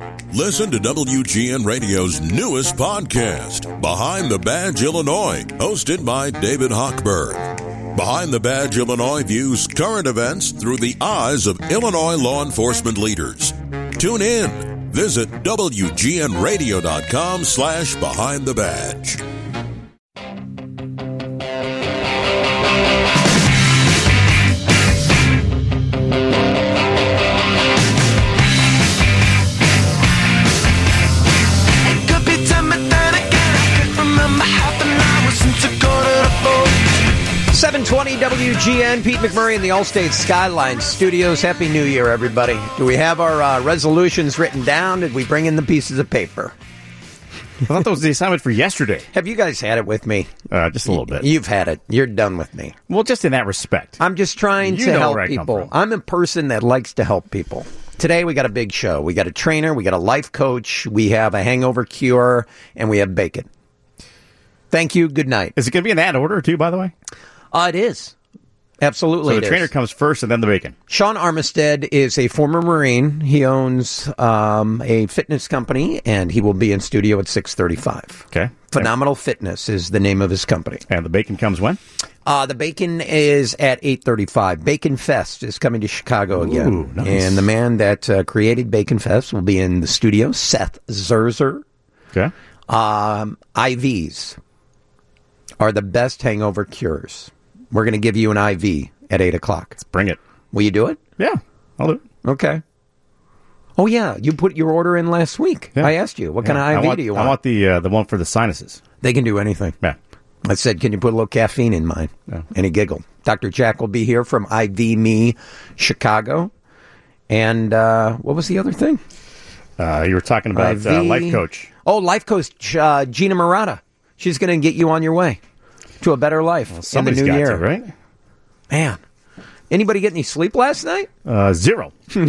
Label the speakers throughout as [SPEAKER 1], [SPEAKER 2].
[SPEAKER 1] Listen to WGN Radio's newest podcast, Behind the Badge Illinois, hosted by David Hochberg. Behind the Badge Illinois views current events through the eyes of Illinois law enforcement leaders. Tune in. Visit WGNRadio.com/Behind the Badge.
[SPEAKER 2] It could be time, but then again, I can't remember half an hour since a quarter to four.
[SPEAKER 3] 720 WGN, Pete McMurray in the Allstate Skyline Studios. Happy New Year, everybody. Do we have our resolutions written down? Did we bring in the pieces of paper?
[SPEAKER 4] I thought that was the assignment for yesterday.
[SPEAKER 3] Have you guys had it with me?
[SPEAKER 4] Just a little bit.
[SPEAKER 3] You've had it. You're done with me.
[SPEAKER 4] Well, just in that respect.
[SPEAKER 3] I'm just trying
[SPEAKER 4] You
[SPEAKER 3] to
[SPEAKER 4] know
[SPEAKER 3] help
[SPEAKER 4] where I come
[SPEAKER 3] people.
[SPEAKER 4] from.
[SPEAKER 3] I'm a person that likes to help people. Today, we got a big show. We got a trainer, we got a life coach, we have a hangover cure, and we have bacon. Thank you. Good night.
[SPEAKER 4] Is it going to be in that order, too, by the way?
[SPEAKER 3] It is. Absolutely.
[SPEAKER 4] So the
[SPEAKER 3] it
[SPEAKER 4] trainer
[SPEAKER 3] is.
[SPEAKER 4] comes first and then the bacon.
[SPEAKER 3] Sean Armistead is a former Marine. He owns a fitness company, and he will be in studio at 6:35.
[SPEAKER 4] Okay.
[SPEAKER 3] Phenomenal Fitness is the name of his company.
[SPEAKER 4] And the bacon comes when?
[SPEAKER 3] The bacon is at 8:35. Bacon Fest is coming to Chicago again.
[SPEAKER 4] Ooh, nice.
[SPEAKER 3] And the man that created Bacon Fest will be in the studio, Seth Zerzer.
[SPEAKER 4] Okay.
[SPEAKER 3] IVs are the best hangover cures. We're going to give you an IV at 8 o'clock.
[SPEAKER 4] Bring it.
[SPEAKER 3] Will you do it?
[SPEAKER 4] Yeah, I'll do it.
[SPEAKER 3] Okay. Oh, yeah. You put your order in last week.
[SPEAKER 4] Yeah.
[SPEAKER 3] I asked you, what kind of IV do you want?
[SPEAKER 4] I want the one for the sinuses.
[SPEAKER 3] They can do anything.
[SPEAKER 4] Yeah.
[SPEAKER 3] I said, can you put a little caffeine in mine?
[SPEAKER 4] Yeah.
[SPEAKER 3] And he giggled. Dr. Jack will be here from IV Me Chicago. And what was the other thing?
[SPEAKER 4] You were talking about
[SPEAKER 3] IV.
[SPEAKER 4] life coach.
[SPEAKER 3] Oh, life coach Gina Murata. She's going to get you on your way to a better life in the
[SPEAKER 4] Somebody's
[SPEAKER 3] new
[SPEAKER 4] got
[SPEAKER 3] year.
[SPEAKER 4] to, right?
[SPEAKER 3] Man, anybody get any sleep last night?
[SPEAKER 4] 0.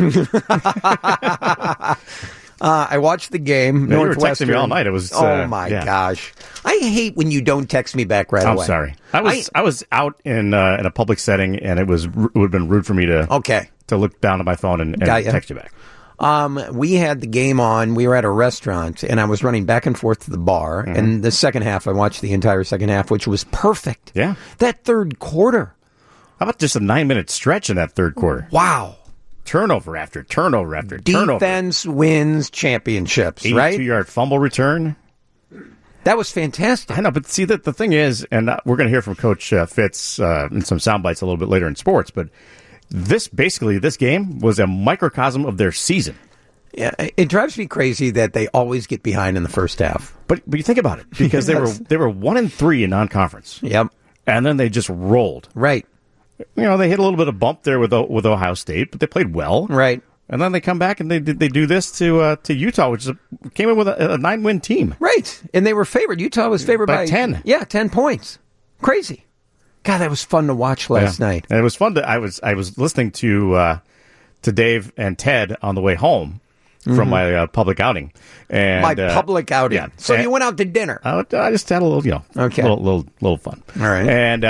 [SPEAKER 3] I watched the game.
[SPEAKER 4] Yeah, you were
[SPEAKER 3] Northwestern.
[SPEAKER 4] texting me all night. It was.
[SPEAKER 3] Oh my
[SPEAKER 4] yeah.
[SPEAKER 3] gosh! I hate when you don't text me back right
[SPEAKER 4] I'm
[SPEAKER 3] away.
[SPEAKER 4] sorry. I was out in a public setting, and it would have been rude for me to
[SPEAKER 3] Okay.
[SPEAKER 4] to look down at my phone and
[SPEAKER 3] Got ya.
[SPEAKER 4] text you back.
[SPEAKER 3] We had the game on. We were at a restaurant, and I was running back and forth to the bar.
[SPEAKER 4] Mm-hmm.
[SPEAKER 3] And the second half, I watched the entire second half, which was perfect.
[SPEAKER 4] Yeah.
[SPEAKER 3] That third quarter.
[SPEAKER 4] How about just a 9-minute stretch in that third quarter?
[SPEAKER 3] Wow.
[SPEAKER 4] Turnover after turnover after turnover.
[SPEAKER 3] Defense wins championships, right?
[SPEAKER 4] 82-yard fumble return.
[SPEAKER 3] That was fantastic.
[SPEAKER 4] I know, but see, the thing is, and we're going to hear from Coach Fitz in some sound bites a little bit later in sports, but this game was a microcosm of their season.
[SPEAKER 3] Yeah, it drives me crazy that they always get behind in the first half.
[SPEAKER 4] But you think about it, because
[SPEAKER 3] Yes.
[SPEAKER 4] they were 1-3 in non-conference.
[SPEAKER 3] Yep.
[SPEAKER 4] And then they just rolled.
[SPEAKER 3] Right.
[SPEAKER 4] You know, they hit a little bit of bump there with Ohio State, but they played well.
[SPEAKER 3] Right.
[SPEAKER 4] And then they come back and they do this to Utah, which came in with a 9-win team.
[SPEAKER 3] Right. And they were favored. Utah was favored
[SPEAKER 4] By
[SPEAKER 3] by
[SPEAKER 4] 10.
[SPEAKER 3] Yeah, 10 points. Crazy. God, that was fun to watch last night.
[SPEAKER 4] And it was fun I was listening to Dave and Ted on the way home from my public outing. And
[SPEAKER 3] My public outing.
[SPEAKER 4] yeah.
[SPEAKER 3] So
[SPEAKER 4] And-
[SPEAKER 3] you went out to dinner.
[SPEAKER 4] I just had a little,
[SPEAKER 3] Okay.
[SPEAKER 4] little fun.
[SPEAKER 3] All right.
[SPEAKER 4] And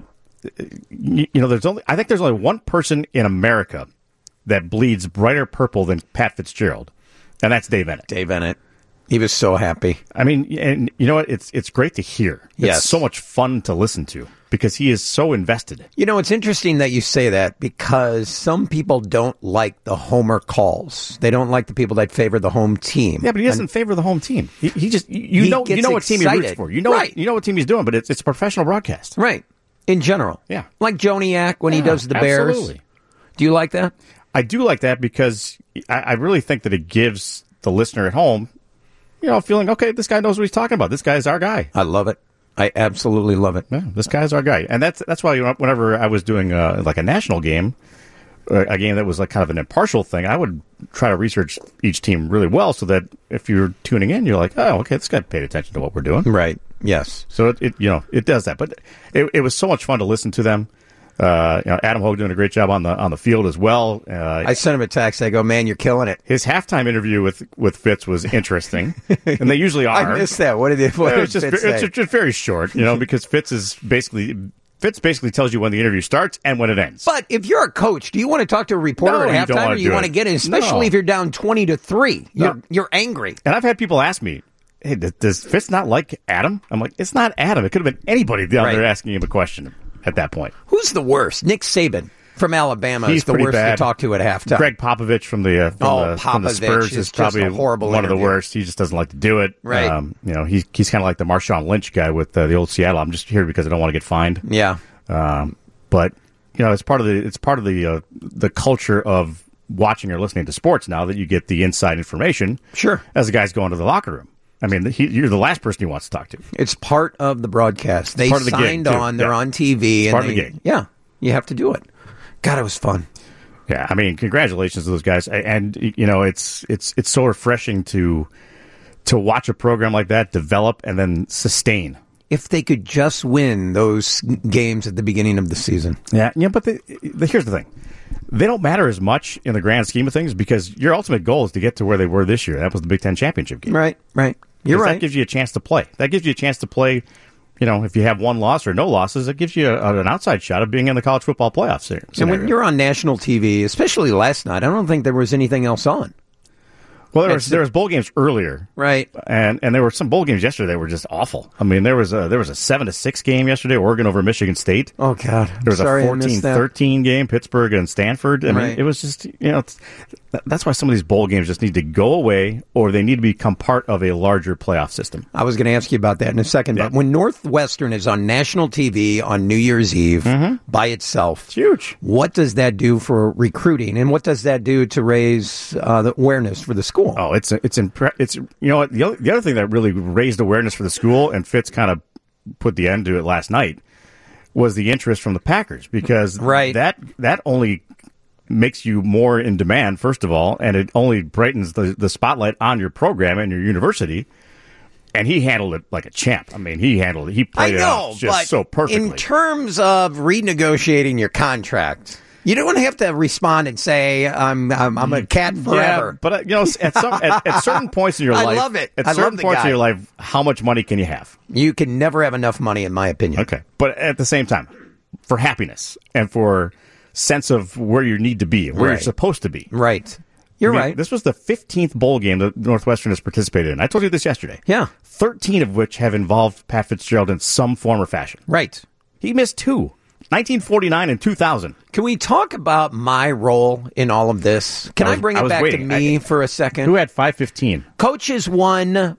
[SPEAKER 4] I think there's only one person in America that bleeds brighter purple than Pat Fitzgerald, and that's Dave Bennett.
[SPEAKER 3] Dave Bennett. He was so happy.
[SPEAKER 4] I mean, and you know what? It's great to hear.
[SPEAKER 3] Yes.
[SPEAKER 4] It's so much fun to listen to because he is so invested.
[SPEAKER 3] You know, it's interesting that you say that because some people don't like the homer calls. They don't like the people that favor the home team.
[SPEAKER 4] Yeah, but he doesn't favor the home team. He just
[SPEAKER 3] He
[SPEAKER 4] know
[SPEAKER 3] gets
[SPEAKER 4] what team he roots
[SPEAKER 3] excited.
[SPEAKER 4] for. You know
[SPEAKER 3] Right.
[SPEAKER 4] what team he's doing, but it's a professional broadcast.
[SPEAKER 3] Right. In general.
[SPEAKER 4] Yeah.
[SPEAKER 3] Like Joniak when he
[SPEAKER 4] Yeah,
[SPEAKER 3] does the Bears.
[SPEAKER 4] absolutely.
[SPEAKER 3] Do you like that?
[SPEAKER 4] I do like that because I really think that it gives the listener at home, feeling, okay, this guy knows what he's talking about. This guy's our guy.
[SPEAKER 3] I love it. I absolutely love it.
[SPEAKER 4] Yeah, this guy's our guy. And that's why whenever I was doing like a national game, a game that was like kind of an impartial thing, I would try to research each team really well so that if you're tuning in, you're like, oh, okay, this guy paid attention to what we're doing.
[SPEAKER 3] Right. Yes.
[SPEAKER 4] So it does that. But it was so much fun to listen to them. Adam Hogue doing a great job on the field as well.
[SPEAKER 3] I sent him a text. I go, man, you're killing it.
[SPEAKER 4] His halftime interview with Fitz was interesting, and they usually are.
[SPEAKER 3] I missed that. What did
[SPEAKER 4] It's
[SPEAKER 3] Fitz say?
[SPEAKER 4] just very short, because Fitz is basically Fitz basically tells you when the interview starts and when it ends.
[SPEAKER 3] But if you're a coach, do you want to talk to a reporter
[SPEAKER 4] No, you
[SPEAKER 3] at
[SPEAKER 4] don't
[SPEAKER 3] halftime,
[SPEAKER 4] wanna
[SPEAKER 3] or you
[SPEAKER 4] do
[SPEAKER 3] want to
[SPEAKER 4] it.
[SPEAKER 3] get in, especially
[SPEAKER 4] No.
[SPEAKER 3] if you're down 20-3?
[SPEAKER 4] No.
[SPEAKER 3] You're angry.
[SPEAKER 4] And I've had people ask me, hey, does Fitz not like Adam? I'm like, it's not Adam. It could have been anybody down there asking him a question at that point.
[SPEAKER 3] Who's the worst? Nick Saban from Alabama
[SPEAKER 4] He's
[SPEAKER 3] is the
[SPEAKER 4] pretty
[SPEAKER 3] worst
[SPEAKER 4] bad.
[SPEAKER 3] to talk to at halftime.
[SPEAKER 4] Greg Popovich from the
[SPEAKER 3] Popovich
[SPEAKER 4] Spurs
[SPEAKER 3] is
[SPEAKER 4] is probably
[SPEAKER 3] just a horrible
[SPEAKER 4] one of the
[SPEAKER 3] interview.
[SPEAKER 4] worst. He just doesn't like to do it.
[SPEAKER 3] Right.
[SPEAKER 4] He's kind of like the Marshawn Lynch guy with the old Seattle. I'm just here because I don't want to get fined.
[SPEAKER 3] Yeah.
[SPEAKER 4] But it's part of the culture of watching or listening to sports now that you get the inside information.
[SPEAKER 3] Sure.
[SPEAKER 4] As the guys go into the locker room. I mean, you're the last person he wants to talk to.
[SPEAKER 3] It's part of the broadcast. They
[SPEAKER 4] part of the gig,
[SPEAKER 3] signed
[SPEAKER 4] too.
[SPEAKER 3] on. They're
[SPEAKER 4] Yeah.
[SPEAKER 3] on TV.
[SPEAKER 4] It's
[SPEAKER 3] and
[SPEAKER 4] part of the gig.
[SPEAKER 3] Yeah. You have to do it. God, it was fun.
[SPEAKER 4] Yeah, I mean, congratulations to those guys, and it's so refreshing to watch a program like that develop and then sustain.
[SPEAKER 3] If they could just win those games at the beginning of the season.
[SPEAKER 4] Yeah, but here's the thing: they don't matter as much in the grand scheme of things because your ultimate goal is to get to where they were this year. That was the Big Ten championship game.
[SPEAKER 3] Right. You're
[SPEAKER 4] 'Cause
[SPEAKER 3] right.
[SPEAKER 4] That gives you a chance to play. That gives you a chance to play. If you have one loss or no losses, it gives you an outside shot of being in the college football playoffs. Scenario.
[SPEAKER 3] And when you're on national TV, especially last night, I don't think there was anything else on.
[SPEAKER 4] Well, there was bowl games earlier,
[SPEAKER 3] Right.
[SPEAKER 4] And there were some bowl games yesterday that were just awful. I mean, there was a 7-6 game yesterday, Oregon over Michigan State.
[SPEAKER 3] Oh God,
[SPEAKER 4] There was
[SPEAKER 3] sorry,
[SPEAKER 4] a
[SPEAKER 3] I missed that.
[SPEAKER 4] 14-13 game, Pittsburgh and Stanford. I mean,
[SPEAKER 3] Right.
[SPEAKER 4] it was just that's why some of these bowl games just need to go away, or they need to become part of a larger playoff system.
[SPEAKER 3] I was going to ask you about that in a second, but when Northwestern is on national TV on New Year's Eve by itself,
[SPEAKER 4] It's huge.
[SPEAKER 3] what does that do for recruiting, and what does that do to raise the awareness for the school?
[SPEAKER 4] Oh, it's what the other thing that really raised awareness for the school, and Fitz kind of put the end to it last night, was the interest from the Packers, because that only makes you more in demand, first of all, and it only brightens the spotlight on your program and your university. And he handled it like a champ. I mean, he played it off just so perfectly.
[SPEAKER 3] In terms of renegotiating your contract, you don't have to respond and say I'm a cat forever.
[SPEAKER 4] Yeah, but at certain points in your life,
[SPEAKER 3] I love it.
[SPEAKER 4] At
[SPEAKER 3] I
[SPEAKER 4] certain
[SPEAKER 3] love the
[SPEAKER 4] points
[SPEAKER 3] guy.
[SPEAKER 4] in your life, how much money can you have?
[SPEAKER 3] You can never have enough money, in my opinion.
[SPEAKER 4] Okay, but at the same time, for happiness and for sense of where you need to be, where you're supposed to be.
[SPEAKER 3] Right. You're right.
[SPEAKER 4] This was the 15th bowl game that Northwestern has participated in. I told you this yesterday.
[SPEAKER 3] Yeah.
[SPEAKER 4] 13 of which have involved Pat Fitzgerald in some form or fashion.
[SPEAKER 3] Right.
[SPEAKER 4] He missed 2. 1949 and 2000.
[SPEAKER 3] Can we talk about my role in all of this? Can I bring
[SPEAKER 4] I
[SPEAKER 3] it
[SPEAKER 4] was
[SPEAKER 3] back
[SPEAKER 4] waiting.
[SPEAKER 3] to me for a second?
[SPEAKER 4] Who had 515?
[SPEAKER 3] Coach has won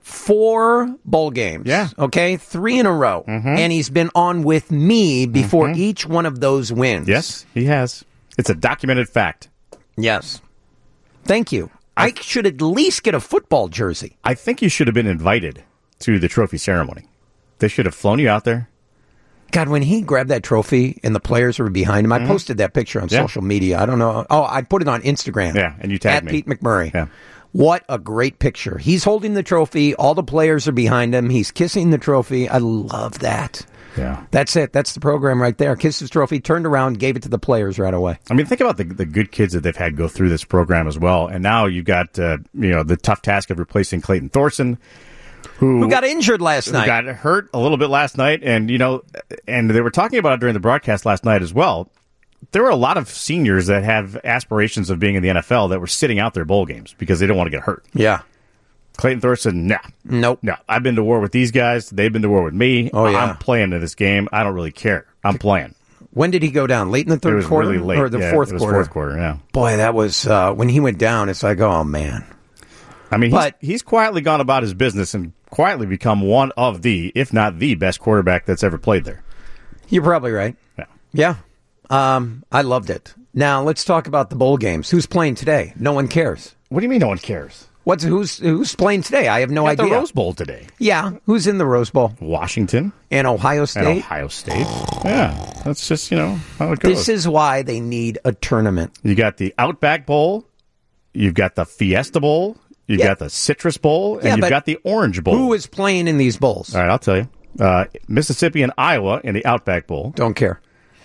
[SPEAKER 3] 4 bowl games.
[SPEAKER 4] Yeah.
[SPEAKER 3] Okay, 3 in a row. And he's been on with me before each one of those wins.
[SPEAKER 4] Yes, he has. It's a documented fact.
[SPEAKER 3] Yes. Thank you. I should at least get a football jersey.
[SPEAKER 4] I think you should have been invited to the trophy ceremony. They should have flown you out there.
[SPEAKER 3] God, when he grabbed that trophy and the players were behind him, I posted that picture on social media. I don't know. Oh, I put it on Instagram.
[SPEAKER 4] Yeah, and you tagged
[SPEAKER 3] at
[SPEAKER 4] me.
[SPEAKER 3] Pete McMurray.
[SPEAKER 4] Yeah.
[SPEAKER 3] What a great picture. He's holding the trophy. All the players are behind him. He's kissing the trophy. I love that.
[SPEAKER 4] Yeah.
[SPEAKER 3] That's it. That's the program right there. Kissed his trophy, turned around, gave it to the players right away.
[SPEAKER 4] I mean, think about the good kids that they've had go through this program as well. And now you've got, the tough task of replacing Clayton Thorson, who
[SPEAKER 3] got injured last night.
[SPEAKER 4] Got hurt a little bit last night. And, and they were talking about it during the broadcast last night as well. There were a lot of seniors that have aspirations of being in the NFL that were sitting out their bowl games because they don't want to get hurt.
[SPEAKER 3] Yeah.
[SPEAKER 4] Clayton Thorson,
[SPEAKER 3] Nope.
[SPEAKER 4] No, I've been to war with these guys. They've been to war with me.
[SPEAKER 3] Oh, yeah.
[SPEAKER 4] I'm playing in this game. I don't really care. I'm playing.
[SPEAKER 3] When did he go down? Late in the
[SPEAKER 4] It
[SPEAKER 3] third
[SPEAKER 4] was
[SPEAKER 3] quarter?
[SPEAKER 4] really late.
[SPEAKER 3] Or the
[SPEAKER 4] Yeah,
[SPEAKER 3] fourth
[SPEAKER 4] it was
[SPEAKER 3] quarter?
[SPEAKER 4] Fourth quarter, yeah.
[SPEAKER 3] Boy, that was, when he went down, it's like, oh, man.
[SPEAKER 4] I mean,
[SPEAKER 3] But-
[SPEAKER 4] he's quietly gone about his business and quietly become one of the, if not the best quarterback that's ever played there.
[SPEAKER 3] You're probably right.
[SPEAKER 4] Yeah.
[SPEAKER 3] Yeah. I loved it. Now, let's talk about the bowl games. Who's playing today? No one cares.
[SPEAKER 4] What do you mean no one cares?
[SPEAKER 3] Who's playing today? I have no
[SPEAKER 4] Got
[SPEAKER 3] idea.
[SPEAKER 4] the Rose Bowl today.
[SPEAKER 3] Yeah. Who's in the Rose Bowl?
[SPEAKER 4] Washington
[SPEAKER 3] And Ohio State?
[SPEAKER 4] and Ohio State. Yeah, that's just, how it goes.
[SPEAKER 3] This is why they need a tournament.
[SPEAKER 4] You got the Outback Bowl. You've got the Fiesta Bowl. You've got the Citrus Bowl.
[SPEAKER 3] Yeah,
[SPEAKER 4] And
[SPEAKER 3] but
[SPEAKER 4] you've got the Orange Bowl.
[SPEAKER 3] Who is playing in these bowls?
[SPEAKER 4] All right, I'll tell you. Mississippi and Iowa in the Outback Bowl.
[SPEAKER 3] Don't care.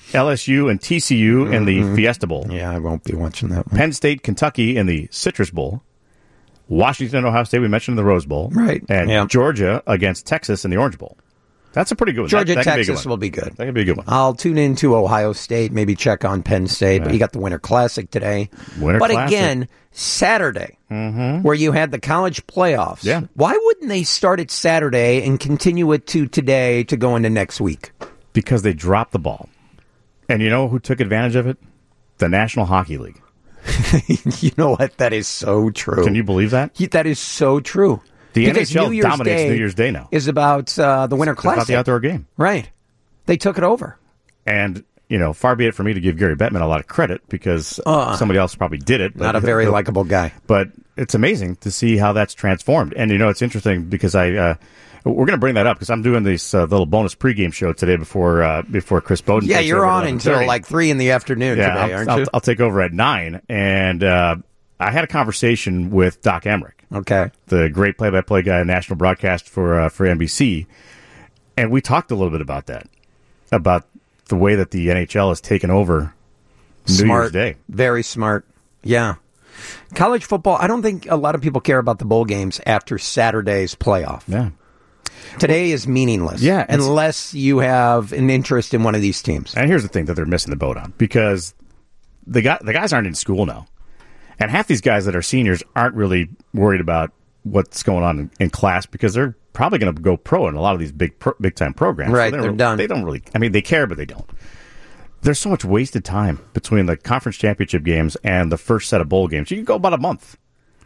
[SPEAKER 4] LSU and TCU in the Fiesta Bowl.
[SPEAKER 3] Yeah, I won't be watching that one.
[SPEAKER 4] Penn State, Kentucky in the Citrus Bowl. Washington and Ohio State, we mentioned in the Rose Bowl.
[SPEAKER 3] Right.
[SPEAKER 4] And
[SPEAKER 3] Yeah.
[SPEAKER 4] Georgia against Texas in the Orange Bowl. That's a pretty good one.
[SPEAKER 3] Georgia,
[SPEAKER 4] that
[SPEAKER 3] Texas will be good.
[SPEAKER 4] That could be a good one.
[SPEAKER 3] I'll tune into Ohio State, maybe check on Penn State. But you got the Winter Classic today. But again, Saturday, where you had the college playoffs.
[SPEAKER 4] Yeah.
[SPEAKER 3] Why wouldn't they start it Saturday and continue it to today to go into next week?
[SPEAKER 4] Because they dropped the ball. And you know who took advantage of it? The National Hockey League.
[SPEAKER 3] You know what? That is so true.
[SPEAKER 4] Can you believe that?
[SPEAKER 3] That is so true.
[SPEAKER 4] The
[SPEAKER 3] Because
[SPEAKER 4] NHL dominates New Year's Day now.
[SPEAKER 3] Is about the Winter
[SPEAKER 4] It's
[SPEAKER 3] Classic.
[SPEAKER 4] about the outdoor game.
[SPEAKER 3] Right. They took it over.
[SPEAKER 4] And, far be it for me to give Gary Bettman a lot of credit because somebody else probably did it.
[SPEAKER 3] Not a very likable guy.
[SPEAKER 4] But it's amazing to see how that's transformed. And, it's interesting because we're going to bring that up because I'm doing this little bonus pregame show today before Chris Bowden.
[SPEAKER 3] Yeah,
[SPEAKER 4] takes
[SPEAKER 3] you're
[SPEAKER 4] over
[SPEAKER 3] on
[SPEAKER 4] at
[SPEAKER 3] until
[SPEAKER 4] 11:30.
[SPEAKER 3] like 3 in the afternoon today, aren't you?
[SPEAKER 4] I'll take over at 9. And I had a conversation with Doc Emmerich.
[SPEAKER 3] Okay.
[SPEAKER 4] The great play-by-play guy, national broadcast for NBC, and we talked a little bit about that, about the way that the NHL has taken over New Year's Day.
[SPEAKER 3] Very smart. Yeah. College football, I don't think a lot of people care about the bowl games after Saturday's playoff.
[SPEAKER 4] Yeah.
[SPEAKER 3] Today is meaningless.
[SPEAKER 4] Yeah,
[SPEAKER 3] unless you have an interest in one of these teams.
[SPEAKER 4] And here's the thing that they're missing the boat on, because the guys aren't in school now. And half these guys that are seniors aren't really worried about what's going on in class because they're probably going to go pro in a lot of these big time programs.
[SPEAKER 3] Right,
[SPEAKER 4] So
[SPEAKER 3] they're done.
[SPEAKER 4] They don't really. I mean, they care, but they don't. There's so much wasted time between the conference championship games and the first set of bowl games. You can go about a month.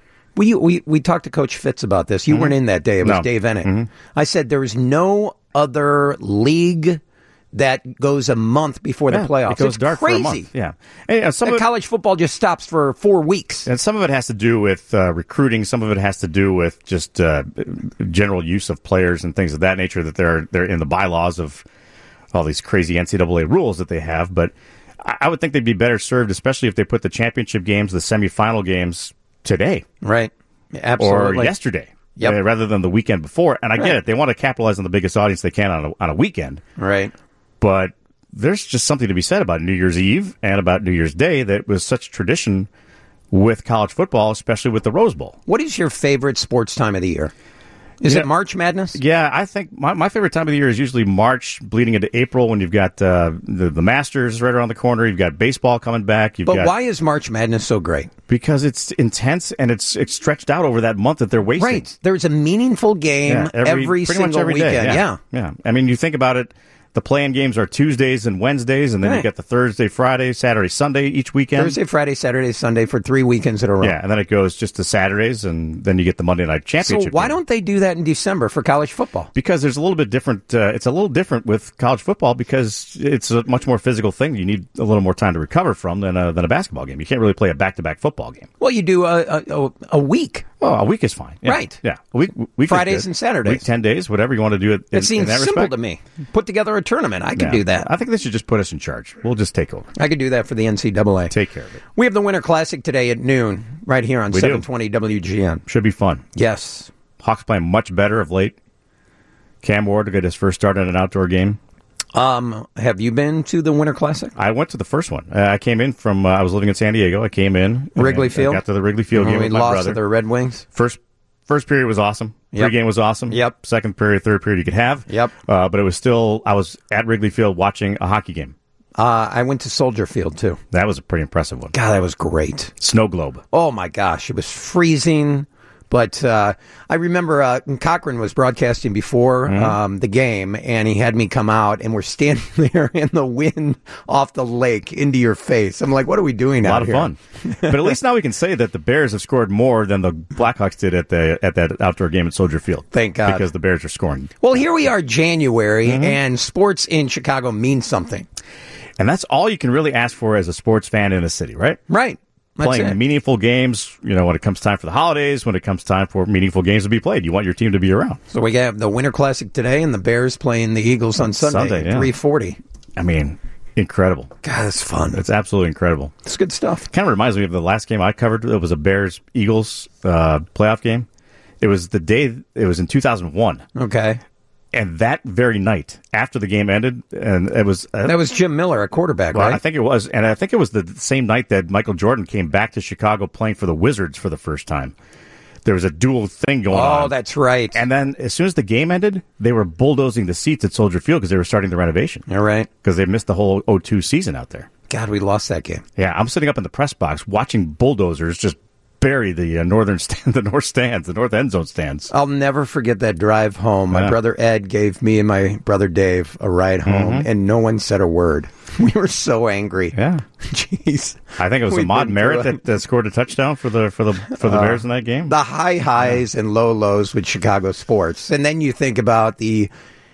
[SPEAKER 3] We talked to Coach Fitz about this. You weren't in that day. It was
[SPEAKER 4] No.
[SPEAKER 3] Dave Ennick. I said there is no other league that goes a month before the playoffs.
[SPEAKER 4] It goes
[SPEAKER 3] It's
[SPEAKER 4] dark
[SPEAKER 3] crazy.
[SPEAKER 4] for a month. Yeah. And some of
[SPEAKER 3] College football just stops for 4 weeks.
[SPEAKER 4] And some of it has to do with recruiting. Some of it has to do with just general use of players and things of that nature that they're in the bylaws of all these crazy NCAA rules that they have. But I would think they'd be better served, especially if they put the championship games, the semifinal games today.
[SPEAKER 3] Right. Absolutely.
[SPEAKER 4] Or yesterday.
[SPEAKER 3] Yep.
[SPEAKER 4] Rather than the weekend before. And I get it. They want to capitalize on the biggest audience they can on a weekend.
[SPEAKER 3] Right.
[SPEAKER 4] But there's just something to be said about New Year's Eve and about New Year's Day that was such tradition with college football, especially with the Rose Bowl.
[SPEAKER 3] What is your favorite sports time of the year? Is it March Madness?
[SPEAKER 4] Yeah, I think my favorite time of the year is usually March, bleeding into April, when you've got the Masters right around the corner. You've got baseball coming back.
[SPEAKER 3] But why is March Madness so great?
[SPEAKER 4] Because it's intense and it's stretched out over that month that they're wasting.
[SPEAKER 3] Right. There's a meaningful game every
[SPEAKER 4] pretty
[SPEAKER 3] single
[SPEAKER 4] much every
[SPEAKER 3] weekend.
[SPEAKER 4] day. Yeah. I mean, you think about it. The play-in games are Tuesdays and Wednesdays, and then you get the Thursday, Friday, Saturday, Sunday each weekend.
[SPEAKER 3] Thursday, Friday, Saturday, Sunday for 3 weekends in a row.
[SPEAKER 4] Yeah, and then it goes just to Saturdays, and then you get the Monday Night Championship.
[SPEAKER 3] So why
[SPEAKER 4] game.
[SPEAKER 3] don't they do that in December for college football?
[SPEAKER 4] Because there's a little bit different. It's a little different with college football because it's a much more physical thing. You need a little more time to recover from than a basketball game. You can't really play a back-to-back football game.
[SPEAKER 3] Well, you do a week.
[SPEAKER 4] Oh, a week is fine. Yeah.
[SPEAKER 3] Right.
[SPEAKER 4] Yeah. A week
[SPEAKER 3] Fridays and Saturdays.
[SPEAKER 4] Week, 10 days, whatever you want to do.
[SPEAKER 3] It seems
[SPEAKER 4] in that
[SPEAKER 3] simple
[SPEAKER 4] respect.
[SPEAKER 3] to me. Put together a tournament. I could do that.
[SPEAKER 4] I think they should just put us in charge. We'll just take over.
[SPEAKER 3] I could do that for the NCAA.
[SPEAKER 4] Take care of it.
[SPEAKER 3] We have the Winter Classic today at noon, right here on
[SPEAKER 4] We do.
[SPEAKER 3] 720 WGN.
[SPEAKER 4] Should be fun.
[SPEAKER 3] Yes.
[SPEAKER 4] Hawks playing much better of late. Cam Ward got his first start in an outdoor game.
[SPEAKER 3] Have you been to the Winter Classic?
[SPEAKER 4] I went to the first one. I came in from, I was living in San Diego. I came in.
[SPEAKER 3] Wrigley Field?
[SPEAKER 4] I got to the Wrigley Field game
[SPEAKER 3] We
[SPEAKER 4] with my
[SPEAKER 3] lost
[SPEAKER 4] brother.
[SPEAKER 3] to the Red Wings.
[SPEAKER 4] First period was awesome.
[SPEAKER 3] Yep.
[SPEAKER 4] Pre-game was awesome.
[SPEAKER 3] Yep.
[SPEAKER 4] Second period, third period you could have.
[SPEAKER 3] Yep.
[SPEAKER 4] But it was still, I was at Wrigley Field watching a hockey game.
[SPEAKER 3] I went to Soldier Field, too.
[SPEAKER 4] That was a pretty impressive one.
[SPEAKER 3] God, that was great.
[SPEAKER 4] Snow globe.
[SPEAKER 3] Oh, my gosh. It was freezing. But I remember Cochran was broadcasting before the game, and he had me come out, and we're standing there in the wind off the lake into your face. I'm like, what are we doing out here?
[SPEAKER 4] A lot of fun. But at least now we can say that the Bears have scored more than the Blackhawks did at that outdoor game at Soldier Field.
[SPEAKER 3] Thank God.
[SPEAKER 4] Because the Bears are scoring.
[SPEAKER 3] Well, here we are, January, and sports in Chicago means something.
[SPEAKER 4] And that's all you can really ask for as a sports fan in a city, right?
[SPEAKER 3] Right. That's
[SPEAKER 4] Playing
[SPEAKER 3] it.
[SPEAKER 4] meaningful games, when it comes time for the holidays, when it comes time for meaningful games to be played. You want your team to be around.
[SPEAKER 3] So we have the Winter Classic today, and the Bears playing the Eagles on Sunday,
[SPEAKER 4] yeah.
[SPEAKER 3] 3:40.
[SPEAKER 4] I mean, incredible.
[SPEAKER 3] God, that's fun.
[SPEAKER 4] It's absolutely incredible.
[SPEAKER 3] It's good stuff.
[SPEAKER 4] Kind of reminds me of the last game I covered. It was a Bears-Eagles playoff game. It was in 2001.
[SPEAKER 3] Okay.
[SPEAKER 4] And that very night, after the game ended, and it was...
[SPEAKER 3] That was Jim Miller, a quarterback,
[SPEAKER 4] well,
[SPEAKER 3] right?
[SPEAKER 4] I think it was. And I think it was the same night that Michael Jordan came back to Chicago playing for the Wizards for the first time. there was a dual thing going on.
[SPEAKER 3] Oh, that's right.
[SPEAKER 4] And then as soon as the game ended, they were bulldozing the seats at Soldier Field because they were starting the renovation.
[SPEAKER 3] All right.
[SPEAKER 4] Because they missed the whole 02 season out there.
[SPEAKER 3] God, we lost that game.
[SPEAKER 4] Yeah, I'm sitting up in the press box watching bulldozers just bury the the north end zone stands.
[SPEAKER 3] I'll never forget that drive home. My brother Ed gave me and my brother Dave a ride home, and no one said a word. We were so angry.
[SPEAKER 4] Yeah,
[SPEAKER 3] jeez.
[SPEAKER 4] I think it was Ahmad Merritt that scored a touchdown for the Bears in that game.
[SPEAKER 3] The highs and low lows with Chicago sports, and then you think about the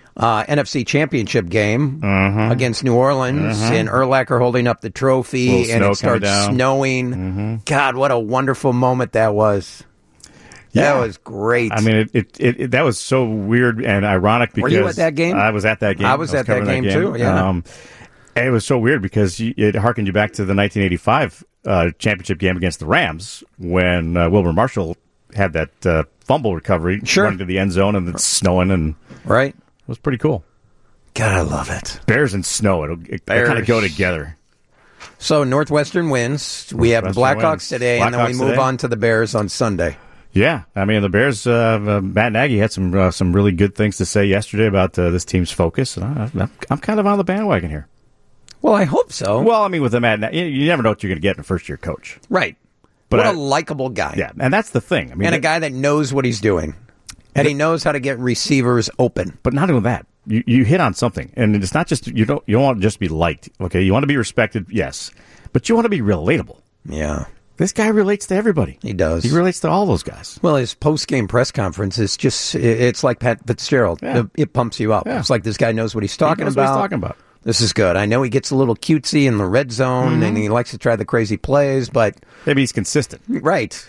[SPEAKER 3] NFC Championship game against New Orleans, and Urlacher holding up the trophy, and it starts snowing. God, what a wonderful moment that was.
[SPEAKER 4] Yeah.
[SPEAKER 3] That was great.
[SPEAKER 4] I mean, it that was so weird and ironic because...
[SPEAKER 3] Were you at that game?
[SPEAKER 4] I was at that game.
[SPEAKER 3] I was at that game too, yeah.
[SPEAKER 4] And it was so weird because it harkened you back to the 1985 championship game against the Rams when Wilbur Marshall had that fumble recovery running to the end zone and it's snowing and...
[SPEAKER 3] Right.
[SPEAKER 4] It was pretty cool.
[SPEAKER 3] God, I love it.
[SPEAKER 4] Bears and snow, it kind of go together.
[SPEAKER 3] So Northwestern wins. We have the Blackhawks today, and then we move on to the Bears on Sunday.
[SPEAKER 4] Yeah, I mean the Bears. Matt Nagy had some really good things to say yesterday about this team's focus, and I'm kind of on the bandwagon here.
[SPEAKER 3] Well, I hope so.
[SPEAKER 4] Well, I mean with the Matt Nagy, you never know what you're going to get in a first-year coach,
[SPEAKER 3] right? But what a likable guy.
[SPEAKER 4] Yeah, and that's the thing. I mean,
[SPEAKER 3] and a guy that knows what he's doing. And he knows how to get receivers open.
[SPEAKER 4] But not only that, you hit on something, and it's not just you don't want to just be liked. Okay, you want to be respected, yes, but you want to be relatable.
[SPEAKER 3] Yeah,
[SPEAKER 4] this guy relates to everybody.
[SPEAKER 3] He does.
[SPEAKER 4] He relates to all those guys.
[SPEAKER 3] Well, his post-game press conference is just—it's like Pat Fitzgerald.
[SPEAKER 4] Yeah.
[SPEAKER 3] It pumps you up. Yeah. It's like this guy knows what he's talking about.
[SPEAKER 4] What he's talking about.
[SPEAKER 3] This is good. I know he gets a little cutesy in the red zone, and he likes to try the crazy plays, but...
[SPEAKER 4] Maybe he's consistent.
[SPEAKER 3] Right.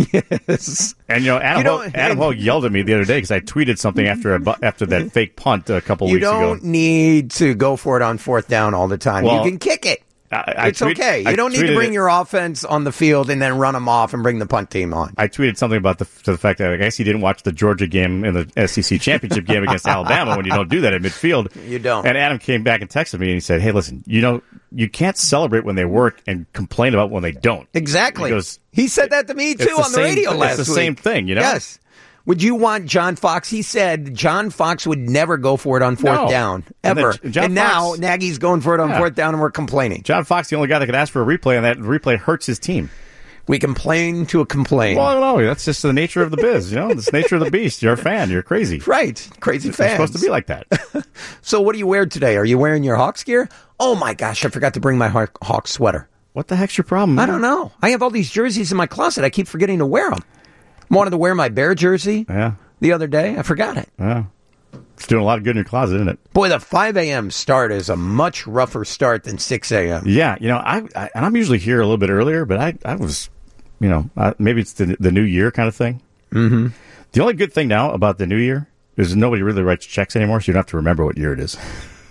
[SPEAKER 3] Yes.
[SPEAKER 4] And, Adam Hogue yelled at me the other day because I tweeted something after that fake punt a couple weeks ago.
[SPEAKER 3] You don't need to go for it on fourth down all the time.
[SPEAKER 4] Well,
[SPEAKER 3] you can kick it. It's okay. You don't need to bring your offense on the field and then run them off and bring the punt team on.
[SPEAKER 4] I tweeted something about the fact that I guess he didn't watch the Georgia game in the SEC championship game against Alabama when you don't do that at midfield.
[SPEAKER 3] You don't.
[SPEAKER 4] And Adam came back and texted me and he said, hey, listen, you can't celebrate when they work and complain about when they don't.
[SPEAKER 3] Exactly. He said that to me, too, on the radio last week.
[SPEAKER 4] It's the same thing, Yes.
[SPEAKER 3] Would you want John Fox? He said John Fox would never go for it on fourth down, ever. And now Nagy's going for it on fourth down, and we're complaining.
[SPEAKER 4] John Fox, the only guy that could ask for a replay, and that replay hurts his team.
[SPEAKER 3] We complain to a complaint.
[SPEAKER 4] Well, no, that's just the nature of the biz. It's the nature of the beast. You're a fan. You're crazy.
[SPEAKER 3] Right. Crazy fans.
[SPEAKER 4] It's supposed to be like that.
[SPEAKER 3] So what do you wear today? Are you wearing your Hawks gear? Oh, my gosh, I forgot to bring my Hawks sweater.
[SPEAKER 4] What the heck's your problem, man?
[SPEAKER 3] I don't know. I have all these jerseys in my closet. I keep forgetting to wear them. I wanted to wear my Bear jersey.
[SPEAKER 4] Yeah.
[SPEAKER 3] The other day, I forgot it.
[SPEAKER 4] Yeah. It's doing a lot of good in your closet, isn't it?
[SPEAKER 3] Boy, the 5 a.m. start is a much rougher start than 6 a.m.
[SPEAKER 4] Yeah, I'm usually here a little bit earlier, but I was, maybe it's the new year kind of thing.
[SPEAKER 3] Mm-hmm.
[SPEAKER 4] The only good thing now about the new year is nobody really writes checks anymore, so you don't have to remember what year it is.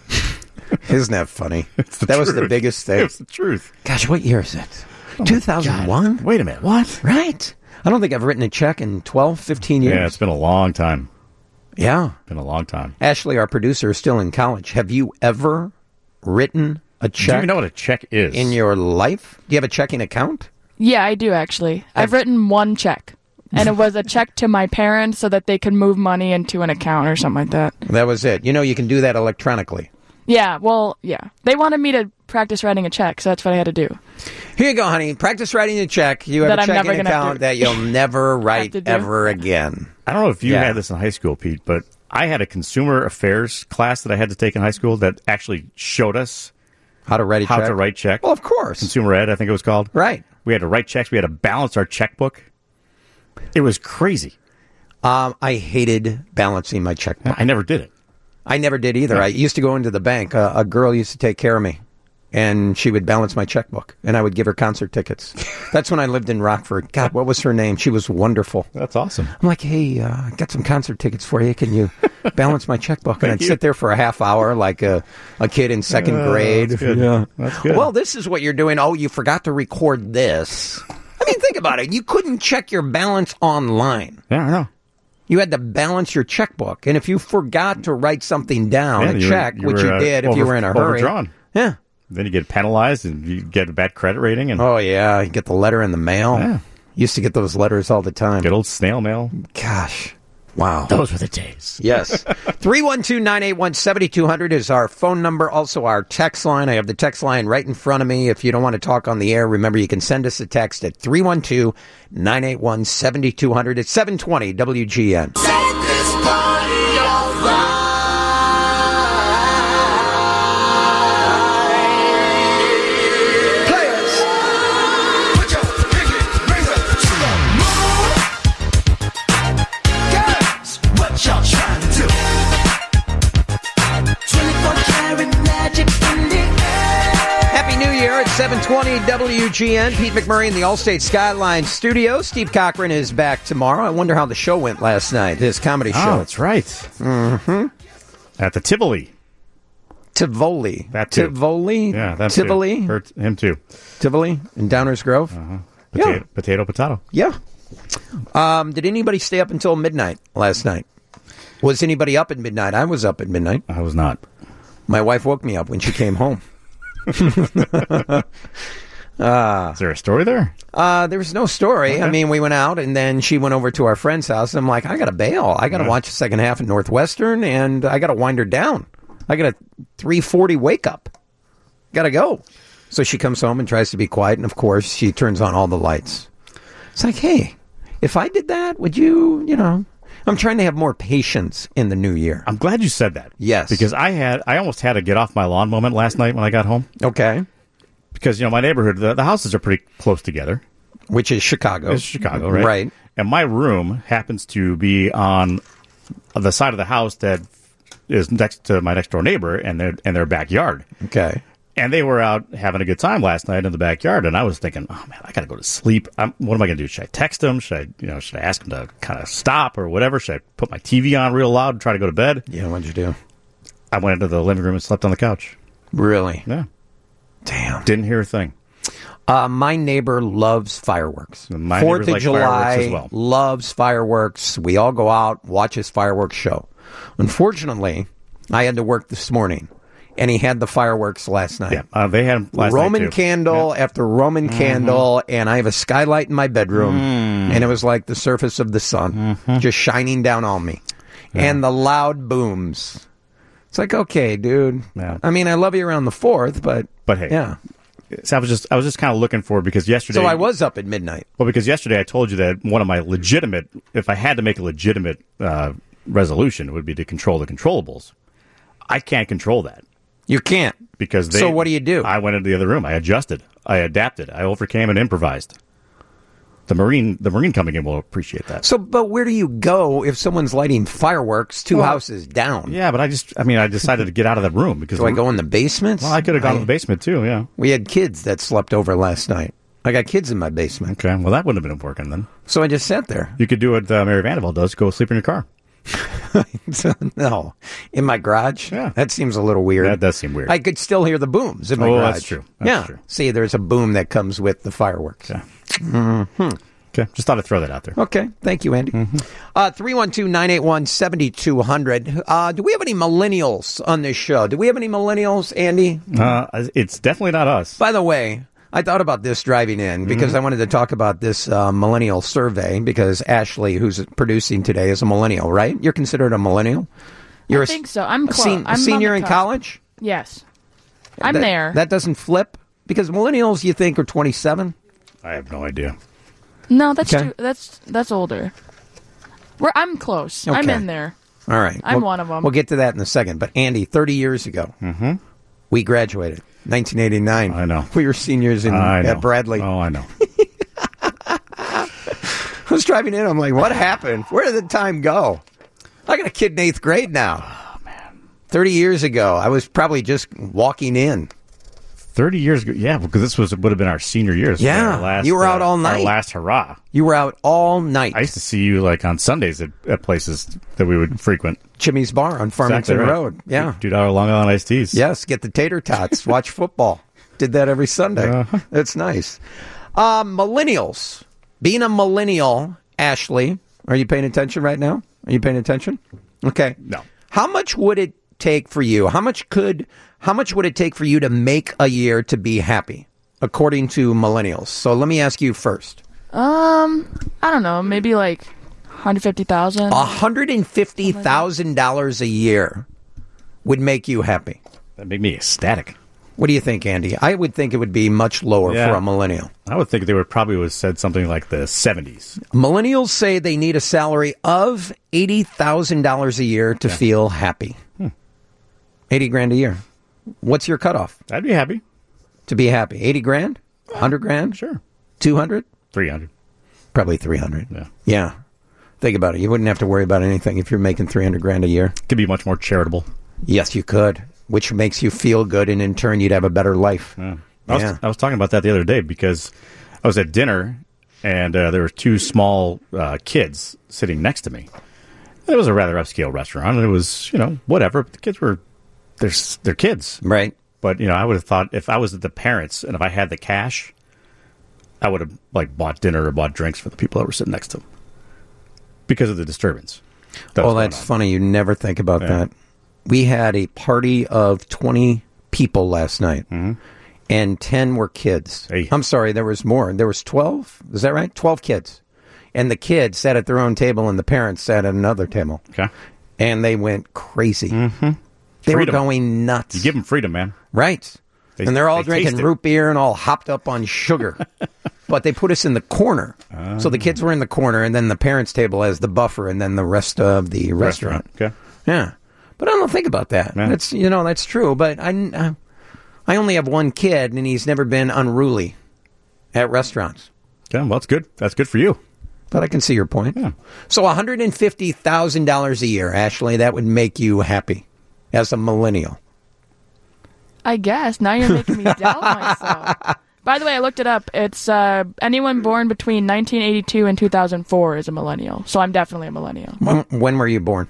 [SPEAKER 3] Isn't that funny? That was the biggest thing.
[SPEAKER 4] It's the truth.
[SPEAKER 3] Gosh, what year is it? 2001?
[SPEAKER 4] Wait a minute, what?
[SPEAKER 3] Right. I don't think I've written a check in 12, 15 years.
[SPEAKER 4] Yeah, it's been a long time.
[SPEAKER 3] Yeah.
[SPEAKER 4] Been a long time.
[SPEAKER 3] Ashley, our producer, is still in college. Have you ever written a check?
[SPEAKER 4] Do you even know what a check is?
[SPEAKER 3] In your life? Do you have a checking account?
[SPEAKER 5] Yeah, I do, actually. I've written one check. And it was a check to my parents so that they could move money into an account or something like that.
[SPEAKER 3] That was it. You can do that electronically.
[SPEAKER 5] Yeah, well, yeah. They wanted me to practice writing a check, so that's what I had to do.
[SPEAKER 3] Here you go, honey. Practice writing a check. You have a checking account that you'll never write ever again.
[SPEAKER 4] I don't know if you had this in high school, Pete, but I had a consumer affairs class that I had to take in high school that actually showed us
[SPEAKER 3] how to write checks. Well, of course.
[SPEAKER 4] Consumer ed, I think it was called.
[SPEAKER 3] Right.
[SPEAKER 4] We had to write checks. We had to balance our checkbook. It was crazy.
[SPEAKER 3] I hated balancing my checkbook.
[SPEAKER 4] I never did it.
[SPEAKER 3] I never did either. I used to go into the bank. A girl used to take care of me, and she would balance my checkbook, and I would give her concert tickets. That's when I lived in Rockford. God, what was her name? She was wonderful.
[SPEAKER 4] That's awesome.
[SPEAKER 3] I'm like, hey, I got some concert tickets for you. Can you balance my checkbook? And I'd sit there for a half hour like a kid in second grade.
[SPEAKER 4] That's good.
[SPEAKER 3] Yeah.
[SPEAKER 4] That's good.
[SPEAKER 3] Well, this is what you're doing. Oh, you forgot to record this. I mean, think about it. You couldn't check your balance online.
[SPEAKER 4] Yeah, I know.
[SPEAKER 3] You had to balance your checkbook. And if you forgot to write something down, a check, which you did if you were in a hurry.
[SPEAKER 4] Overdrawn.
[SPEAKER 3] Yeah.
[SPEAKER 4] Then you get penalized and you get a bad credit rating. And
[SPEAKER 3] oh, yeah. You get the letter in the mail.
[SPEAKER 4] Yeah.
[SPEAKER 3] Used to get those letters all the time.
[SPEAKER 4] Good old snail mail.
[SPEAKER 3] Gosh. Wow.
[SPEAKER 4] Those were the days.
[SPEAKER 3] Yes. 312-981-7200 is our phone number. Also our text line. I have the text line right in front of me. If you don't want to talk on the air, remember you can send us a text at 312-981-7200. It's 720 WGN.
[SPEAKER 2] Set this party on fire. Players, put your pinky rings up to the moon. Girls, what y'all trying to do? 24-karat magic in the air.
[SPEAKER 3] Happy New Year at 720 WGN. Pete McMurray in the Allstate Skyline studio. Steve Cochran is back tomorrow. I wonder how the show went last night, his comedy show.
[SPEAKER 4] Oh, that's right. Mm-hmm. At the Tivoli.
[SPEAKER 3] Tivoli.
[SPEAKER 4] That too.
[SPEAKER 3] Tivoli?
[SPEAKER 4] Yeah, that's
[SPEAKER 3] Tivoli?
[SPEAKER 4] Hurt him too.
[SPEAKER 3] Tivoli in Downers Grove? Yeah.
[SPEAKER 4] Potato.
[SPEAKER 3] Yeah. Did anybody stay up until midnight last night? Was anybody up at midnight? I was up at midnight.
[SPEAKER 4] I was not.
[SPEAKER 3] My wife woke me up when she came home.
[SPEAKER 4] Is there a story there?
[SPEAKER 3] There was no story.
[SPEAKER 4] Okay.
[SPEAKER 3] I mean, we went out, and then she went over to our friend's house. And I'm like, I got to bail. I got to watch the second half of Northwestern, and I got to wind her down. I got a 3:40 wake up. Got to go. So she comes home and tries to be quiet, and of course, she turns on all the lights. It's like, hey, if I did that, would you, I'm trying to have more patience in the new year.
[SPEAKER 4] I'm glad you said that.
[SPEAKER 3] Yes.
[SPEAKER 4] Because I almost had a get off my lawn moment last night when I got home.
[SPEAKER 3] Okay.
[SPEAKER 4] Because, my neighborhood, the houses are pretty close together.
[SPEAKER 3] Which is Chicago.
[SPEAKER 4] It's Chicago, right?
[SPEAKER 3] Right.
[SPEAKER 4] And my room happens to be on the side of the house that is next to my next door neighbor and their backyard.
[SPEAKER 3] Okay.
[SPEAKER 4] And they were out having a good time last night in the backyard, and I was thinking, oh man, I got to go to sleep. What am I going to do? Should I text them? Should I ask them to kind of stop or whatever? Should I put my TV on real loud and try to go to bed?
[SPEAKER 3] Yeah, what'd you do?
[SPEAKER 4] I went into the living room and slept on the couch.
[SPEAKER 3] Really?
[SPEAKER 4] Yeah.
[SPEAKER 3] Damn.
[SPEAKER 4] Didn't hear a thing.
[SPEAKER 3] My neighbor loves fireworks.
[SPEAKER 4] My
[SPEAKER 3] 4th
[SPEAKER 4] neighbors
[SPEAKER 3] of
[SPEAKER 4] like
[SPEAKER 3] July,
[SPEAKER 4] fireworks as well.
[SPEAKER 3] loves fireworks. We all go out, watch his fireworks show. Unfortunately, I had to work this morning, and he had the fireworks last night.
[SPEAKER 4] Yeah, they had them last
[SPEAKER 3] Roman
[SPEAKER 4] night too.
[SPEAKER 3] candle after Roman candle, and I have a skylight in my bedroom, and it was like the surface of the sun, just shining down on me. And the loud booms. It's like, okay, dude.
[SPEAKER 4] Yeah.
[SPEAKER 3] I mean, I love you around the 4th, but
[SPEAKER 4] hey,
[SPEAKER 3] yeah.
[SPEAKER 4] So I was just kind of looking for, because yesterday.
[SPEAKER 3] So I was up at midnight.
[SPEAKER 4] Well, because yesterday I told you that one of my legitimate, if I had to make a legitimate resolution, it would be to control the controllables. I can't control that.
[SPEAKER 3] You can't.
[SPEAKER 4] Because
[SPEAKER 3] So what do you do?
[SPEAKER 4] I went into the other room. I adjusted. I adapted. I overcame and improvised. The Marine coming in will appreciate that.
[SPEAKER 3] So, but where do you go if someone's lighting fireworks 2 houses down?
[SPEAKER 4] Yeah, but I decided to get out of the room because.
[SPEAKER 3] Do I go in the basement?
[SPEAKER 4] Well, I could have gone to the basement too. Yeah.
[SPEAKER 3] We had kids that slept over last night. I got kids in my basement.
[SPEAKER 4] Okay. Well, that wouldn't have been working then.
[SPEAKER 3] So I just sat there.
[SPEAKER 4] You could do what Mary Vanderbilt does: go sleep in your car.
[SPEAKER 3] No. In my garage?
[SPEAKER 4] Yeah.
[SPEAKER 3] That seems a little weird.
[SPEAKER 4] That does seem weird.
[SPEAKER 3] I could still hear the booms in my garage.
[SPEAKER 4] That's true. That's true.
[SPEAKER 3] See, there's a boom that comes with the fireworks.
[SPEAKER 4] Yeah. Okay. Just thought I'd throw that out there.
[SPEAKER 3] Okay. Thank you, Andy. 312-981-7200. Do we have any millennials on this show? Do we have any millennials, Andy?
[SPEAKER 4] It's definitely not us.
[SPEAKER 3] By the way, I thought about this driving in because I wanted to talk about this millennial survey because Ashley, who's producing today, is a millennial, right? You're considered a millennial?
[SPEAKER 5] I think so. I'm close. I'm
[SPEAKER 3] a
[SPEAKER 5] on
[SPEAKER 3] senior
[SPEAKER 5] the
[SPEAKER 3] in
[SPEAKER 5] cusp.
[SPEAKER 3] college?
[SPEAKER 5] Yes. I'm there.
[SPEAKER 3] That doesn't flip? Because millennials, you think, are 27?
[SPEAKER 4] I have no idea.
[SPEAKER 5] No, that's
[SPEAKER 3] Okay.
[SPEAKER 5] that's older. I'm close.
[SPEAKER 3] Okay.
[SPEAKER 5] I'm in there.
[SPEAKER 3] All right.
[SPEAKER 5] I'm one of them.
[SPEAKER 3] We'll get to that in a second. But, Andy, 30 years ago, we graduated. 1989.
[SPEAKER 4] I know.
[SPEAKER 3] We were seniors at Bradley.
[SPEAKER 4] Oh, I know.
[SPEAKER 3] I was driving in. I'm like, what happened? Where did the time go? I got a kid in 8th grade now.
[SPEAKER 4] Oh, man.
[SPEAKER 3] 30 years ago, I was probably just walking in.
[SPEAKER 4] 30 years ago. Yeah, because would have been our senior years.
[SPEAKER 3] Yeah, you were out all night.
[SPEAKER 4] Our last hurrah.
[SPEAKER 3] You were out all night.
[SPEAKER 4] I used to see you on Sundays at places that we would frequent.
[SPEAKER 3] Chimmy's Bar on Farmington
[SPEAKER 4] Exactly right.
[SPEAKER 3] Road. Yeah.
[SPEAKER 4] $2 Long Island iced teas.
[SPEAKER 3] Yes, get the tater tots. Watch football. Did that every Sunday. That's nice. Millennials. Being a millennial, Ashley, are you paying attention right now? Are you paying attention? Okay.
[SPEAKER 4] No.
[SPEAKER 3] How much would it take for you? How much would it take for you to make a year to be happy, according to millennials? So let me ask you first.
[SPEAKER 5] I don't know, maybe like $150,000.
[SPEAKER 3] $150,000 a year would make you happy.
[SPEAKER 4] That'd make me ecstatic.
[SPEAKER 3] What do you think, Andy? I would think it would be much lower for a millennial.
[SPEAKER 4] I would think they would probably have said something like the 70s.
[SPEAKER 3] Millennials say they need a salary of $80,000 a year to feel happy. $80,000 a year. What's your cutoff
[SPEAKER 4] I'd be happy.
[SPEAKER 3] to be happy? $80,000? $100,000?
[SPEAKER 4] Sure.
[SPEAKER 3] 200?
[SPEAKER 4] 300.
[SPEAKER 3] Probably 300.
[SPEAKER 4] Yeah.
[SPEAKER 3] Yeah. Think about it. You wouldn't have to worry about anything if you're making $300,000 a year.
[SPEAKER 4] Could be much more charitable.
[SPEAKER 3] Yes, you could, which makes you feel good, and in turn, you'd have a better life.
[SPEAKER 4] Yeah. I was talking about that the other day because I was at dinner and there were two small kids sitting next to me. And it was a rather upscale restaurant, and it was, whatever. The kids were, they're kids.
[SPEAKER 3] Right.
[SPEAKER 4] But, I would have thought if I was the parents and if I had the cash, I would have, bought dinner or bought drinks for the people that were sitting next to them because of the disturbance.
[SPEAKER 3] That's funny. You never think about that. We had a party of 20 people last night, and 10 were kids.
[SPEAKER 4] Hey.
[SPEAKER 3] I'm sorry, there was more. There was 12. Is that right? 12 kids. And the kids sat at their own table, and the parents sat at another table.
[SPEAKER 4] Okay.
[SPEAKER 3] And they went crazy. They were going nuts.
[SPEAKER 4] You give them freedom, man.
[SPEAKER 3] Right. And they're all drinking
[SPEAKER 4] taste it.
[SPEAKER 3] root beer and all hopped up on sugar. But they put us in the corner. So the kids were in the corner, and then the parents' table as the buffer, and then the rest of the restaurant.
[SPEAKER 4] Okay.
[SPEAKER 3] Yeah. But I don't think about that.
[SPEAKER 4] Yeah.
[SPEAKER 3] That's that's true. But I only have one kid, and he's never been unruly at restaurants.
[SPEAKER 4] Okay, well, that's good. That's good for you.
[SPEAKER 3] But I can see your point.
[SPEAKER 4] Yeah.
[SPEAKER 3] So $150,000 a year, Ashley, that would make you happy as a millennial.
[SPEAKER 5] I guess. Now you're making me doubt myself. By the way, I looked it up. It's anyone born between 1982 and 2004 is a millennial. So I'm definitely a millennial.
[SPEAKER 3] When were you born?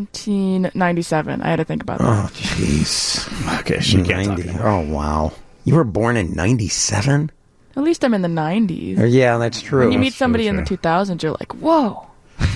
[SPEAKER 5] 1997. I had to think about that.
[SPEAKER 3] Oh, jeez.
[SPEAKER 4] Okay, she can't talk
[SPEAKER 3] 90.
[SPEAKER 4] anymore.
[SPEAKER 3] Oh, wow. You were born in 97?
[SPEAKER 5] At least I'm in the 90s.
[SPEAKER 3] Yeah, that's true.
[SPEAKER 5] When you meet somebody in the
[SPEAKER 4] true.
[SPEAKER 5] 2000s, you're like, whoa.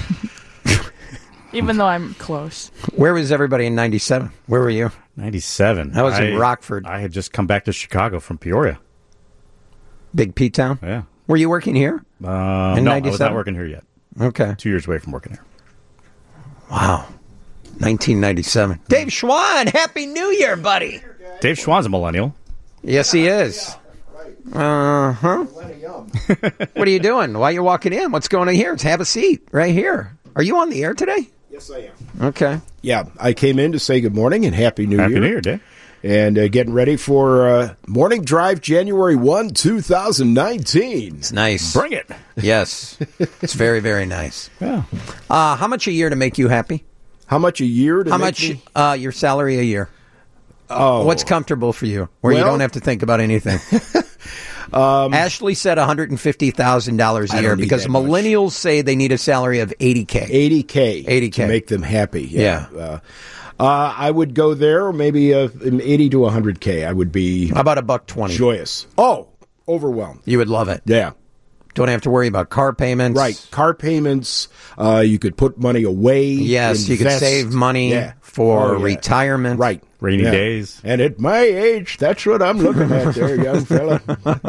[SPEAKER 5] Even though I'm close.
[SPEAKER 3] Where was everybody in 97? Where were you?
[SPEAKER 4] 97.
[SPEAKER 3] I was in Rockford.
[SPEAKER 4] I had just come back to Chicago from Peoria.
[SPEAKER 3] Big P Town?
[SPEAKER 4] Yeah.
[SPEAKER 3] Were you working here?
[SPEAKER 4] No, I was
[SPEAKER 3] 97?
[SPEAKER 4] not working here yet.
[SPEAKER 3] Okay.
[SPEAKER 4] 2 years away from working here.
[SPEAKER 3] Wow. 1997. Dave Schwann, Happy New Year, buddy.
[SPEAKER 4] Dave Schwann's a millennial.
[SPEAKER 3] Yes, he is. Uh-huh. What are you doing? Why are you walking in? What's going on here? Have a seat right here. Are you on the air today?
[SPEAKER 6] Yes, I am.
[SPEAKER 3] Okay.
[SPEAKER 6] Yeah, I came in to say good morning and Happy New Year.
[SPEAKER 4] Happy New Year, Dave.
[SPEAKER 6] And getting ready for Morning Drive January 1, 2019.
[SPEAKER 3] It's nice.
[SPEAKER 4] Bring it.
[SPEAKER 3] Yes. It's very, very nice.
[SPEAKER 4] Yeah.
[SPEAKER 3] How much a year to make you happy?
[SPEAKER 6] How much a year to
[SPEAKER 3] How
[SPEAKER 6] make
[SPEAKER 3] much
[SPEAKER 6] me-
[SPEAKER 3] your salary a year?
[SPEAKER 6] Oh.
[SPEAKER 3] What's comfortable for you, where you
[SPEAKER 6] Well-
[SPEAKER 3] don't have to think about anything? Ashley said $150,000 a
[SPEAKER 6] I
[SPEAKER 3] year
[SPEAKER 6] don't need
[SPEAKER 3] because
[SPEAKER 6] that much.
[SPEAKER 3] millennials say they need a salary of $80K.
[SPEAKER 6] 80K.
[SPEAKER 3] 80K.
[SPEAKER 6] To make them happy.
[SPEAKER 3] Yeah.
[SPEAKER 6] I would go there, or maybe an 80 to 100K. I would be
[SPEAKER 3] How about $120?
[SPEAKER 6] joyous. Oh, overwhelmed.
[SPEAKER 3] You would love it.
[SPEAKER 6] Yeah.
[SPEAKER 3] Don't have to worry about car payments.
[SPEAKER 6] Right. Car payments. You could put money away.
[SPEAKER 3] Yes, you could
[SPEAKER 6] invest.
[SPEAKER 3] save money
[SPEAKER 6] Yeah.
[SPEAKER 3] for
[SPEAKER 6] Oh, yeah.
[SPEAKER 3] retirement.
[SPEAKER 6] Right.
[SPEAKER 4] Rainy days.
[SPEAKER 6] And at my age, that's what I'm looking at there, young fella.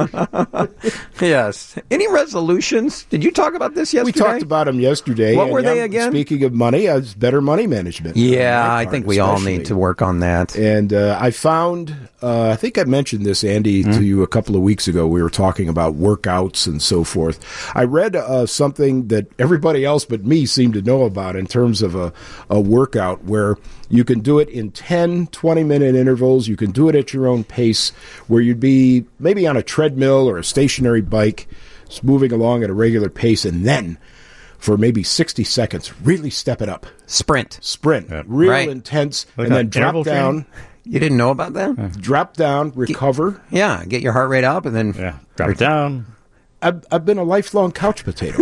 [SPEAKER 3] Yes. Any resolutions? Did you talk about this yesterday?
[SPEAKER 6] We talked about them yesterday.
[SPEAKER 3] What
[SPEAKER 6] and,
[SPEAKER 3] were they again?
[SPEAKER 6] Speaking of money, it's better money management.
[SPEAKER 3] Yeah,
[SPEAKER 6] on my
[SPEAKER 3] I
[SPEAKER 6] part,
[SPEAKER 3] think we all
[SPEAKER 6] especially.
[SPEAKER 3] need to work on that.
[SPEAKER 6] And I found, I think I mentioned this, Andy, to you a couple of weeks ago. We were talking about workouts and so forth. I read something that everybody else but me seemed to know about in terms of a workout where you can do it in 10, 20-minute intervals. You can do it at your own pace, where you'd be maybe on a treadmill or a stationary bike, just moving along at a regular pace, and then for maybe 60 seconds, really step it up.
[SPEAKER 3] Sprint.
[SPEAKER 6] Sprint, real
[SPEAKER 3] Right.
[SPEAKER 6] intense,
[SPEAKER 4] Like
[SPEAKER 6] and then
[SPEAKER 4] that
[SPEAKER 6] drop
[SPEAKER 4] interval
[SPEAKER 6] down,
[SPEAKER 4] training?
[SPEAKER 3] You didn't know about that?
[SPEAKER 6] drop down, recover.
[SPEAKER 3] Yeah, get your heart rate up and then
[SPEAKER 4] Yeah. Drop it down.
[SPEAKER 6] I've been a lifelong couch potato.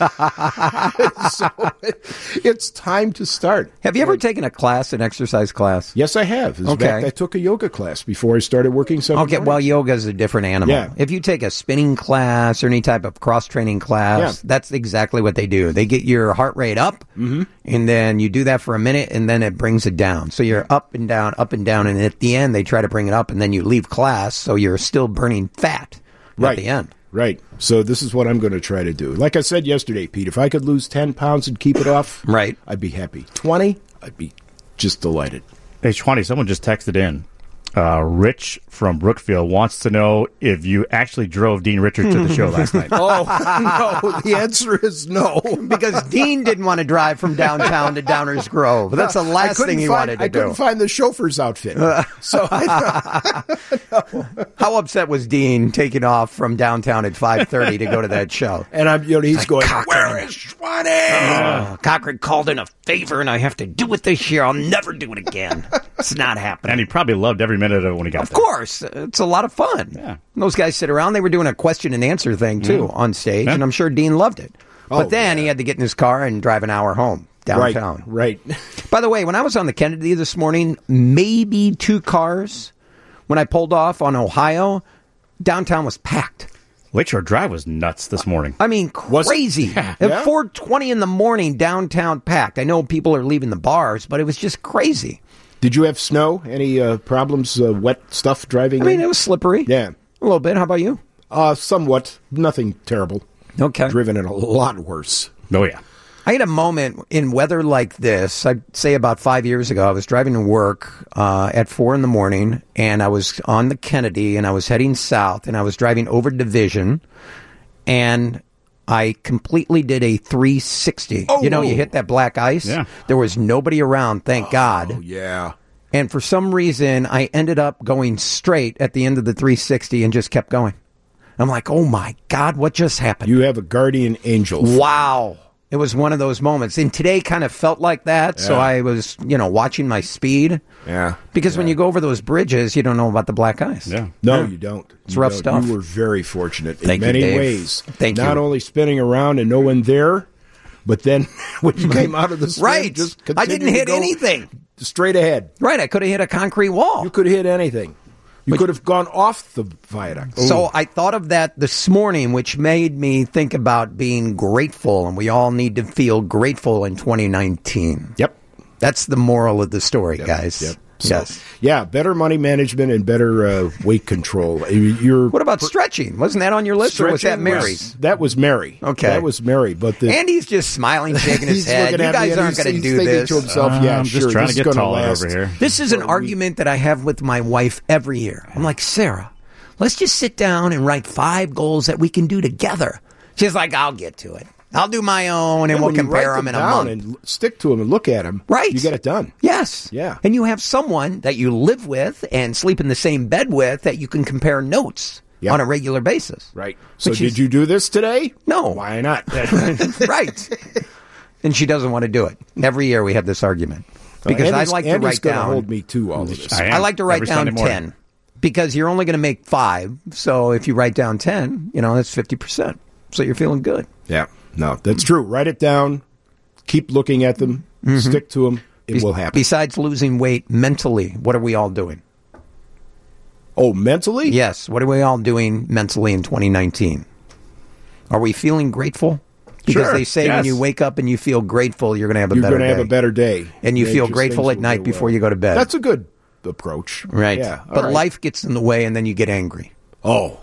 [SPEAKER 6] So it's time to start.
[SPEAKER 3] Have you ever taken a class, an exercise class?
[SPEAKER 6] Yes, I have. In
[SPEAKER 3] Okay.
[SPEAKER 6] fact, I took a yoga class before I started working Sunday
[SPEAKER 3] Okay, well,
[SPEAKER 6] mornings.
[SPEAKER 3] yoga is a different animal.
[SPEAKER 6] Yeah.
[SPEAKER 3] If you take a spinning class or any type of cross-training class,
[SPEAKER 6] Yeah.
[SPEAKER 3] that's exactly what they do. They get your heart rate up, and then you do that for a minute, and then it brings it down. So you're up and down, and at the end, they try to bring it up, and then you leave class, so you're still burning fat at
[SPEAKER 6] Right.
[SPEAKER 3] the end.
[SPEAKER 6] Right. So this is what I'm going to try to do. Like I said yesterday, Pete, if I could lose 10 pounds and keep it off,
[SPEAKER 3] Right.
[SPEAKER 6] I'd be happy. 20, I'd be just delighted.
[SPEAKER 4] Hey, Schwani, someone just texted in. Rich from Brookfield wants to know if you actually drove Dean Richards to the show last night.
[SPEAKER 6] Oh, no. The answer is no.
[SPEAKER 3] Because Dean didn't want to drive from downtown to Downers Grove. That's the last thing he wanted to
[SPEAKER 6] I
[SPEAKER 3] do.
[SPEAKER 6] couldn't find the chauffeur's outfit. So
[SPEAKER 3] How upset was Dean taking off from downtown at 5:30 to go to that show?
[SPEAKER 6] and he's going,
[SPEAKER 3] Cochran.
[SPEAKER 6] where is Schwani?
[SPEAKER 3] Cochran called in a favor, and I have to do it this year. I'll never do it again. It's not happening.
[SPEAKER 4] And he probably loved every minute of it when he got
[SPEAKER 3] Of
[SPEAKER 4] there.
[SPEAKER 3] course, it's a lot of fun.
[SPEAKER 4] Yeah.
[SPEAKER 3] Those guys sit around. They were doing a question and answer thing too on stage,
[SPEAKER 4] Yeah.
[SPEAKER 3] and I'm sure Dean loved it.
[SPEAKER 6] Oh,
[SPEAKER 3] But then he had to get in his car and drive an hour home downtown.
[SPEAKER 6] Right.
[SPEAKER 3] By the way, when I was on the Kennedy this morning, maybe 2 cars. When I pulled off on Ohio, downtown was packed.
[SPEAKER 4] Lakeshore Drive was nuts this morning.
[SPEAKER 3] I mean,
[SPEAKER 6] Was it?
[SPEAKER 3] crazy.
[SPEAKER 6] Yeah.
[SPEAKER 3] At 4:20 in the morning, downtown packed. I know people are leaving the bars, but it was just crazy.
[SPEAKER 6] Did you have snow? Any problems, wet stuff driving
[SPEAKER 3] I mean,
[SPEAKER 6] in?
[SPEAKER 3] it was slippery.
[SPEAKER 6] Yeah.
[SPEAKER 3] A little bit. How about you?
[SPEAKER 6] Somewhat. Nothing terrible.
[SPEAKER 3] Okay.
[SPEAKER 6] Driven in a lot worse.
[SPEAKER 4] Oh, yeah.
[SPEAKER 3] I had a moment in weather like this, I'd say about 5 years ago. I was driving to work at 4 in the morning, and I was on the Kennedy, and I was heading south, and I was driving over Division, and I completely did a 360.
[SPEAKER 6] Oh.
[SPEAKER 3] You know, you hit that black ice.
[SPEAKER 4] Yeah.
[SPEAKER 3] There was nobody around, thank God.
[SPEAKER 6] Oh, yeah.
[SPEAKER 3] And for some reason, I ended up going straight at the end of the 360 and just kept going. I'm like, oh, my God, what just happened?
[SPEAKER 6] You have a guardian angel.
[SPEAKER 3] Wow. It was one of those moments. And today kind of felt like that. So
[SPEAKER 6] Yeah.
[SPEAKER 3] I was, watching my speed.
[SPEAKER 6] Yeah.
[SPEAKER 3] Because when you go over those bridges, you don't know about the black ice.
[SPEAKER 4] Yeah.
[SPEAKER 6] No, you don't.
[SPEAKER 3] It's
[SPEAKER 6] You
[SPEAKER 3] rough
[SPEAKER 6] don't.
[SPEAKER 3] stuff.
[SPEAKER 6] You were very fortunate
[SPEAKER 3] Thank
[SPEAKER 6] in
[SPEAKER 3] you,
[SPEAKER 6] many
[SPEAKER 3] Dave.
[SPEAKER 6] ways.
[SPEAKER 3] Thank you.
[SPEAKER 6] Not only spinning around and no one there, but then when you came out of the swim,
[SPEAKER 3] Right.
[SPEAKER 6] just
[SPEAKER 3] I
[SPEAKER 6] continued
[SPEAKER 3] didn't
[SPEAKER 6] to
[SPEAKER 3] hit
[SPEAKER 6] go
[SPEAKER 3] anything.
[SPEAKER 6] straight ahead.
[SPEAKER 3] Right. I could have hit a concrete wall.
[SPEAKER 6] You could hit anything. You could have gone off the viaduct.
[SPEAKER 3] So I thought of that this morning, which made me think about being grateful. And we all need to feel grateful in 2019.
[SPEAKER 6] Yep.
[SPEAKER 3] That's the moral of the story, guys.
[SPEAKER 6] Yep. So,
[SPEAKER 3] Yes.
[SPEAKER 6] Yeah, better money management and better weight control. You're
[SPEAKER 3] What about stretching? Wasn't that on your list, or was that
[SPEAKER 6] stretching
[SPEAKER 3] Mary's?
[SPEAKER 6] That was Mary.
[SPEAKER 3] Okay.
[SPEAKER 6] That was Mary. But the,
[SPEAKER 3] Andy's just smiling, shaking his
[SPEAKER 6] he's
[SPEAKER 3] head.
[SPEAKER 6] looking
[SPEAKER 3] You
[SPEAKER 6] at me
[SPEAKER 3] guys
[SPEAKER 6] and
[SPEAKER 3] aren't
[SPEAKER 6] he's-
[SPEAKER 3] going to
[SPEAKER 6] he's
[SPEAKER 3] do
[SPEAKER 6] thinking
[SPEAKER 3] this.
[SPEAKER 6] to himself, yeah,
[SPEAKER 4] I'm
[SPEAKER 6] sure,
[SPEAKER 4] just trying
[SPEAKER 6] this
[SPEAKER 4] to
[SPEAKER 6] is
[SPEAKER 4] get
[SPEAKER 6] gonna
[SPEAKER 4] taller
[SPEAKER 6] last.
[SPEAKER 4] over here.
[SPEAKER 3] This is an argument that I have with my wife every year. I'm like, Sarah, let's just sit down and write 5 goals that we can do together. She's like, I'll get to it. I'll do my own, and
[SPEAKER 6] Yeah,
[SPEAKER 3] we'll
[SPEAKER 6] when you
[SPEAKER 3] compare
[SPEAKER 6] write
[SPEAKER 3] them in a
[SPEAKER 6] down
[SPEAKER 3] month.
[SPEAKER 6] and stick to them and look at them.
[SPEAKER 3] Right.
[SPEAKER 6] You get it done.
[SPEAKER 3] Yes.
[SPEAKER 6] Yeah.
[SPEAKER 3] And you have someone that you live with and sleep in the same bed with that you can compare notes
[SPEAKER 6] Yeah.
[SPEAKER 3] on a regular basis.
[SPEAKER 6] Right. So
[SPEAKER 3] Which
[SPEAKER 6] did
[SPEAKER 3] is-
[SPEAKER 6] you do this today?
[SPEAKER 3] No.
[SPEAKER 6] Why not?
[SPEAKER 3] Right. And she doesn't want to do it. Every year we have this argument. Because I like to
[SPEAKER 6] Andy's
[SPEAKER 3] write
[SPEAKER 6] gonna
[SPEAKER 3] down.
[SPEAKER 6] hold me to all of this.
[SPEAKER 4] I am.
[SPEAKER 3] I like to write
[SPEAKER 4] Every
[SPEAKER 3] down
[SPEAKER 4] Sunday morning.
[SPEAKER 3] 10 because you're only going to make 5. So if you write down 10, that's 50%. So you're feeling good.
[SPEAKER 6] Yeah. No, that's true. Write it down. Keep looking at them. Stick to them. It will happen.
[SPEAKER 3] Besides losing weight mentally, what are we all doing?
[SPEAKER 6] Oh, mentally?
[SPEAKER 3] Yes, what are we all doing mentally in 2019? Are we feeling grateful? Because
[SPEAKER 6] Sure,
[SPEAKER 3] they say when
[SPEAKER 6] yes.
[SPEAKER 3] you wake up and you feel grateful, you're going to have a
[SPEAKER 6] You're
[SPEAKER 3] better
[SPEAKER 6] going to have
[SPEAKER 3] day.
[SPEAKER 6] a better day.
[SPEAKER 3] And you
[SPEAKER 6] Yeah,
[SPEAKER 3] feel
[SPEAKER 6] just
[SPEAKER 3] grateful
[SPEAKER 6] things
[SPEAKER 3] at
[SPEAKER 6] will
[SPEAKER 3] night
[SPEAKER 6] go
[SPEAKER 3] before
[SPEAKER 6] well.
[SPEAKER 3] you go to bed.
[SPEAKER 6] That's a good approach.
[SPEAKER 3] Right.
[SPEAKER 6] Yeah.
[SPEAKER 3] But
[SPEAKER 6] all right.
[SPEAKER 3] life gets in the way and then you get angry.
[SPEAKER 6] Oh.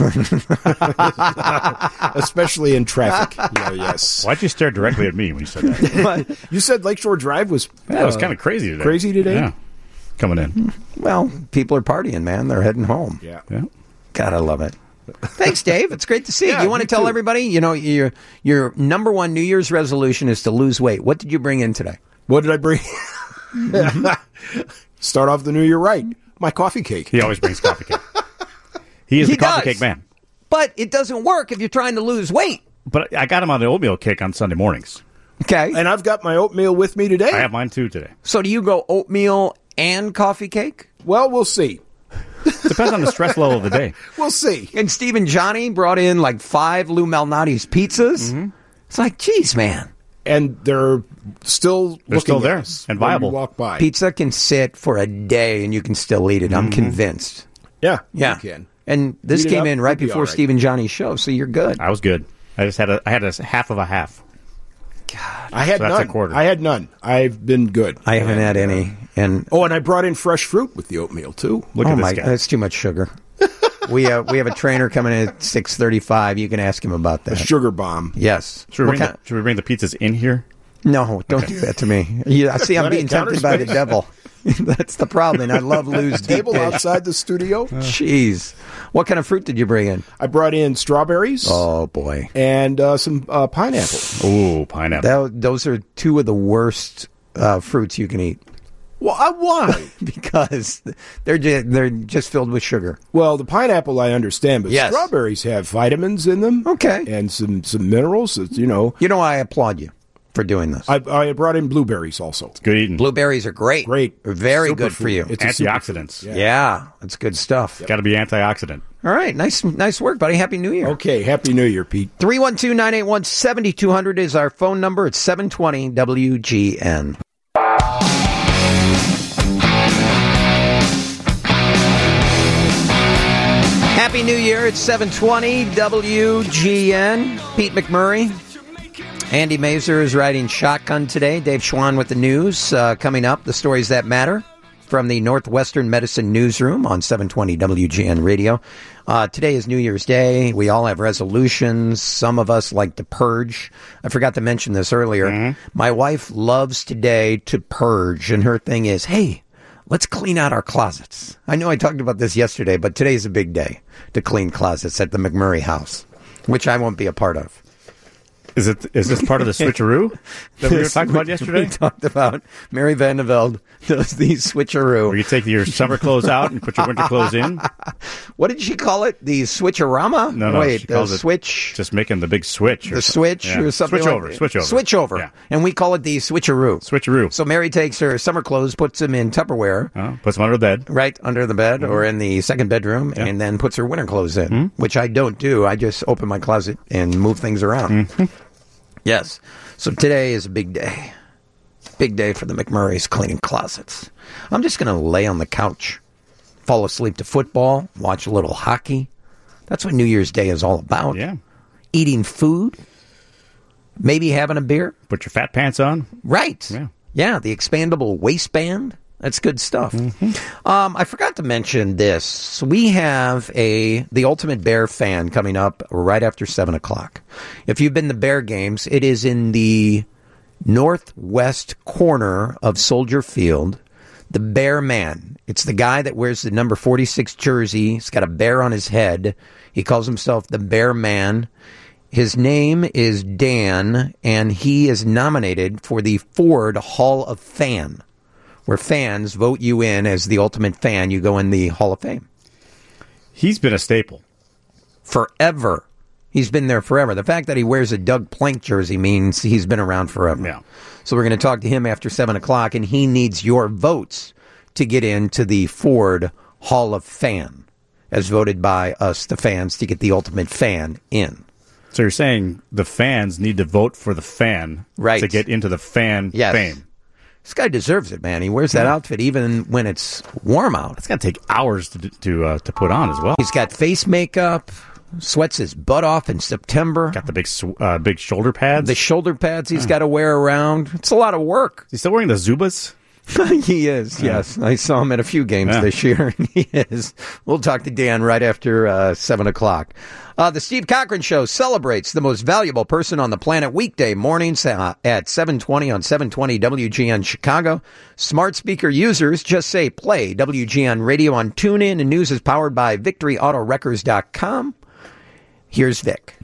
[SPEAKER 6] Especially in traffic. Yeah, yes.
[SPEAKER 4] Why'd you stare directly at me when you said that?
[SPEAKER 6] You said Lakeshore Drive was
[SPEAKER 4] That was kind of crazy today.
[SPEAKER 6] crazy today?
[SPEAKER 4] Yeah. Coming in.
[SPEAKER 3] Well, people are partying, man. They're heading home.
[SPEAKER 6] Yeah.
[SPEAKER 4] Yeah.
[SPEAKER 3] God, I love it. Thanks, Dave. It's great to see you.
[SPEAKER 6] Yeah,
[SPEAKER 3] You want to
[SPEAKER 6] me
[SPEAKER 3] tell
[SPEAKER 6] too.
[SPEAKER 3] everybody, your number one New Year's resolution is to lose weight. What did you bring in today?
[SPEAKER 6] What did I bring? Start off the new year right. My coffee cake.
[SPEAKER 4] He always brings coffee cake. He is
[SPEAKER 3] He
[SPEAKER 4] the coffee
[SPEAKER 3] does.
[SPEAKER 4] cake man.
[SPEAKER 3] But it doesn't work if you're trying to lose weight.
[SPEAKER 4] But I got him on the oatmeal kick on Sunday mornings.
[SPEAKER 3] Okay.
[SPEAKER 6] And I've got my oatmeal with me today.
[SPEAKER 4] I have mine too today.
[SPEAKER 3] So do you go oatmeal and coffee cake?
[SPEAKER 6] Well, we'll see.
[SPEAKER 4] Depends on the stress level of the day.
[SPEAKER 6] We'll see.
[SPEAKER 3] And Steve and Johnny brought in like 5 Lou Malnati's pizzas.
[SPEAKER 6] Mm-hmm.
[SPEAKER 3] It's like, geez, man.
[SPEAKER 6] And they're still
[SPEAKER 4] They're
[SPEAKER 6] looking
[SPEAKER 4] still
[SPEAKER 6] at
[SPEAKER 4] there
[SPEAKER 6] us
[SPEAKER 4] and
[SPEAKER 6] when we
[SPEAKER 4] viable.
[SPEAKER 6] walk by.
[SPEAKER 3] Pizza can sit for a day and you can still eat it. I'm convinced.
[SPEAKER 6] Yeah,
[SPEAKER 3] Yeah.
[SPEAKER 6] you can.
[SPEAKER 3] And this
[SPEAKER 6] Heat it
[SPEAKER 3] came
[SPEAKER 6] up,
[SPEAKER 3] in right
[SPEAKER 6] you'll be
[SPEAKER 3] before
[SPEAKER 6] all right.
[SPEAKER 3] Steve and Johnny's show, so you're good.
[SPEAKER 4] I was good. I had a half of a half.
[SPEAKER 6] I had
[SPEAKER 4] So that's a
[SPEAKER 6] none.
[SPEAKER 4] quarter.
[SPEAKER 6] I had none. I've been good.
[SPEAKER 3] I haven't had any. And
[SPEAKER 6] Oh, and I brought in fresh fruit with the oatmeal too.
[SPEAKER 4] Look
[SPEAKER 3] oh
[SPEAKER 4] at
[SPEAKER 3] my,
[SPEAKER 4] this guy.
[SPEAKER 3] that's too much sugar. we have a trainer coming in at 6:35. You can ask him about that.
[SPEAKER 6] A sugar bomb.
[SPEAKER 3] Yes.
[SPEAKER 4] Should we bring the pizzas in here?
[SPEAKER 3] No, don't do that to me. I see I'm being tempted by the devil. That's the problem. And I love Lou's deep
[SPEAKER 6] Table
[SPEAKER 3] dish.
[SPEAKER 6] outside the studio.
[SPEAKER 3] Jeez. What kind of fruit did you bring in?
[SPEAKER 6] I brought in strawberries.
[SPEAKER 3] Oh, boy.
[SPEAKER 6] And some pineapple.
[SPEAKER 4] Oh, pineapple.
[SPEAKER 3] Those are two of the worst fruits you can eat.
[SPEAKER 6] Well, why?
[SPEAKER 3] Because they're just filled with sugar.
[SPEAKER 6] Well, the pineapple I understand, but
[SPEAKER 3] Yes.
[SPEAKER 6] strawberries have vitamins in them.
[SPEAKER 3] Okay.
[SPEAKER 6] And some minerals, you know.
[SPEAKER 3] You know, I applaud you for doing this.
[SPEAKER 6] I brought in blueberries also.
[SPEAKER 4] Good eating.
[SPEAKER 3] Blueberries are great.
[SPEAKER 6] Great.
[SPEAKER 3] They're very good
[SPEAKER 6] Superfood.
[SPEAKER 3] for you.
[SPEAKER 6] It's a
[SPEAKER 4] Antioxidants.
[SPEAKER 6] superfood.
[SPEAKER 3] Yeah, that's good stuff.
[SPEAKER 4] Got to be antioxidant.
[SPEAKER 3] All right, nice work, buddy. Happy New Year.
[SPEAKER 6] Okay, Happy New Year, Pete.
[SPEAKER 3] 312-981-7200 is our phone number. It's 720 WGN. Happy New Year. It's 720 WGN. Pete McMurray. Andy Mazer is riding shotgun today. Dave Schwann with the news. Coming up, the stories that matter from the Northwestern Medicine Newsroom on 720 WGN Radio. Today is New Year's Day. We all have resolutions. Some of us like to purge. I forgot to mention this earlier. Mm-hmm. My wife loves today to purge, and her thing is, hey, let's clean out our closets. I know I talked about this yesterday, but today's a big day to clean closets at the McMurray house, which I won't be a part of.
[SPEAKER 4] Is this part of the switcheroo that we were talking about yesterday?
[SPEAKER 3] We talked about Mary Vandeveld does the switcheroo.
[SPEAKER 4] Where you take your summer clothes out and put your winter clothes in?
[SPEAKER 3] What did she call it? The switcherama?
[SPEAKER 4] No.
[SPEAKER 3] Wait,
[SPEAKER 4] she
[SPEAKER 3] the
[SPEAKER 4] calls it
[SPEAKER 3] switch.
[SPEAKER 4] just making the big switch.
[SPEAKER 3] The switch or something
[SPEAKER 4] Switch
[SPEAKER 3] like
[SPEAKER 4] over.
[SPEAKER 3] that.
[SPEAKER 4] Switch over.
[SPEAKER 3] Switch over.
[SPEAKER 4] Yeah.
[SPEAKER 3] And we call it the switcheroo.
[SPEAKER 4] Switcheroo.
[SPEAKER 3] So Mary takes her summer clothes, puts them in Tupperware.
[SPEAKER 4] Puts them under the bed.
[SPEAKER 3] Right under the bed or in the second bedroom, and then puts her winter clothes in, which I don't do. I just open my closet and move things around. Yes. So today is a big day. Big day for the McMurrays cleaning closets. I'm just going to lay on the couch, fall asleep to football, watch a little hockey. That's what New Year's Day is all about.
[SPEAKER 4] Yeah.
[SPEAKER 3] Eating food, maybe having a beer.
[SPEAKER 4] Put your fat pants on.
[SPEAKER 3] Right.
[SPEAKER 4] Yeah.
[SPEAKER 3] Yeah, the expandable waistband. That's good stuff. I forgot to mention this. We have the Ultimate Bear fan coming up right after 7 o'clock. If you've been to Bear games, it is in the northwest corner of Soldier Field. The Bear Man. It's the guy that wears the number 46 jersey. He's got a bear on his head. He calls himself the Bear Man. His name is Dan, and he is nominated for the Ford Hall of Fame, where fans vote you in as the ultimate fan. You go in the Hall of Fame.
[SPEAKER 4] He's been a staple.
[SPEAKER 3] Forever. He's been there forever. The fact that he wears a Doug Plank jersey means he's been around forever.
[SPEAKER 4] Yeah.
[SPEAKER 3] So we're going to talk to him after 7 o'clock, and he needs your votes to get into the Ford Hall of Fame, as voted by us, the fans, to get the ultimate fan in.
[SPEAKER 4] So you're saying the fans need to vote for the fan to get into the fan fame.
[SPEAKER 3] This guy deserves it, man. He wears that outfit even when it's warm out.
[SPEAKER 4] It's going to take hours to put on as well.
[SPEAKER 3] He's got face makeup, sweats his butt off in September.
[SPEAKER 4] Got the big shoulder pads.
[SPEAKER 3] The shoulder pads he's got to wear around. It's a lot of work.
[SPEAKER 4] Is he still wearing the Zubas?
[SPEAKER 3] He is, yes. I saw him at a few games this year. He is. We'll talk to Dan right after 7 o'clock. The Steve Cochran Show celebrates the most valuable person on the planet weekday mornings at 7:20 on 720 WGN Chicago. Smart speaker users just say play WGN Radio on TuneIn, and news is powered by VictoryAutoWreckers.com. Here's Vic.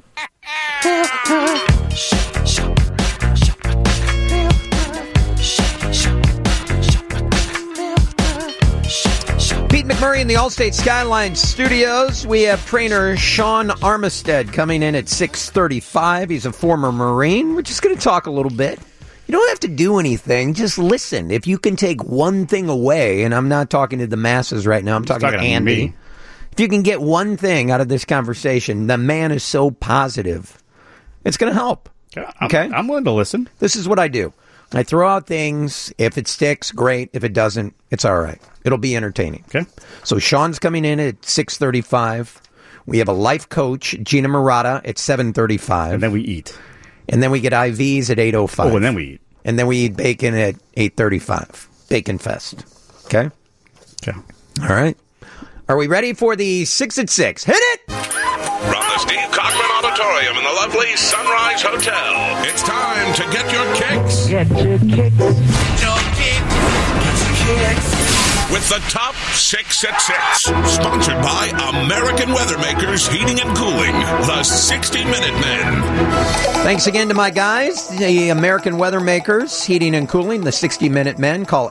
[SPEAKER 3] Pete McMurray in the Allstate Skyline Studios. We have trainer Sean Armistead coming in at 6:35. He's a former Marine. We're just going to talk a little bit. You don't have to do anything. Just listen. If you can take one thing away, and I'm not talking to the masses right now. I'm talking to Andy.
[SPEAKER 4] Me.
[SPEAKER 3] If you can get one thing out of this conversation, the man is so positive. It's going to help. Okay?
[SPEAKER 4] I'm willing to listen.
[SPEAKER 3] This is what I do. I throw out things. If it sticks, great. If it doesn't, it's all right. It'll be entertaining.
[SPEAKER 4] Okay.
[SPEAKER 3] So Sean's coming in at 6:35. We have a life coach, Gina Murata, at 7:35.
[SPEAKER 4] And then we eat.
[SPEAKER 3] And then we get IVs at 8:05.
[SPEAKER 4] Oh, and then we eat.
[SPEAKER 3] And then we eat bacon at 8:35. Bacon Fest. Okay?
[SPEAKER 4] Okay.
[SPEAKER 3] All right. Are we ready for the 6 at 6? Hit it!
[SPEAKER 7] From the Steve Cochran Auditorium in the lovely Sunrise Hotel, it's time to get your kicks.
[SPEAKER 2] Get your kicks. Get your kicks.
[SPEAKER 7] With the top 6 at 6. Sponsored by American Weather Makers Heating and Cooling, the 60-Minute Men.
[SPEAKER 3] Thanks again to my guys, the American Weather Makers Heating and Cooling, the 60-Minute Men. Call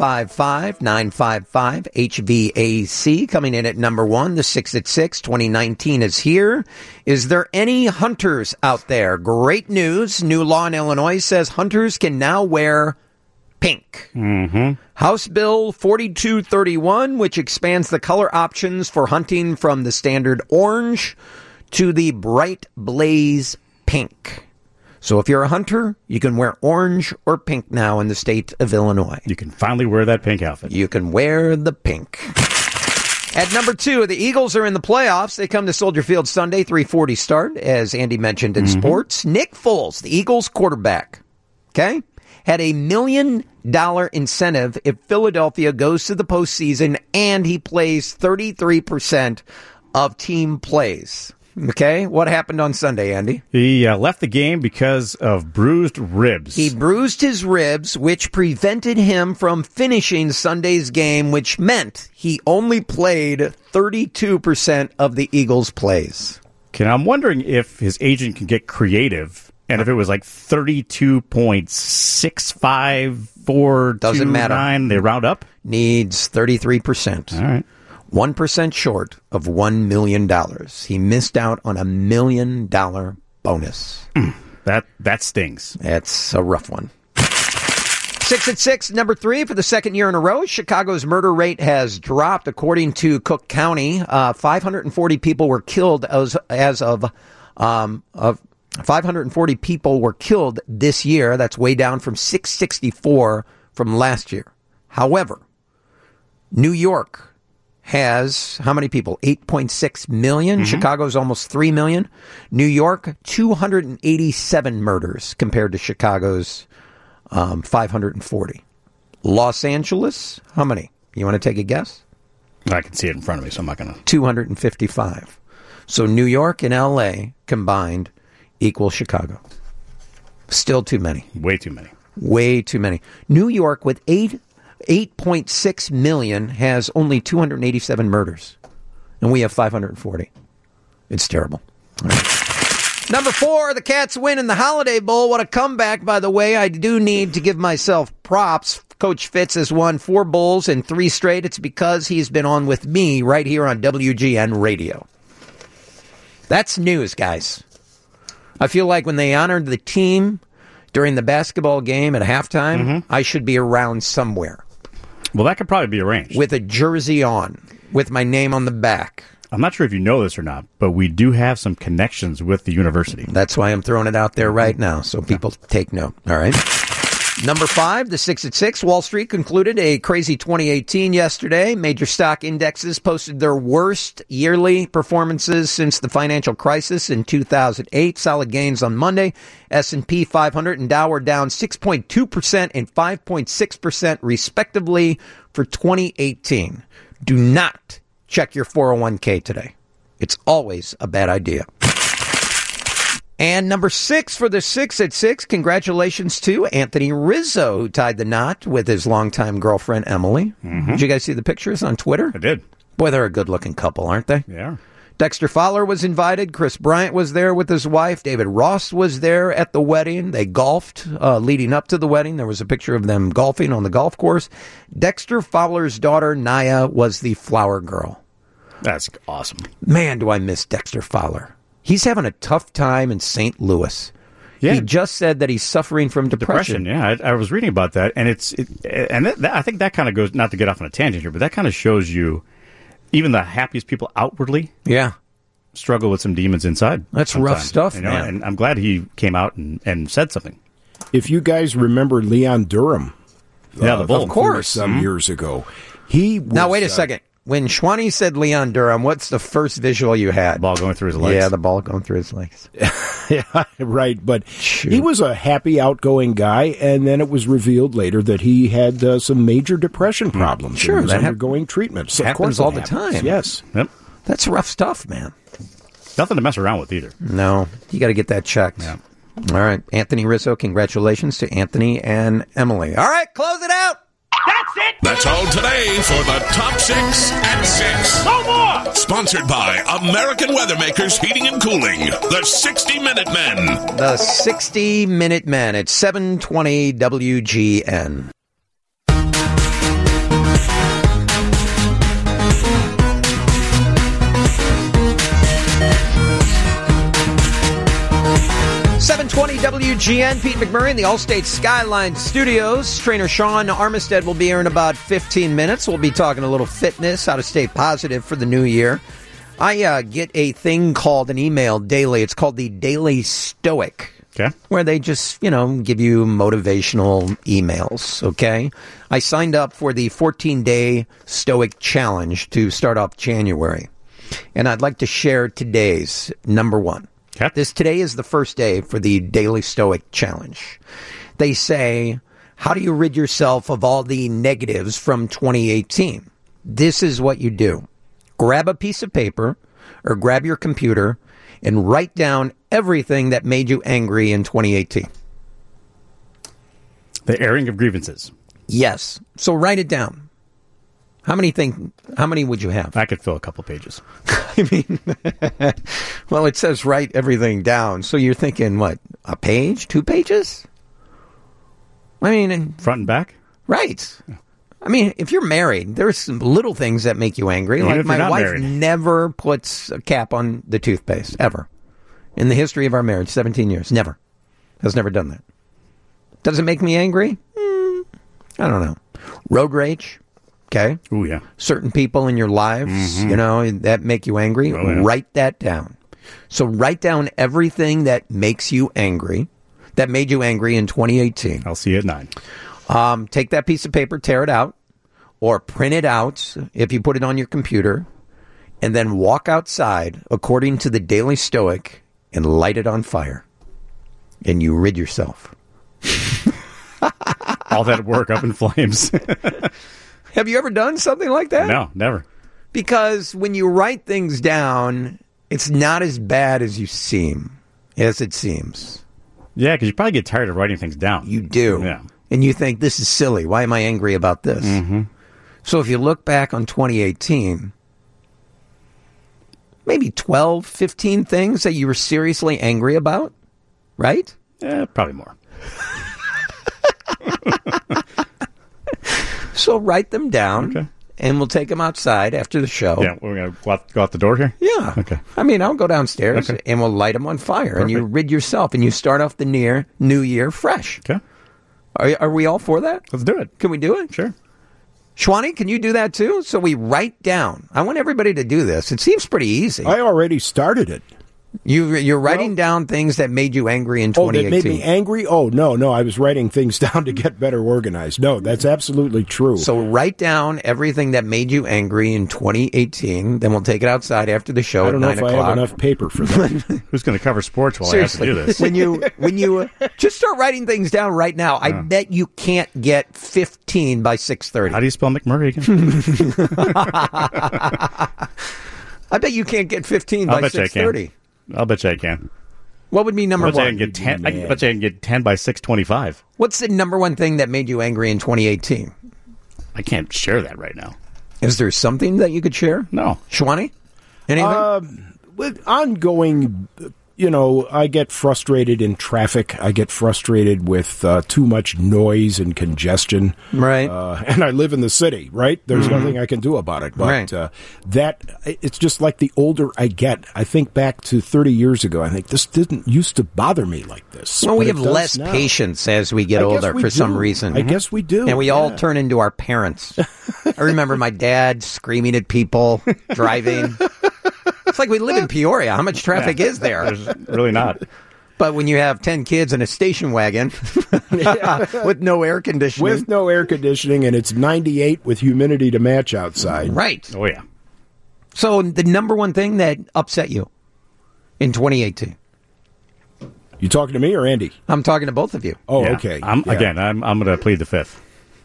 [SPEAKER 3] 855-955-HVAC. Coming in at number 1, the 6 at 6. 2019 is here. Is there any hunters out there? Great news. New law in Illinois says hunters can now wear pink. House Bill 4231, which expands the color options for hunting from the standard orange to the bright blaze pink. So if you're a hunter, you can wear orange or pink now in the state of Illinois.
[SPEAKER 4] You can finally wear that pink outfit.
[SPEAKER 3] You can wear the pink. At number 2, the Eagles are in the playoffs. They come to Soldier Field Sunday, 3:40 start, as Andy mentioned in sports. Nick Foles, the Eagles quarterback, okay, had a $1 million incentive if Philadelphia goes to the postseason and he plays 33% of team plays. Okay, what happened on Sunday, Andy?
[SPEAKER 4] He left the game because of bruised ribs.
[SPEAKER 3] He bruised his ribs, which prevented him from finishing Sunday's game, which meant he only played 32% of the Eagles' plays.
[SPEAKER 4] Okay, I'm wondering if his agent can get creative. And if it was like 32.65429,
[SPEAKER 3] doesn't matter.
[SPEAKER 4] They round up?
[SPEAKER 3] Needs 33%.
[SPEAKER 4] All right.
[SPEAKER 3] 1% short of $1 million. He missed out on $1 million bonus.
[SPEAKER 4] That stings.
[SPEAKER 3] That's a rough one. 6 at 6, number 3 for the second year in a row. Chicago's murder rate has dropped. According to Cook County, 540 people were killed as of 540 people were killed this year. That's way down from 664 from last year. However, New York has how many people? 8.6 million. Chicago's almost 3 million. New York, 287 murders compared to Chicago's 540. Los Angeles, how many? You want to take a guess?
[SPEAKER 4] I can see it in front of me, so I'm not going to.
[SPEAKER 3] 255. So New York and L.A. combined equal Chicago. Still too many.
[SPEAKER 4] Way too many.
[SPEAKER 3] Way too many. New York with 8.6 million has only 287 murders. And we have 540. It's terrible. All right. Number 4, the Cats win in the Holiday Bowl. What a comeback, by the way. I do need to give myself props. Coach Fitz has won 4 bowls in 3 straight. It's because he's been on with me right here on WGN Radio. That's news, guys. I feel like when they honored the team during the basketball game at halftime, I should be around somewhere.
[SPEAKER 4] Well, that could probably be arranged.
[SPEAKER 3] With a jersey on, with my name on the back.
[SPEAKER 4] I'm not sure if you know this or not, but we do have some connections with the university.
[SPEAKER 3] That's why I'm throwing it out there right now, so people take note. All right. Number 5, the 6 at 6. Wall Street concluded a crazy 2018 yesterday. Major stock indexes posted their worst yearly performances since the financial crisis in 2008. Solid gains on Monday. S&P 500 and Dow were down 6.2% and 5.6% respectively for 2018. Do not check your 401k today. It's always a bad idea. And number 6 for the 6 at 6, congratulations to Anthony Rizzo, who tied the knot with his longtime girlfriend, Emily. Did you guys see the pictures on Twitter?
[SPEAKER 4] I did.
[SPEAKER 3] Boy, they're a good-looking couple, aren't they?
[SPEAKER 4] Yeah.
[SPEAKER 3] Dexter Fowler was invited. Chris Bryant was there with his wife. David Ross was there at the wedding. They golfed leading up to the wedding. There was a picture of them golfing on the golf course. Dexter Fowler's daughter, Naya, was the flower girl.
[SPEAKER 4] That's awesome.
[SPEAKER 3] Man, do I miss Dexter Fowler. He's having a tough time in St. Louis.
[SPEAKER 4] Yeah.
[SPEAKER 3] He just said that he's suffering from depression.
[SPEAKER 4] Yeah, I was reading about that, and I think that kind of goes, not to get off on a tangent here, but that kind of shows you even the happiest people outwardly struggle with some demons inside.
[SPEAKER 3] That's
[SPEAKER 4] sometimes,
[SPEAKER 3] rough stuff,
[SPEAKER 4] you know?
[SPEAKER 3] man.
[SPEAKER 4] And I'm glad he came out and said something.
[SPEAKER 6] If you guys remember Leon Durham,
[SPEAKER 4] the bull,
[SPEAKER 3] of course,
[SPEAKER 6] some years ago, he was,
[SPEAKER 3] now wait a second. when Schwani said Leon Durham, what's the first visual you had?
[SPEAKER 4] Ball going through his legs.
[SPEAKER 3] Yeah, the ball going through his legs.
[SPEAKER 6] Yeah, right. But
[SPEAKER 3] Shoot.
[SPEAKER 6] he was a happy, outgoing guy, and then it was revealed later that he had some major depression problems.
[SPEAKER 3] Sure,
[SPEAKER 6] and was
[SPEAKER 3] that
[SPEAKER 6] undergoing treatment. So of
[SPEAKER 3] happens
[SPEAKER 6] course it
[SPEAKER 3] all the
[SPEAKER 6] happens.
[SPEAKER 3] time.
[SPEAKER 6] Yes.
[SPEAKER 4] Yep.
[SPEAKER 3] That's rough stuff, man.
[SPEAKER 4] Nothing to mess around with either.
[SPEAKER 3] No, you got to get that checked.
[SPEAKER 4] Yeah.
[SPEAKER 3] All right, Anthony Rizzo, congratulations to Anthony and Emily. All right, close it out.
[SPEAKER 7] That's it. That's all today for the Top 6 at 6. No more. Sponsored by American Weathermakers Heating and Cooling. The 60-Minute Men.
[SPEAKER 3] The 60-Minute Men at 720 WGN. WGN, Pete McMurray in the Allstate Skyline Studios. Trainer Sean Armistead will be here in about 15 minutes. We'll be talking a little fitness, how to stay positive for the new year. I get a thing called an email daily. It's called the Daily Stoic.
[SPEAKER 4] Okay.
[SPEAKER 3] Where they just, give you motivational emails, okay? I signed up for the 14-day Stoic Challenge to start off January. And I'd like to share today's number one.
[SPEAKER 4] Okay.
[SPEAKER 3] Today is the first day for the Daily Stoic Challenge. They say, how do you rid yourself of all the negatives from 2018? This is what you do. Grab a piece of paper or grab your computer and write down everything that made you angry in 2018.
[SPEAKER 4] The airing of grievances.
[SPEAKER 3] Yes. So write it down. How many would you have?
[SPEAKER 4] I could fill a couple pages.
[SPEAKER 3] I mean, well, it says write everything down. So you're thinking, what, a page, 2 pages? I mean,
[SPEAKER 4] Front and back?
[SPEAKER 3] right. I mean, if you're married, there's some little things that make you angry.
[SPEAKER 4] Even
[SPEAKER 3] Like
[SPEAKER 4] if you're
[SPEAKER 3] my
[SPEAKER 4] not
[SPEAKER 3] wife
[SPEAKER 4] married.
[SPEAKER 3] never puts a cap on the toothpaste, ever. In the history of our marriage, 17 years, never. Has never done that. Does it make me angry? I don't know. Road rage. Okay.
[SPEAKER 4] Ooh, yeah.
[SPEAKER 3] Certain people in your lives, that make you angry.
[SPEAKER 4] Oh, yeah.
[SPEAKER 3] Write that down. So write down everything that makes you angry, that made you angry in 2018.
[SPEAKER 4] I'll see you at 9.
[SPEAKER 3] Take that piece of paper, tear it out, or print it out if you put it on your computer, and then walk outside, according to the Daily Stoic, and light it on fire. And you rid yourself.
[SPEAKER 4] All that work up in flames.
[SPEAKER 3] Have you ever done something like that?
[SPEAKER 4] No, never.
[SPEAKER 3] Because when you write things down, it's not as bad as it seems.
[SPEAKER 4] Yeah, because you probably get tired of writing things down.
[SPEAKER 3] You do.
[SPEAKER 4] Yeah.
[SPEAKER 3] And you think, this is silly. Why am I angry about this? Mm-hmm. So if you look back on 2018, maybe 12, 15 things that you were seriously angry about, right?
[SPEAKER 4] Yeah, probably more.
[SPEAKER 3] So write them down,
[SPEAKER 4] Okay.
[SPEAKER 3] and we'll take them outside after the show.
[SPEAKER 4] Yeah, we're going to go out the door here?
[SPEAKER 3] Yeah.
[SPEAKER 4] Okay.
[SPEAKER 3] I mean, I'll go downstairs,
[SPEAKER 4] Okay.
[SPEAKER 3] and we'll light them on fire, and you
[SPEAKER 4] Perfect.
[SPEAKER 3] rid yourself, and you start off the new year fresh.
[SPEAKER 4] Okay.
[SPEAKER 3] Are we all for that?
[SPEAKER 4] Let's do it.
[SPEAKER 3] Can we do it?
[SPEAKER 4] Sure.
[SPEAKER 3] Schwani, can you do that too? So we write down. I want everybody to do this. It seems pretty easy.
[SPEAKER 6] I already started it.
[SPEAKER 3] You're writing down things that made you angry in
[SPEAKER 6] Oh,
[SPEAKER 3] 2018.
[SPEAKER 6] that made me angry? Oh, no. I was writing things down to get better organized. No, that's absolutely true.
[SPEAKER 3] So write down everything that made you angry in 2018. Then we'll take it outside after the show
[SPEAKER 6] I
[SPEAKER 3] at
[SPEAKER 6] don't know
[SPEAKER 3] 9
[SPEAKER 6] if I
[SPEAKER 3] o'clock.
[SPEAKER 6] have enough paper for that.
[SPEAKER 4] Who's going to cover sports while
[SPEAKER 3] Seriously,
[SPEAKER 4] I have to do this?
[SPEAKER 3] when you just start writing things down right now, I bet you can't get 15 by 6:30.
[SPEAKER 4] How do you spell McMurray again?
[SPEAKER 3] I bet you can't get 15 by
[SPEAKER 4] bet you I can.
[SPEAKER 3] 6:30.
[SPEAKER 4] I'll bet you I can.
[SPEAKER 3] What would be number
[SPEAKER 4] I bet you I
[SPEAKER 3] one?
[SPEAKER 4] can get 10. I bet you I can get 10 by 625.
[SPEAKER 3] What's the number one thing that made you angry in 2018?
[SPEAKER 4] I can't share that right now.
[SPEAKER 3] Is there something that you could share?
[SPEAKER 4] No.
[SPEAKER 3] Schwani? Anything?
[SPEAKER 6] With ongoing, I get frustrated in traffic. I get frustrated with too much noise and congestion.
[SPEAKER 3] Right.
[SPEAKER 6] And I live in the city, right? There's nothing I can do about it. But
[SPEAKER 3] Right.
[SPEAKER 6] it's just like the older I get, I think back to 30 years ago, I think this didn't used to bother me like this.
[SPEAKER 3] Well, we
[SPEAKER 6] but
[SPEAKER 3] have
[SPEAKER 6] it does
[SPEAKER 3] less
[SPEAKER 6] now.
[SPEAKER 3] patience as we get
[SPEAKER 6] I guess
[SPEAKER 3] older
[SPEAKER 6] we
[SPEAKER 3] for some
[SPEAKER 6] do.
[SPEAKER 3] reason.
[SPEAKER 6] I guess we do.
[SPEAKER 3] And we all
[SPEAKER 6] yeah.
[SPEAKER 3] turn into our parents. I remember my dad screaming at people driving. It's like we live in Peoria. How much traffic is there?
[SPEAKER 4] There's really not.
[SPEAKER 3] But when you have 10 kids in a station wagon with no air conditioning.
[SPEAKER 6] With no air conditioning, and it's 98 with humidity to match outside.
[SPEAKER 3] Right.
[SPEAKER 4] Oh, yeah.
[SPEAKER 3] So the number one thing that upset you in 2018?
[SPEAKER 6] You talking to me or Andy?
[SPEAKER 3] I'm talking to both of you.
[SPEAKER 6] Oh,
[SPEAKER 4] Yeah.
[SPEAKER 6] okay.
[SPEAKER 4] Again, I'm going to plead the fifth.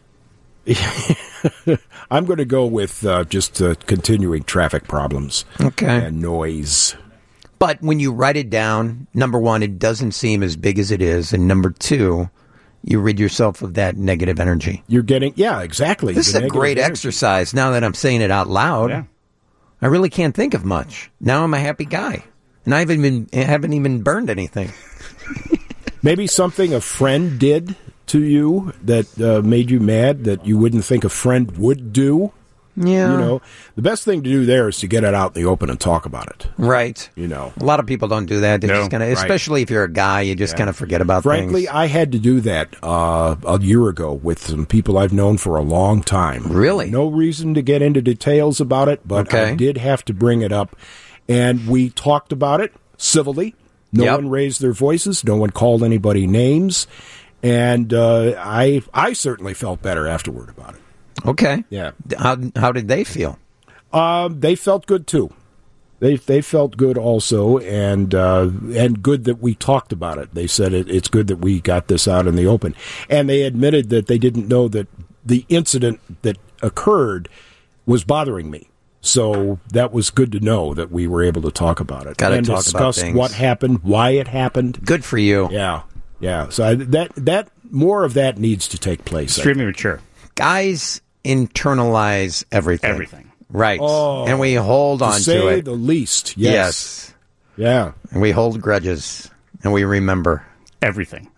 [SPEAKER 6] I'm going to go with just continuing traffic problems
[SPEAKER 3] Okay.
[SPEAKER 6] and noise.
[SPEAKER 3] But when you write it down, number one, it doesn't seem as big as it is. And number two, you rid yourself of that negative energy.
[SPEAKER 6] You're getting, yeah, exactly.
[SPEAKER 3] This is a great exercise now that I'm saying it out loud.
[SPEAKER 4] Yeah.
[SPEAKER 3] I really can't think of much. Now I'm a happy guy. And I haven't even burned anything.
[SPEAKER 6] Maybe something a friend did to you that made you mad that you wouldn't think a friend would do.
[SPEAKER 3] Yeah.
[SPEAKER 6] You know, the best thing to do there is to get it out in the open and talk about it.
[SPEAKER 3] Right.
[SPEAKER 6] You know.
[SPEAKER 3] A lot of people don't do that. They're
[SPEAKER 4] No,
[SPEAKER 3] just kind of,
[SPEAKER 6] right.
[SPEAKER 3] especially if you're a guy, you just kind of forget about
[SPEAKER 6] Frankly,
[SPEAKER 3] things.
[SPEAKER 6] I had to do that a year ago with some people I've known for a long time.
[SPEAKER 3] Really?
[SPEAKER 6] No reason to get into details about it, but I
[SPEAKER 3] Okay.
[SPEAKER 6] did have to bring it up. And we talked about it civilly. No
[SPEAKER 3] Yep.
[SPEAKER 6] one raised their voices. No one called anybody names. And I certainly felt better afterward about it.
[SPEAKER 3] Okay.
[SPEAKER 6] Yeah.
[SPEAKER 3] How did they feel?
[SPEAKER 6] They felt good too. They felt good also, and good that we talked about it. They said it's good that we got this out in the open, and they admitted that they didn't know that the incident that occurred was bothering me. So that was good to know that we were able to talk about it
[SPEAKER 3] Gotta
[SPEAKER 6] and
[SPEAKER 3] talk about
[SPEAKER 6] discuss
[SPEAKER 3] things.
[SPEAKER 6] what happened, why it happened.
[SPEAKER 3] Good for you.
[SPEAKER 6] Yeah. So that more of that needs to take place.
[SPEAKER 4] Extremely mature.
[SPEAKER 3] Guys internalize everything.
[SPEAKER 4] Everything.
[SPEAKER 3] Right.
[SPEAKER 6] Oh,
[SPEAKER 3] and we hold on
[SPEAKER 6] to say
[SPEAKER 3] to it.
[SPEAKER 6] the least.
[SPEAKER 3] Yes.
[SPEAKER 6] Yeah.
[SPEAKER 3] And we hold grudges. And we remember.
[SPEAKER 4] Everything.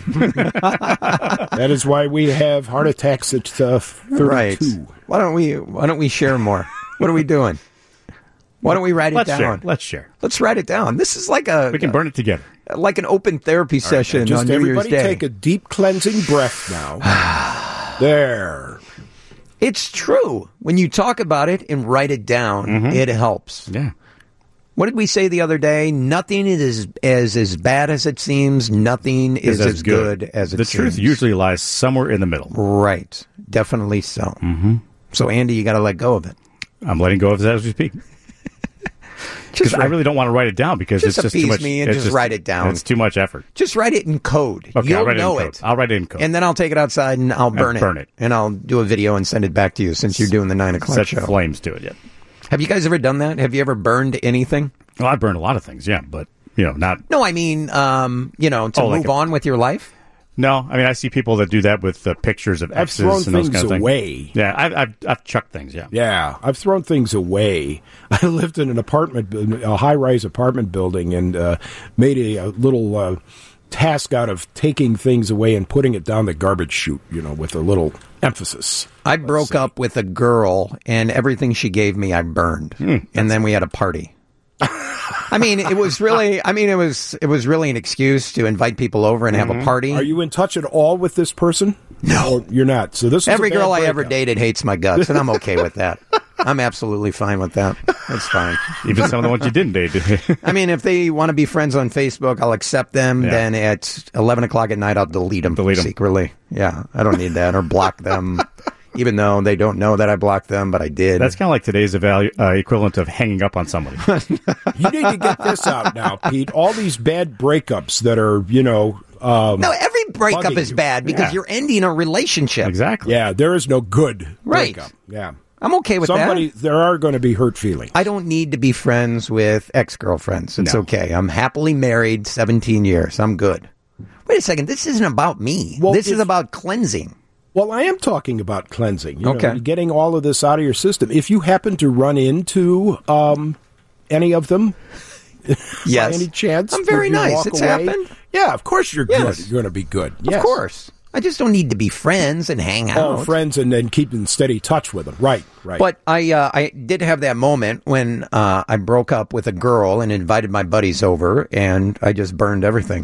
[SPEAKER 6] That is why we have heart attacks at 32.
[SPEAKER 3] Right. Why don't we share more? What are we doing? Why don't we write it
[SPEAKER 4] Let's
[SPEAKER 3] down?
[SPEAKER 4] share. Let's share.
[SPEAKER 3] Let's write it down. This is like
[SPEAKER 4] We can burn it together.
[SPEAKER 3] like an open therapy session
[SPEAKER 6] Just
[SPEAKER 3] on New Year's
[SPEAKER 6] everybody
[SPEAKER 3] Day.
[SPEAKER 6] take a deep cleansing breath now. There.
[SPEAKER 3] It's true. When you talk about it and write it down, it helps.
[SPEAKER 4] Yeah.
[SPEAKER 3] What did we say the other day? Nothing is as bad as it seems. Nothing is as good as it
[SPEAKER 4] The
[SPEAKER 3] seems.
[SPEAKER 4] truth usually lies somewhere in the middle.
[SPEAKER 3] Right. Definitely so. Mm-hmm. So, Andy, you got to let go of it.
[SPEAKER 4] I'm letting go of that as we speak. Because I really don't want to write it down because
[SPEAKER 3] Just
[SPEAKER 4] it's just too
[SPEAKER 3] appease
[SPEAKER 4] much.
[SPEAKER 3] me and
[SPEAKER 4] it's
[SPEAKER 3] just write it down.
[SPEAKER 4] It's too much effort.
[SPEAKER 3] Just write it in code.
[SPEAKER 4] Okay,
[SPEAKER 3] You'll
[SPEAKER 4] I'll write
[SPEAKER 3] know
[SPEAKER 4] it in code.
[SPEAKER 3] it.
[SPEAKER 4] I'll write it in code.
[SPEAKER 3] And then I'll take it outside and I'll burn it. And I'll do a video and send it back to you since you're doing the 9 o'clock
[SPEAKER 4] Set
[SPEAKER 3] show.
[SPEAKER 4] flames to it, yeah.
[SPEAKER 3] Have you guys ever done that? Have you ever burned anything?
[SPEAKER 4] Well, I burned a lot of things, yeah, but, not...
[SPEAKER 3] No, I mean, to
[SPEAKER 4] like
[SPEAKER 3] move on with your life.
[SPEAKER 4] No, I mean, I see people that do that with pictures of
[SPEAKER 6] I've
[SPEAKER 4] exes
[SPEAKER 6] thrown
[SPEAKER 4] and those
[SPEAKER 6] things
[SPEAKER 4] kind of things.
[SPEAKER 6] away.
[SPEAKER 4] Yeah, I've chucked things, yeah.
[SPEAKER 6] Yeah, I've thrown things away. I lived in a high-rise apartment building, and made a little task out of taking things away and putting it down the garbage chute, with a little emphasis.
[SPEAKER 3] I broke up with a girl, and everything she gave me, I burned. And then we had a party. I mean, it was really an excuse to invite people over and have a party.
[SPEAKER 6] Are you in touch at all with this person? No, you're not. So this is
[SPEAKER 3] Every
[SPEAKER 6] a bad
[SPEAKER 3] girl I ever
[SPEAKER 6] breakup.
[SPEAKER 3] dated hates my guts, and I'm okay with that. I'm absolutely fine with that. That's fine.
[SPEAKER 4] Even some of the ones you didn't date.
[SPEAKER 3] I mean, if they want to be friends on Facebook, I'll accept them.
[SPEAKER 4] Yeah.
[SPEAKER 3] Then at 11 o'clock at night, I'll delete them secretly. Yeah, I don't need that. Or block them, even though they don't know that I blocked them, but I did.
[SPEAKER 4] That's kind of like today's equivalent of hanging up on somebody.
[SPEAKER 6] You need to get this out now, Pete. All these bad breakups that are,
[SPEAKER 3] no, every breakup
[SPEAKER 6] bugging
[SPEAKER 3] is
[SPEAKER 6] you.
[SPEAKER 3] bad because
[SPEAKER 4] Yeah.
[SPEAKER 3] you're ending a relationship.
[SPEAKER 4] Exactly.
[SPEAKER 6] yeah, there is no good
[SPEAKER 3] Right.
[SPEAKER 6] breakup. Yeah.
[SPEAKER 3] I'm okay with that.
[SPEAKER 6] There are going to be hurt feelings.
[SPEAKER 3] I don't need to be friends with ex-girlfriends. It's
[SPEAKER 4] No.
[SPEAKER 3] okay. I'm happily married 17 years. I'm good. Wait a second. This isn't about me.
[SPEAKER 6] Well,
[SPEAKER 3] this is
[SPEAKER 6] if-
[SPEAKER 3] about cleansing.
[SPEAKER 6] Well, I am talking about cleansing.
[SPEAKER 3] Okay.
[SPEAKER 6] Getting all of this out of your system. If you happen to run into any of them,
[SPEAKER 3] Yes.
[SPEAKER 6] by any chance,
[SPEAKER 3] I'm very
[SPEAKER 6] would you
[SPEAKER 3] nice.
[SPEAKER 6] walk
[SPEAKER 3] It's
[SPEAKER 6] away?
[SPEAKER 3] happened.
[SPEAKER 6] Yeah, of course you're
[SPEAKER 3] Yes.
[SPEAKER 6] good. You're going to be good.
[SPEAKER 3] Of
[SPEAKER 6] Yes.
[SPEAKER 3] course. I just don't need to be friends and hang out.
[SPEAKER 6] Oh, friends, and then keep in steady touch with them. Right.
[SPEAKER 3] But I did have that moment when I broke up with a girl and invited my buddies over, and I just burned everything.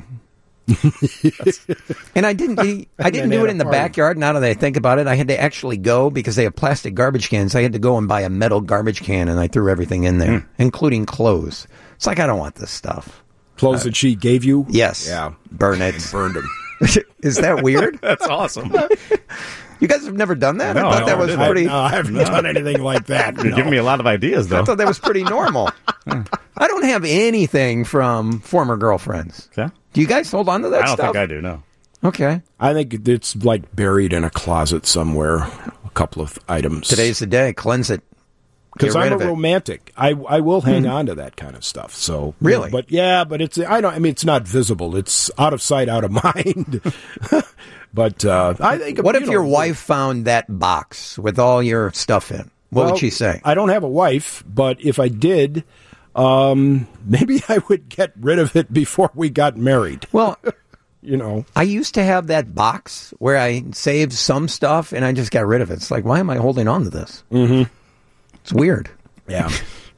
[SPEAKER 3] And I didn't do it
[SPEAKER 6] had
[SPEAKER 3] in
[SPEAKER 6] a
[SPEAKER 3] the
[SPEAKER 6] party.
[SPEAKER 3] backyard. Now that I think about it, I had to actually go because they have plastic garbage cans. I had to go and buy a metal garbage can, and I threw everything in there, including clothes. It's like, I don't want this stuff.
[SPEAKER 6] Clothes that she gave you?
[SPEAKER 3] Yes.
[SPEAKER 6] Yeah.
[SPEAKER 3] Burn it.
[SPEAKER 6] Burned them.
[SPEAKER 3] Is that weird?
[SPEAKER 4] That's awesome.
[SPEAKER 3] You guys have never done that?
[SPEAKER 4] No,
[SPEAKER 3] I thought that was pretty.
[SPEAKER 6] I haven't done anything like that.
[SPEAKER 4] You're giving me a lot of ideas, though.
[SPEAKER 3] I thought that was pretty normal. I don't have anything from former girlfriends.
[SPEAKER 4] Okay.
[SPEAKER 3] Do you guys hold on to that
[SPEAKER 4] I don't
[SPEAKER 3] stuff?
[SPEAKER 4] think I do, no.
[SPEAKER 3] Okay.
[SPEAKER 6] I think it's like buried in a closet somewhere. A couple of items.
[SPEAKER 3] Today's the day. Cleanse it.
[SPEAKER 6] Because
[SPEAKER 3] Get rid
[SPEAKER 6] I'm a
[SPEAKER 3] of it.
[SPEAKER 6] romantic. I will hang on to that kind of stuff. So
[SPEAKER 3] Really?
[SPEAKER 6] but it's not visible. It's out of sight, out of mind. But I think.
[SPEAKER 3] What if your wife found that box with all your stuff in? What would she say?
[SPEAKER 6] I don't have a wife, but if I did, maybe I would get rid of it before we got married.
[SPEAKER 3] Well,
[SPEAKER 6] I
[SPEAKER 3] used to have that box where I saved some stuff and I just got rid of it. It's like, why am I holding on to this? Mm-hmm. It's weird.
[SPEAKER 6] Yeah.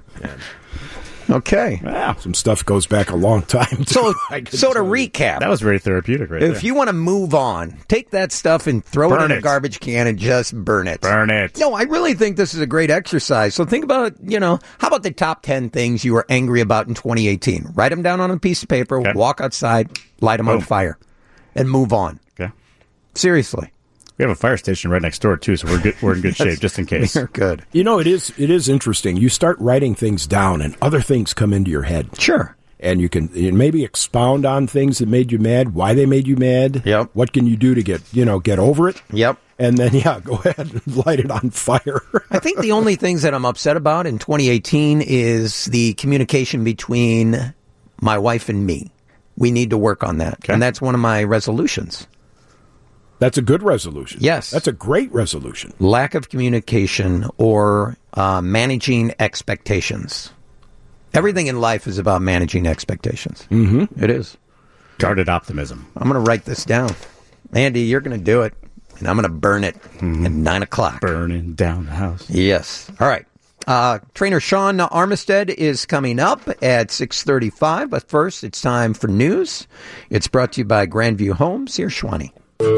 [SPEAKER 3] Okay.
[SPEAKER 4] Wow.
[SPEAKER 6] Some stuff goes back a long time.
[SPEAKER 3] So to recap,
[SPEAKER 4] That was very therapeutic right there.
[SPEAKER 3] if you want to move on, take that stuff and throw it
[SPEAKER 4] Burn
[SPEAKER 3] in a
[SPEAKER 4] it.
[SPEAKER 3] garbage can and just burn it.
[SPEAKER 4] Burn it.
[SPEAKER 3] No, I really think this is a great exercise. So think about, how about the top 10 things you were angry about in 2018? Write them down on a piece of paper,
[SPEAKER 4] Okay.
[SPEAKER 3] walk outside, light them on
[SPEAKER 4] Boom.
[SPEAKER 3] fire, and move on.
[SPEAKER 4] Okay.
[SPEAKER 3] Seriously.
[SPEAKER 4] We have a fire station right next door, too, so we're in good shape, just in case.
[SPEAKER 3] You're good.
[SPEAKER 6] it is interesting. You start writing things down and other things come into your head.
[SPEAKER 3] Sure.
[SPEAKER 6] And you can maybe expound on things that made you mad, why they made you mad.
[SPEAKER 3] Yep.
[SPEAKER 6] What can you do to get over it?
[SPEAKER 3] Yep.
[SPEAKER 6] And then, go ahead and light it on fire.
[SPEAKER 3] I think the only things that I'm upset about in 2018 is the communication between my wife and me. We need to work on that.
[SPEAKER 4] Okay.
[SPEAKER 3] And that's one of my resolutions.
[SPEAKER 6] That's a good resolution.
[SPEAKER 3] Yes.
[SPEAKER 6] That's a great resolution.
[SPEAKER 3] Lack of communication or managing expectations. Everything in life is about managing expectations. Mm-hmm. It is.
[SPEAKER 4] Guarded optimism.
[SPEAKER 3] I'm going to write this down. Andy, you're going to do it, and I'm going to burn it at 9 o'clock.
[SPEAKER 4] Burning down the house.
[SPEAKER 3] Yes. All right. Trainer Sean Armistead is coming up at 6:35, but first it's time for news. It's brought to you by Grandview Homes. Here's Schwani.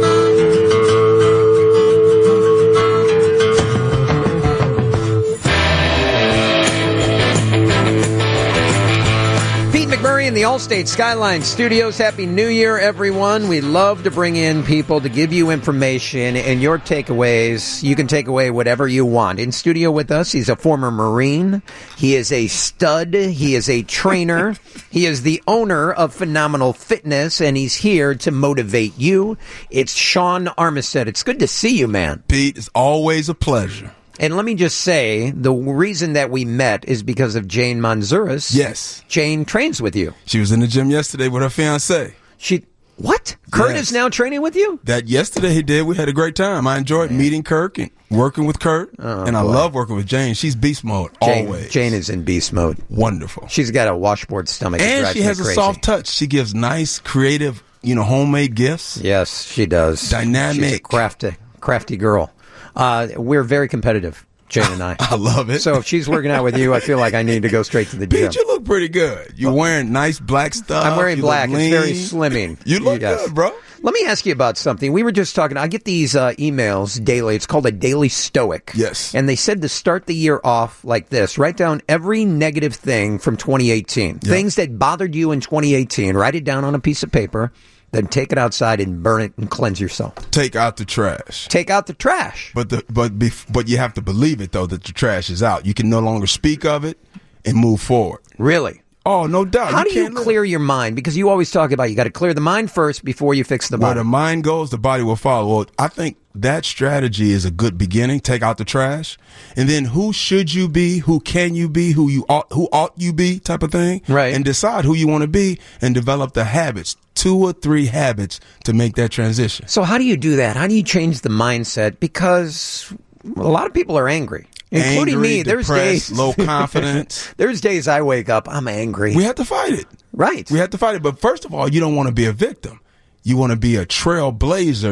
[SPEAKER 3] Pete McMurray in the Allstate Skyline Studios. Happy New Year, everyone. We love to bring in people to give you information and your takeaways. You can take away whatever you want. In studio with us, he's a former Marine. He is a stud. He is a trainer. He is the owner of Phenomenal Fitness, and he's here to motivate you. It's Sean Armistead. It's good to see you, man.
[SPEAKER 8] Pete, it's always a pleasure.
[SPEAKER 3] And let me just say, the reason that we met is because of Jane Manzuris.
[SPEAKER 8] Yes.
[SPEAKER 3] Jane trains with you.
[SPEAKER 8] She was in the gym yesterday with her fiancé.
[SPEAKER 3] What? Kurt
[SPEAKER 8] Yes.
[SPEAKER 3] is now training with you?
[SPEAKER 8] That yesterday he did. We had a great time. I enjoyed meeting Kirk and working with Kurt. And I love working with Jane. She's beast mode, always.
[SPEAKER 3] Jane is in beast mode.
[SPEAKER 8] Wonderful.
[SPEAKER 3] She's got a washboard stomach. It
[SPEAKER 8] And
[SPEAKER 3] drives
[SPEAKER 8] she
[SPEAKER 3] me
[SPEAKER 8] has a
[SPEAKER 3] crazy.
[SPEAKER 8] soft touch. She gives nice, creative, homemade gifts.
[SPEAKER 3] Yes, she does.
[SPEAKER 8] Dynamic.
[SPEAKER 3] She's a crafty girl. We're very competitive, Jane and I.
[SPEAKER 8] I love it.
[SPEAKER 3] So if she's working out with you, I feel like I need to go straight to the gym.
[SPEAKER 8] Pete, you look pretty good. You're wearing nice black stuff.
[SPEAKER 3] I'm wearing
[SPEAKER 8] You
[SPEAKER 3] black.
[SPEAKER 8] look
[SPEAKER 3] It's very
[SPEAKER 8] lean.
[SPEAKER 3] slimming.
[SPEAKER 8] You look
[SPEAKER 3] Yes.
[SPEAKER 8] good, bro.
[SPEAKER 3] Let me ask you about something. We were just talking. I get these emails daily. It's called a Daily Stoic.
[SPEAKER 8] Yes.
[SPEAKER 3] And they said to start the year off like this. Write down every negative thing from 2018.
[SPEAKER 8] Yeah.
[SPEAKER 3] Things that bothered you in 2018. Write it down on a piece of paper. Then take it outside and burn it and cleanse yourself.
[SPEAKER 8] Take out the trash.
[SPEAKER 3] Take out the trash.
[SPEAKER 8] But you have to believe it, though, that the trash is out. You can no longer speak of it and move forward.
[SPEAKER 3] Really?
[SPEAKER 8] Oh, no doubt.
[SPEAKER 3] How do you
[SPEAKER 8] can't let-
[SPEAKER 3] clear your mind? Because you always talk about you got to clear the mind first before you fix the
[SPEAKER 8] Where
[SPEAKER 3] body.
[SPEAKER 8] the mind goes, the body will follow. Well, I think that strategy is a good beginning. Take out the trash. And then who should you be? Who can you be? Who ought you be type of thing.
[SPEAKER 3] Right.
[SPEAKER 8] And decide who you want to be and develop the habits, 2 or 3 habits to make that transition.
[SPEAKER 3] So how do you do that? How do you change the mindset? Because a lot of people are angry, including
[SPEAKER 8] Angry,
[SPEAKER 3] me. There's
[SPEAKER 8] depressed,
[SPEAKER 3] days,
[SPEAKER 8] low confidence.
[SPEAKER 3] there's days I wake up, I'm angry.
[SPEAKER 8] We have to fight it.
[SPEAKER 3] Right.
[SPEAKER 8] We have to fight it. But first of all, you don't want to be a victim. You want to be a trailblazer,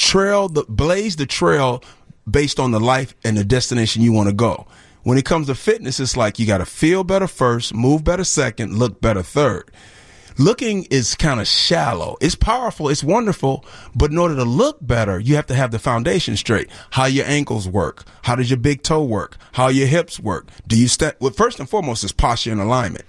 [SPEAKER 8] blaze the trail based on the life and the destination you want to go. When it comes to fitness, it's like you got to feel better first, move better second, look better third. Looking is kind of shallow. It's powerful. It's wonderful. But in order to look better, you have to have the foundation straight. How your ankles work. How does your big toe work? How your hips work? Do you step? Well, first and foremost is posture and alignment.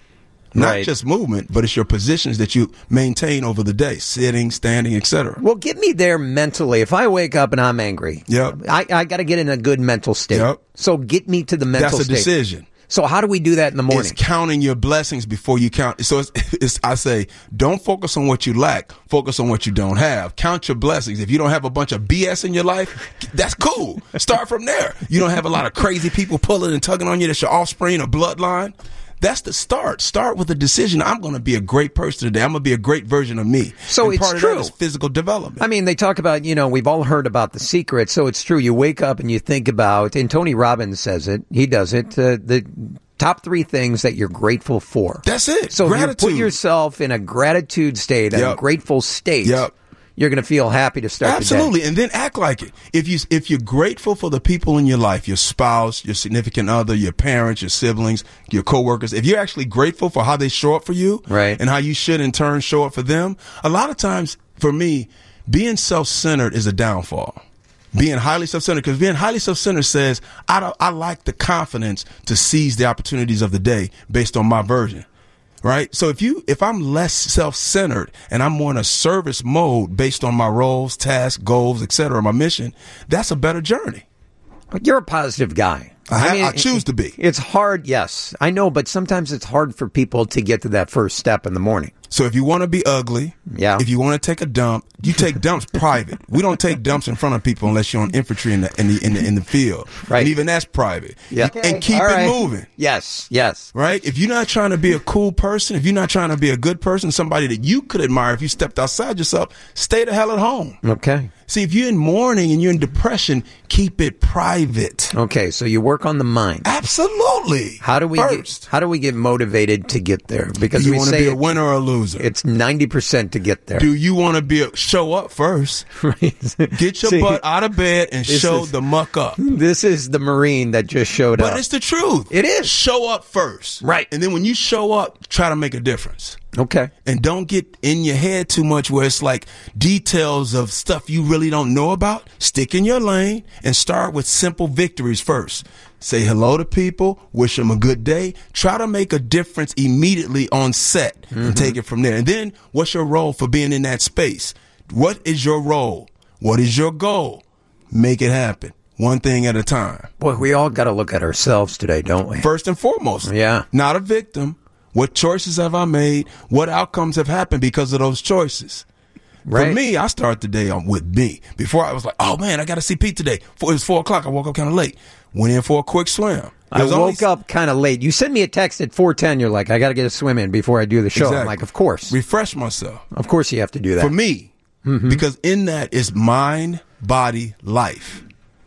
[SPEAKER 8] Not
[SPEAKER 3] Right.
[SPEAKER 8] just movement, but it's your positions that you maintain over the day, sitting, standing, etc.
[SPEAKER 3] Well, get me there mentally. If I wake up and I'm angry,
[SPEAKER 8] Yep.
[SPEAKER 3] I got to get in a good mental state.
[SPEAKER 8] Yep.
[SPEAKER 3] So get me to the mental
[SPEAKER 8] That's a
[SPEAKER 3] state.
[SPEAKER 8] decision.
[SPEAKER 3] So how do we do that in the morning?
[SPEAKER 8] It's counting your blessings before you count. So I say, don't focus on what you lack. Focus on what you don't have. Count your blessings. If you don't have a bunch of BS in your life, that's cool. Start from there. You don't have a lot of crazy people pulling and tugging on you. That's your offspring or bloodline. That's the start. Start with a decision. I'm going to be a great person today. I'm going to be a great version of me.
[SPEAKER 3] So
[SPEAKER 8] and
[SPEAKER 3] it's
[SPEAKER 8] part
[SPEAKER 3] true.
[SPEAKER 8] of that is physical development.
[SPEAKER 3] I mean, they talk about, we've all heard about The Secret, so it's true. You wake up and you think about, and Tony Robbins says it, he does it, the top 3 things that you're grateful for.
[SPEAKER 8] That's it.
[SPEAKER 3] So
[SPEAKER 8] Gratitude.
[SPEAKER 3] if you put yourself in a gratitude state, a
[SPEAKER 8] Yep.
[SPEAKER 3] grateful state,
[SPEAKER 8] Yep.
[SPEAKER 3] you're going to feel happy to start
[SPEAKER 8] Absolutely,
[SPEAKER 3] the day.
[SPEAKER 8] and then act like it. If you're grateful for the people in your life, your spouse, your significant other, your parents, your siblings, your coworkers, if you're actually grateful for how they show up for you,
[SPEAKER 3] Right.
[SPEAKER 8] and how you should in turn show up for them, a lot of times for me, being self-centered is a downfall. Being highly self-centered, because being highly self-centered says I lack the confidence to seize the opportunities of the day based on my version. Right? So if I'm less self-centered and I'm more in a service mode based on my roles, tasks, goals, etc., my mission, that's a better journey.
[SPEAKER 3] But you're a positive guy.
[SPEAKER 8] I choose to be.
[SPEAKER 3] It's hard, yes. I know, but sometimes it's hard for people to get to that first step in the morning.
[SPEAKER 8] So if you want to be ugly,
[SPEAKER 3] Yeah.
[SPEAKER 8] if you want to take a dump, you take dumps private. We don't take dumps in front of people unless you're on infantry in the field.
[SPEAKER 3] Right.
[SPEAKER 8] And even that's private.
[SPEAKER 3] Yeah.
[SPEAKER 8] And keep
[SPEAKER 3] All
[SPEAKER 8] it
[SPEAKER 3] right.
[SPEAKER 8] moving.
[SPEAKER 3] Yes, yes.
[SPEAKER 8] Right? If you're not trying to be a cool person, if you're not trying to be a good person, somebody that you could admire if you stepped outside yourself, stay the hell at home.
[SPEAKER 3] Okay.
[SPEAKER 8] See, if you're in mourning and you're in depression, keep it private.
[SPEAKER 3] Okay, so you work on the mind.
[SPEAKER 8] Absolutely.
[SPEAKER 3] How do we get motivated to get there? Because
[SPEAKER 8] Do you
[SPEAKER 3] we
[SPEAKER 8] want to
[SPEAKER 3] say
[SPEAKER 8] be a winner or a loser?
[SPEAKER 3] it's 90% to get there.
[SPEAKER 8] Do you want to show up first?
[SPEAKER 3] Right.
[SPEAKER 8] Get your
[SPEAKER 3] See,
[SPEAKER 8] butt out of bed and show
[SPEAKER 3] is-
[SPEAKER 8] the muck up.
[SPEAKER 3] This is the Marine that just showed
[SPEAKER 8] But
[SPEAKER 3] up.
[SPEAKER 8] it's the truth.
[SPEAKER 3] It is.
[SPEAKER 8] Show up first.
[SPEAKER 3] Right.
[SPEAKER 8] And then when you show up, try to make a difference.
[SPEAKER 3] Okay.
[SPEAKER 8] And don't get in your head too much where it's like details of stuff you really don't know about. Stick in your lane and start with simple victories first. Say hello to people, wish them a good day, try to make a difference immediately on set and take it from there. And then what's your role for being in that space? What is your role? What is your goal? Make it happen. One thing at a time.
[SPEAKER 3] Boy, we all got to look at ourselves today, don't we?
[SPEAKER 8] First and foremost.
[SPEAKER 3] Yeah.
[SPEAKER 8] Not a victim. What choices have I made? What outcomes have happened because of those choices?
[SPEAKER 3] Right.
[SPEAKER 8] For me, I start the day with me. Before I was like, oh man, I got to see Pete today. It was 4 o'clock. I woke up kind of late. Went in for a quick swim.
[SPEAKER 3] I woke up kind of late. You sent me a text at 4:10. You're like, I got to get a swim in before I do the show.
[SPEAKER 8] Exactly.
[SPEAKER 3] I'm like, of course.
[SPEAKER 8] Refresh myself.
[SPEAKER 3] Of course you have to do that.
[SPEAKER 8] For me, because in that is mind, body, life.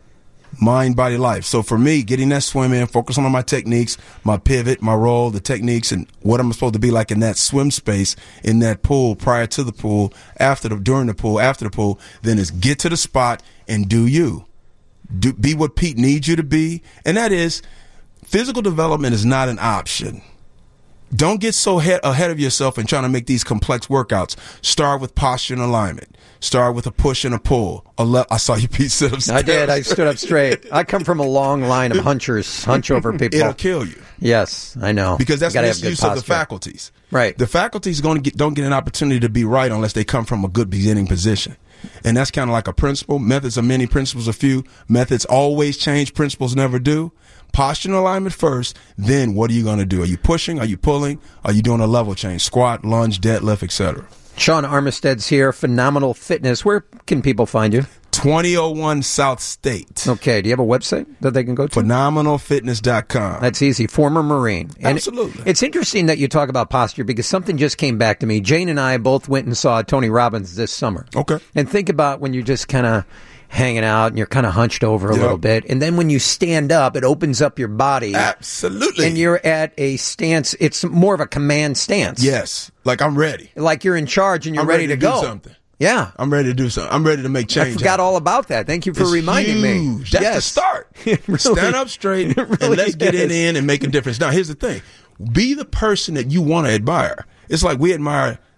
[SPEAKER 8] Mind, body, life. So for me, getting that swim in, focusing on my techniques, my pivot, my roll, the techniques, and what I'm supposed to be like in that swim space, in that pool, prior to the pool, during the pool, after the pool, then is get to the spot and do you. Be what Pete needs you to be. And that is, physical development is not an option. Don't get so ahead of yourself and trying to make these complex workouts. Start with posture and alignment. Start with a push and a pull. I saw you, Pete, sit up
[SPEAKER 3] I did. I stood up straight. I come from a long line of hunchers, hunch over people.
[SPEAKER 8] It'll kill you.
[SPEAKER 3] Yes, I know.
[SPEAKER 8] Because that's
[SPEAKER 3] You gotta have good
[SPEAKER 8] misuse of the
[SPEAKER 3] posture.
[SPEAKER 8] faculties.
[SPEAKER 3] Right.
[SPEAKER 8] The faculties don't get an opportunity to be right unless they come from a good beginning position. And that's kind of like a principle. Methods are many, principles are few. Methods always change, principles never do. Posture and alignment first, then what are you going to do? Are you pushing? Are you pulling? Are you doing a level change? Squat, lunge, deadlift, etc.
[SPEAKER 3] Sean Armistead's here, Phenomenal Fitness. Where can people find you?
[SPEAKER 8] 2001 South State.
[SPEAKER 3] Okay, do you have a website that they can go to?
[SPEAKER 8] Phenomenalfitness.com.
[SPEAKER 3] That's easy. Former Marine. And
[SPEAKER 8] Absolutely.
[SPEAKER 3] It's interesting that you talk about posture because something just came back to me. Jane and I both went and saw Tony Robbins this summer.
[SPEAKER 8] Okay.
[SPEAKER 3] And think about when you're just kind of hanging out and you're kind of hunched over a
[SPEAKER 8] Yep.
[SPEAKER 3] little bit. And then when you stand up, it opens up your body.
[SPEAKER 8] Absolutely.
[SPEAKER 3] And you're at a stance. It's more of a command stance.
[SPEAKER 8] Yes. Like I'm ready.
[SPEAKER 3] Like you're in charge and you're
[SPEAKER 8] I'm
[SPEAKER 3] ready to
[SPEAKER 8] do
[SPEAKER 3] go.
[SPEAKER 8] something.
[SPEAKER 3] Yeah.
[SPEAKER 8] I'm ready to do something. I'm ready to make change.
[SPEAKER 3] I forgot all about that. Thank you for
[SPEAKER 8] It's
[SPEAKER 3] reminding me.
[SPEAKER 8] huge. That's the start.
[SPEAKER 3] It really-
[SPEAKER 8] Stand up straight
[SPEAKER 3] it really
[SPEAKER 8] and let's get it
[SPEAKER 3] is.
[SPEAKER 8] in and make a difference. Now, here's the thing. Be the person that you want to admire. It's like we admire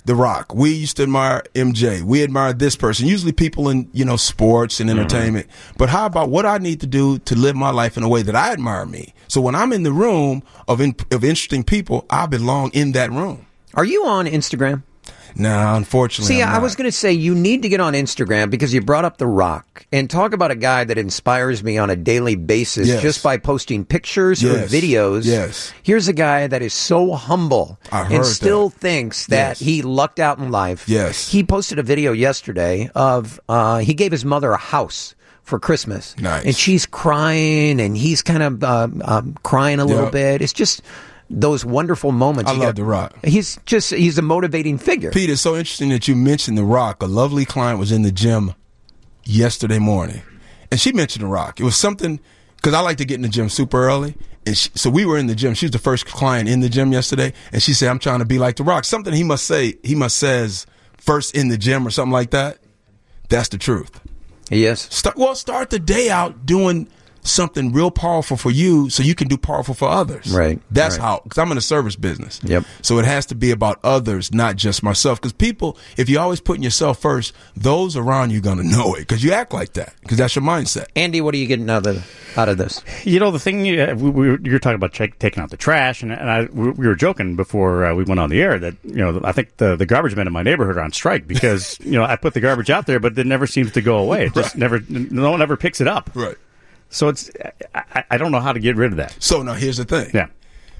[SPEAKER 8] The Rock. We used to admire MJ. We admire this person. Usually people in, sports and entertainment. But how about what I need to do to live my life in a way that I admire me? So when I'm in the room of interesting people, I belong in that room.
[SPEAKER 3] Are you on Instagram?
[SPEAKER 8] No, unfortunately.
[SPEAKER 3] See,
[SPEAKER 8] I'm
[SPEAKER 3] I
[SPEAKER 8] not.
[SPEAKER 3] was going to say you need to get on Instagram because you brought up The Rock and talk about a guy that inspires me on a daily basis just by posting pictures or videos.
[SPEAKER 8] Yes.
[SPEAKER 3] Here's a guy that is so humble and still thinks that he lucked out in life.
[SPEAKER 8] Yes.
[SPEAKER 3] He posted a video yesterday of he gave his mother a house for Christmas.
[SPEAKER 8] Nice.
[SPEAKER 3] And she's crying and he's kind of crying a little bit. It's just those wonderful moments.
[SPEAKER 8] I love The Rock.
[SPEAKER 3] He's a motivating figure.
[SPEAKER 8] Pete, it's so interesting that you mentioned The Rock. A lovely client was in the gym yesterday morning, and she mentioned The Rock. It was something, because I like to get in the gym super early, and so we were in the gym. She was the first client in the gym yesterday, and she said, I'm trying to be like The Rock. Something he must says first in the gym or something like that. That's the truth.
[SPEAKER 3] Yes.
[SPEAKER 8] Start the day out doing something real powerful for you so you can do powerful for others.
[SPEAKER 3] Right.
[SPEAKER 8] That's how, because I'm in the service business.
[SPEAKER 3] Yep.
[SPEAKER 8] So it has to be about others, not just myself. Because people, if you're always putting yourself first, those around you are going to know it because you act like that because that's your mindset.
[SPEAKER 3] Andy, what are you getting out of this?
[SPEAKER 4] The thing you're talking about taking out the trash, and we were joking before we went on the air that I think the garbage men in my neighborhood are on strike because I put the garbage out there, but it never seems to go away. It just no one ever picks it up.
[SPEAKER 8] Right.
[SPEAKER 4] So I don't know how to get rid of that.
[SPEAKER 8] So now here's the thing.
[SPEAKER 4] Yeah.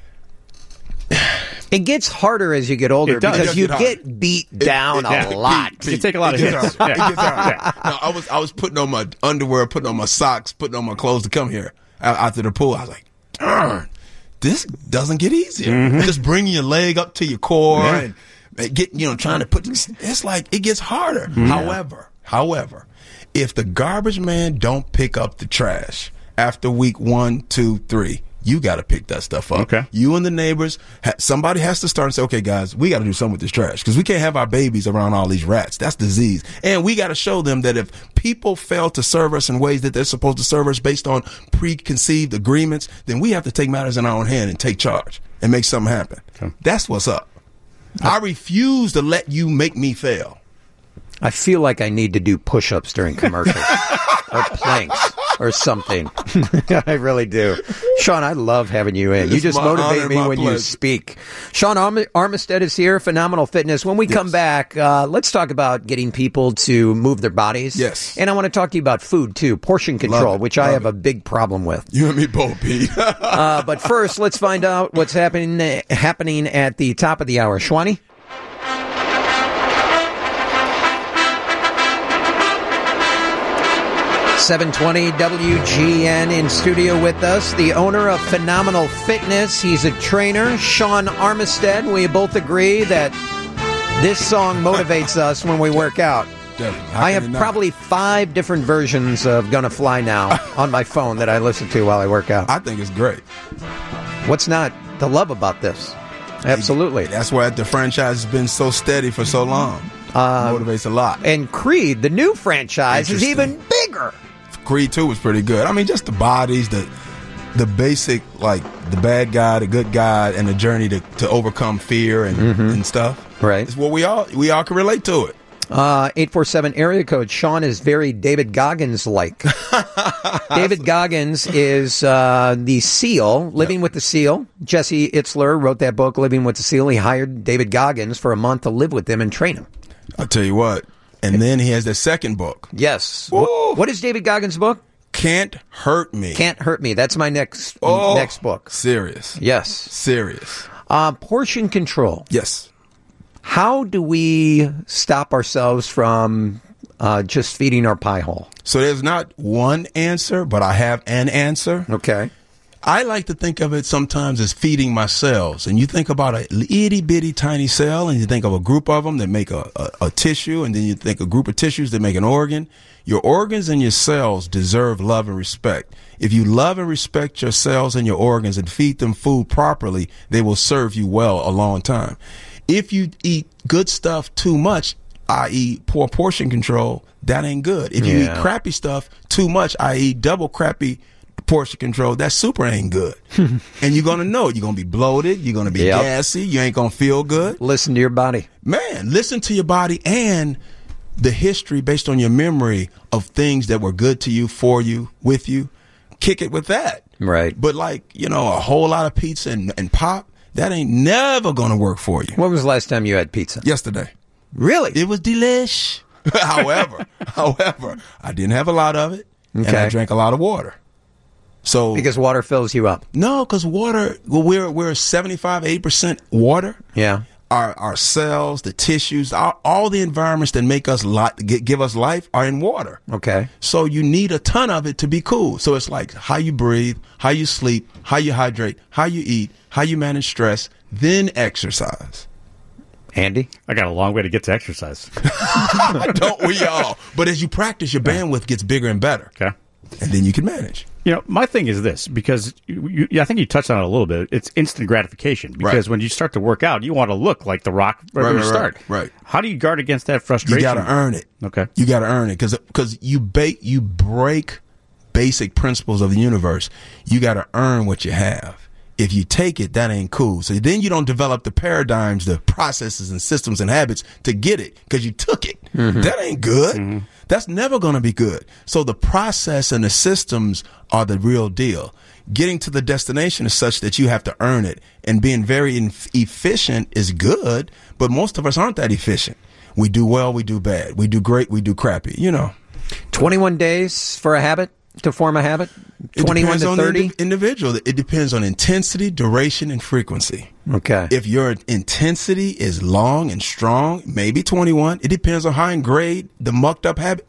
[SPEAKER 3] It gets harder as you get older because you get beat down a lot.
[SPEAKER 4] You take a lot of hits.
[SPEAKER 8] It gets hard. No, I was putting on my underwear, putting on my socks, putting on my clothes to come here after the pool. I was like, darn, this doesn't get easier.
[SPEAKER 4] Mm-hmm.
[SPEAKER 8] Just bringing your leg up to your core and get trying to put. It's like it gets harder.
[SPEAKER 4] Mm-hmm.
[SPEAKER 8] However, if the garbage man don't pick up the trash after week 1, 2, 3, you got to pick that stuff up.
[SPEAKER 4] Okay.
[SPEAKER 8] You and the neighbors, somebody has to start and say, okay, guys, we got to do something with this trash because we can't have our babies around all these rats. That's disease. And we got to show them that if people fail to serve us in ways that they're supposed to serve us based on preconceived agreements, then we have to take matters in our own hand and take charge and make something happen.
[SPEAKER 4] Okay.
[SPEAKER 8] That's what's up. I refuse to let you make me fail.
[SPEAKER 3] I feel like I need to do push-ups during commercials or planks or something. I really do. Sean, I love having you in. You just motivate me when you speak. Sean Armistead is here, Phenomenal Fitness. When we come back, let's talk about getting people to move their bodies.
[SPEAKER 8] Yes.
[SPEAKER 3] And I want to talk to you about food, too. Portion control, which I have a big problem with.
[SPEAKER 8] You and me both, Pete.
[SPEAKER 3] But first, let's find out what's happening at the top of the hour. Shwani? 720 WGN in studio with us, the owner of Phenomenal Fitness. He's a trainer, Sean Armistead. We both agree that this song motivates us when we work out.
[SPEAKER 8] Definitely.
[SPEAKER 3] I have probably 5 different versions of Gonna Fly Now on my phone that I listen to while I work out.
[SPEAKER 8] I think it's great.
[SPEAKER 3] What's not to love about this? Absolutely.
[SPEAKER 8] That's why the franchise has been so steady for so long. Motivates a lot.
[SPEAKER 3] And Creed, the new franchise, is even bigger.
[SPEAKER 8] Creed 2 was pretty good. I mean, just the bodies, the basic, like the bad guy, the good guy, and the journey to overcome fear and stuff.
[SPEAKER 3] Right.
[SPEAKER 8] It's what we all can relate to it.
[SPEAKER 3] 847 area code. Sean is very David Goggins-like. David Goggins is the SEAL, Living with the SEAL. Jesse Itzler wrote that book, Living with the SEAL. He hired David Goggins for a month to live with him and train him.
[SPEAKER 8] I'll tell you what. And then he has the second book.
[SPEAKER 3] Yes. What is David Goggins' book?
[SPEAKER 8] Can't Hurt Me.
[SPEAKER 3] Can't Hurt Me. That's my next book.
[SPEAKER 8] Serious.
[SPEAKER 3] Yes.
[SPEAKER 8] Serious.
[SPEAKER 3] Portion control.
[SPEAKER 8] Yes.
[SPEAKER 3] How do we stop ourselves from just feeding our pie hole?
[SPEAKER 8] So there's not one answer, but I have an answer.
[SPEAKER 3] Okay.
[SPEAKER 8] I like to think of it sometimes as feeding my cells. And you think about a itty bitty tiny cell, and you think of a group of them that make a tissue, and then you think a group of tissues that make an organ. Your organs and your cells deserve love and respect. If you love and respect your cells and your organs and feed them food properly, they will serve you well a long time. If you eat good stuff too much, i.e. poor portion control, that ain't good. If you eat crappy stuff too much, i.e. double crappy portion control, that super ain't good. And you're going to know it. You're going to be bloated. You're going to be gassy. You ain't going to feel good.
[SPEAKER 3] Listen to your body.
[SPEAKER 8] Man, listen to your body and the history based on your memory of things that were good to you, for you, with you. Kick it with that.
[SPEAKER 3] Right.
[SPEAKER 8] But a whole lot of pizza and pop, that ain't never going to work for you.
[SPEAKER 3] When was the last time you had pizza?
[SPEAKER 8] Yesterday.
[SPEAKER 3] Really?
[SPEAKER 8] It was delish. However, I didn't have a lot of it, and I drank a lot of water. So
[SPEAKER 3] because water fills you up.
[SPEAKER 8] No, because water. Well, we're 75-80% water.
[SPEAKER 3] Yeah.
[SPEAKER 8] Our cells, the tissues, all the environments that make us give us life are in water.
[SPEAKER 3] Okay.
[SPEAKER 8] So you need a ton of it to be cool. So it's like how you breathe, how you sleep, how you hydrate, how you eat, how you manage stress, then exercise.
[SPEAKER 3] Andy?
[SPEAKER 4] I got a long way to get to exercise.
[SPEAKER 8] Don't we all? But as you practice, your bandwidth gets bigger and better.
[SPEAKER 4] Okay.
[SPEAKER 8] And then you can manage.
[SPEAKER 4] My thing is this, because I think you touched on it a little bit. It's instant gratification. Because when you start to work out, you want to look like The Rock right when you start.
[SPEAKER 8] Right.
[SPEAKER 4] How do you guard against that frustration?
[SPEAKER 8] You got to earn it.
[SPEAKER 4] Okay.
[SPEAKER 8] You got to earn it because you break basic principles of the universe. You got to earn what you have. If you take it, that ain't cool. So then you don't develop the paradigms, the processes and systems and habits to get it because you took it. Mm-hmm. That ain't good. Mm-hmm. That's never going to be good. So the process and the systems are the real deal. Getting to the destination is such that you have to earn it. And being very efficient is good, but most of us aren't that efficient. We do well, we do bad. We do great, we do crappy,
[SPEAKER 3] 21 days for a habit? To form a habit? 21 to 30?
[SPEAKER 8] Individual. It depends on intensity, duration, and frequency.
[SPEAKER 3] Okay.
[SPEAKER 8] If your intensity is long and strong, maybe 21. It depends on how ingrained the mucked up habit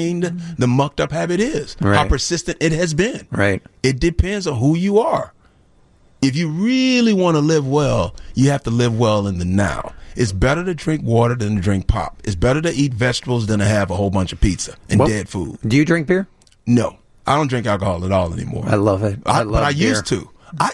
[SPEAKER 8] is.
[SPEAKER 3] Right.
[SPEAKER 8] How persistent it has been.
[SPEAKER 3] Right.
[SPEAKER 8] It depends on who you are. If you really want to live well, you have to live well in the now. It's better to drink water than to drink pop. It's better to eat vegetables than to have a whole bunch of pizza and dead food.
[SPEAKER 3] Do you drink beer?
[SPEAKER 8] No. I don't drink alcohol at all anymore.
[SPEAKER 3] I love it.
[SPEAKER 8] But I
[SPEAKER 3] beer.
[SPEAKER 8] used to.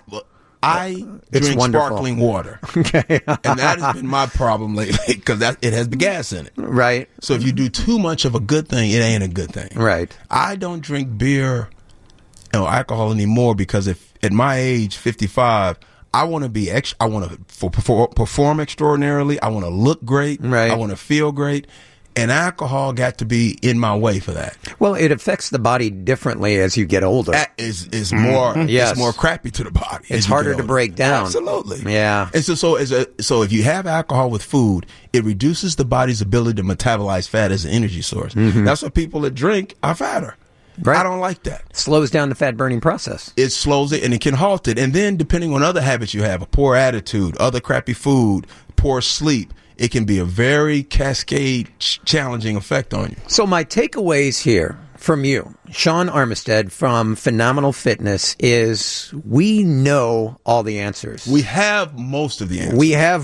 [SPEAKER 8] I drink sparkling water.
[SPEAKER 3] Okay.
[SPEAKER 8] And that has been my problem lately because it has the gas in it.
[SPEAKER 3] Right.
[SPEAKER 8] So if you do too much of a good thing, it ain't a good thing.
[SPEAKER 3] Right.
[SPEAKER 8] I don't drink beer or alcohol anymore because if at my age, 55, I want to be extra. I want to perform extraordinarily. I want to look great.
[SPEAKER 3] Right.
[SPEAKER 8] I want to feel great. And alcohol got to be in my way for that.
[SPEAKER 3] Well, it affects the body differently as you get older.
[SPEAKER 8] It's more
[SPEAKER 3] Yes.
[SPEAKER 8] it's more crappy to the body.
[SPEAKER 3] It's harder to break down.
[SPEAKER 8] Absolutely.
[SPEAKER 3] Yeah.
[SPEAKER 8] And so if you have alcohol with food, it reduces the body's ability to metabolize fat as an energy source. Mm-hmm. That's why people that drink are fatter.
[SPEAKER 3] Right.
[SPEAKER 8] I don't like that.
[SPEAKER 3] Slows down the fat burning process.
[SPEAKER 8] It slows it and it can halt it. And then depending on other habits you have, a poor attitude, other crappy food, poor sleep, it can be a very cascade challenging effect on you.
[SPEAKER 3] So my takeaways here from you, Sean Armistead from Phenomenal Fitness, is we know all the answers.
[SPEAKER 8] We have most of the answers.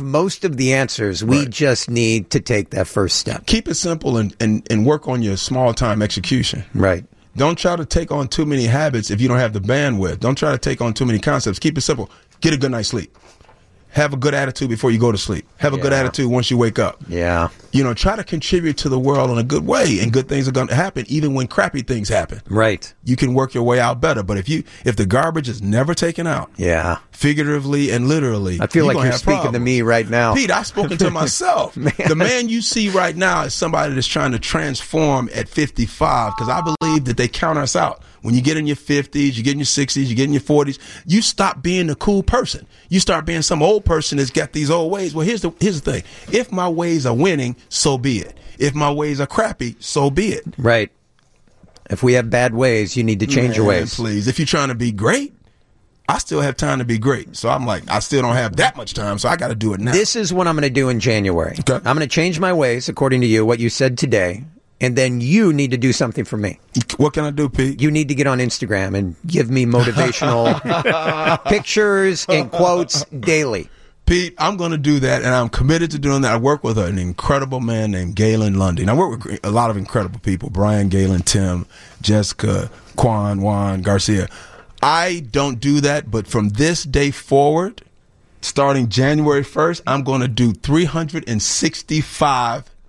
[SPEAKER 3] We just need to take that first step.
[SPEAKER 8] Keep it simple and work on your small time execution.
[SPEAKER 3] Right.
[SPEAKER 8] Don't try to take on too many habits if you don't have the bandwidth. Don't try to take on too many concepts. Keep it simple. Get a good night's sleep. Have a good attitude before you go to sleep. Have a good attitude once you wake up.
[SPEAKER 3] Yeah.
[SPEAKER 8] Try to contribute to the world in a good way, and good things are going to happen even when crappy things happen.
[SPEAKER 3] Right.
[SPEAKER 8] You can work your way out better. But if the garbage is never taken out, figuratively and literally,
[SPEAKER 3] I feel like you're speaking to me right now.
[SPEAKER 8] Pete, I've spoken to myself. The man you see right now is somebody that's trying to transform at 55 because I believe that they count us out. When you get in your 50s, you get in your 60s, you get in your 40s, you stop being a cool person. You start being some old person that's got these old ways. Well, here's the thing. If my ways are winning, so be it. If my ways are crappy, so be it.
[SPEAKER 3] Right. If we have bad ways, you need to change your ways.
[SPEAKER 8] Please. If you're trying to be great, I still have time to be great. So I'm like, I still don't have that much time, so I got to do it now.
[SPEAKER 3] This is what I'm going to do in January.
[SPEAKER 8] Okay.
[SPEAKER 3] I'm going to change my ways, according to you, what you said today. And then you need to do something for me.
[SPEAKER 8] What can I do, Pete?
[SPEAKER 3] You need to get on Instagram and give me motivational pictures and quotes daily.
[SPEAKER 8] Pete, I'm going to do that, and I'm committed to doing that. I work with an incredible man named Galen Lundy. I work with a lot of incredible people, Brian, Galen, Tim, Jessica, Juan Garcia. I don't do that, but from this day forward, starting January 1st, I'm going to do 365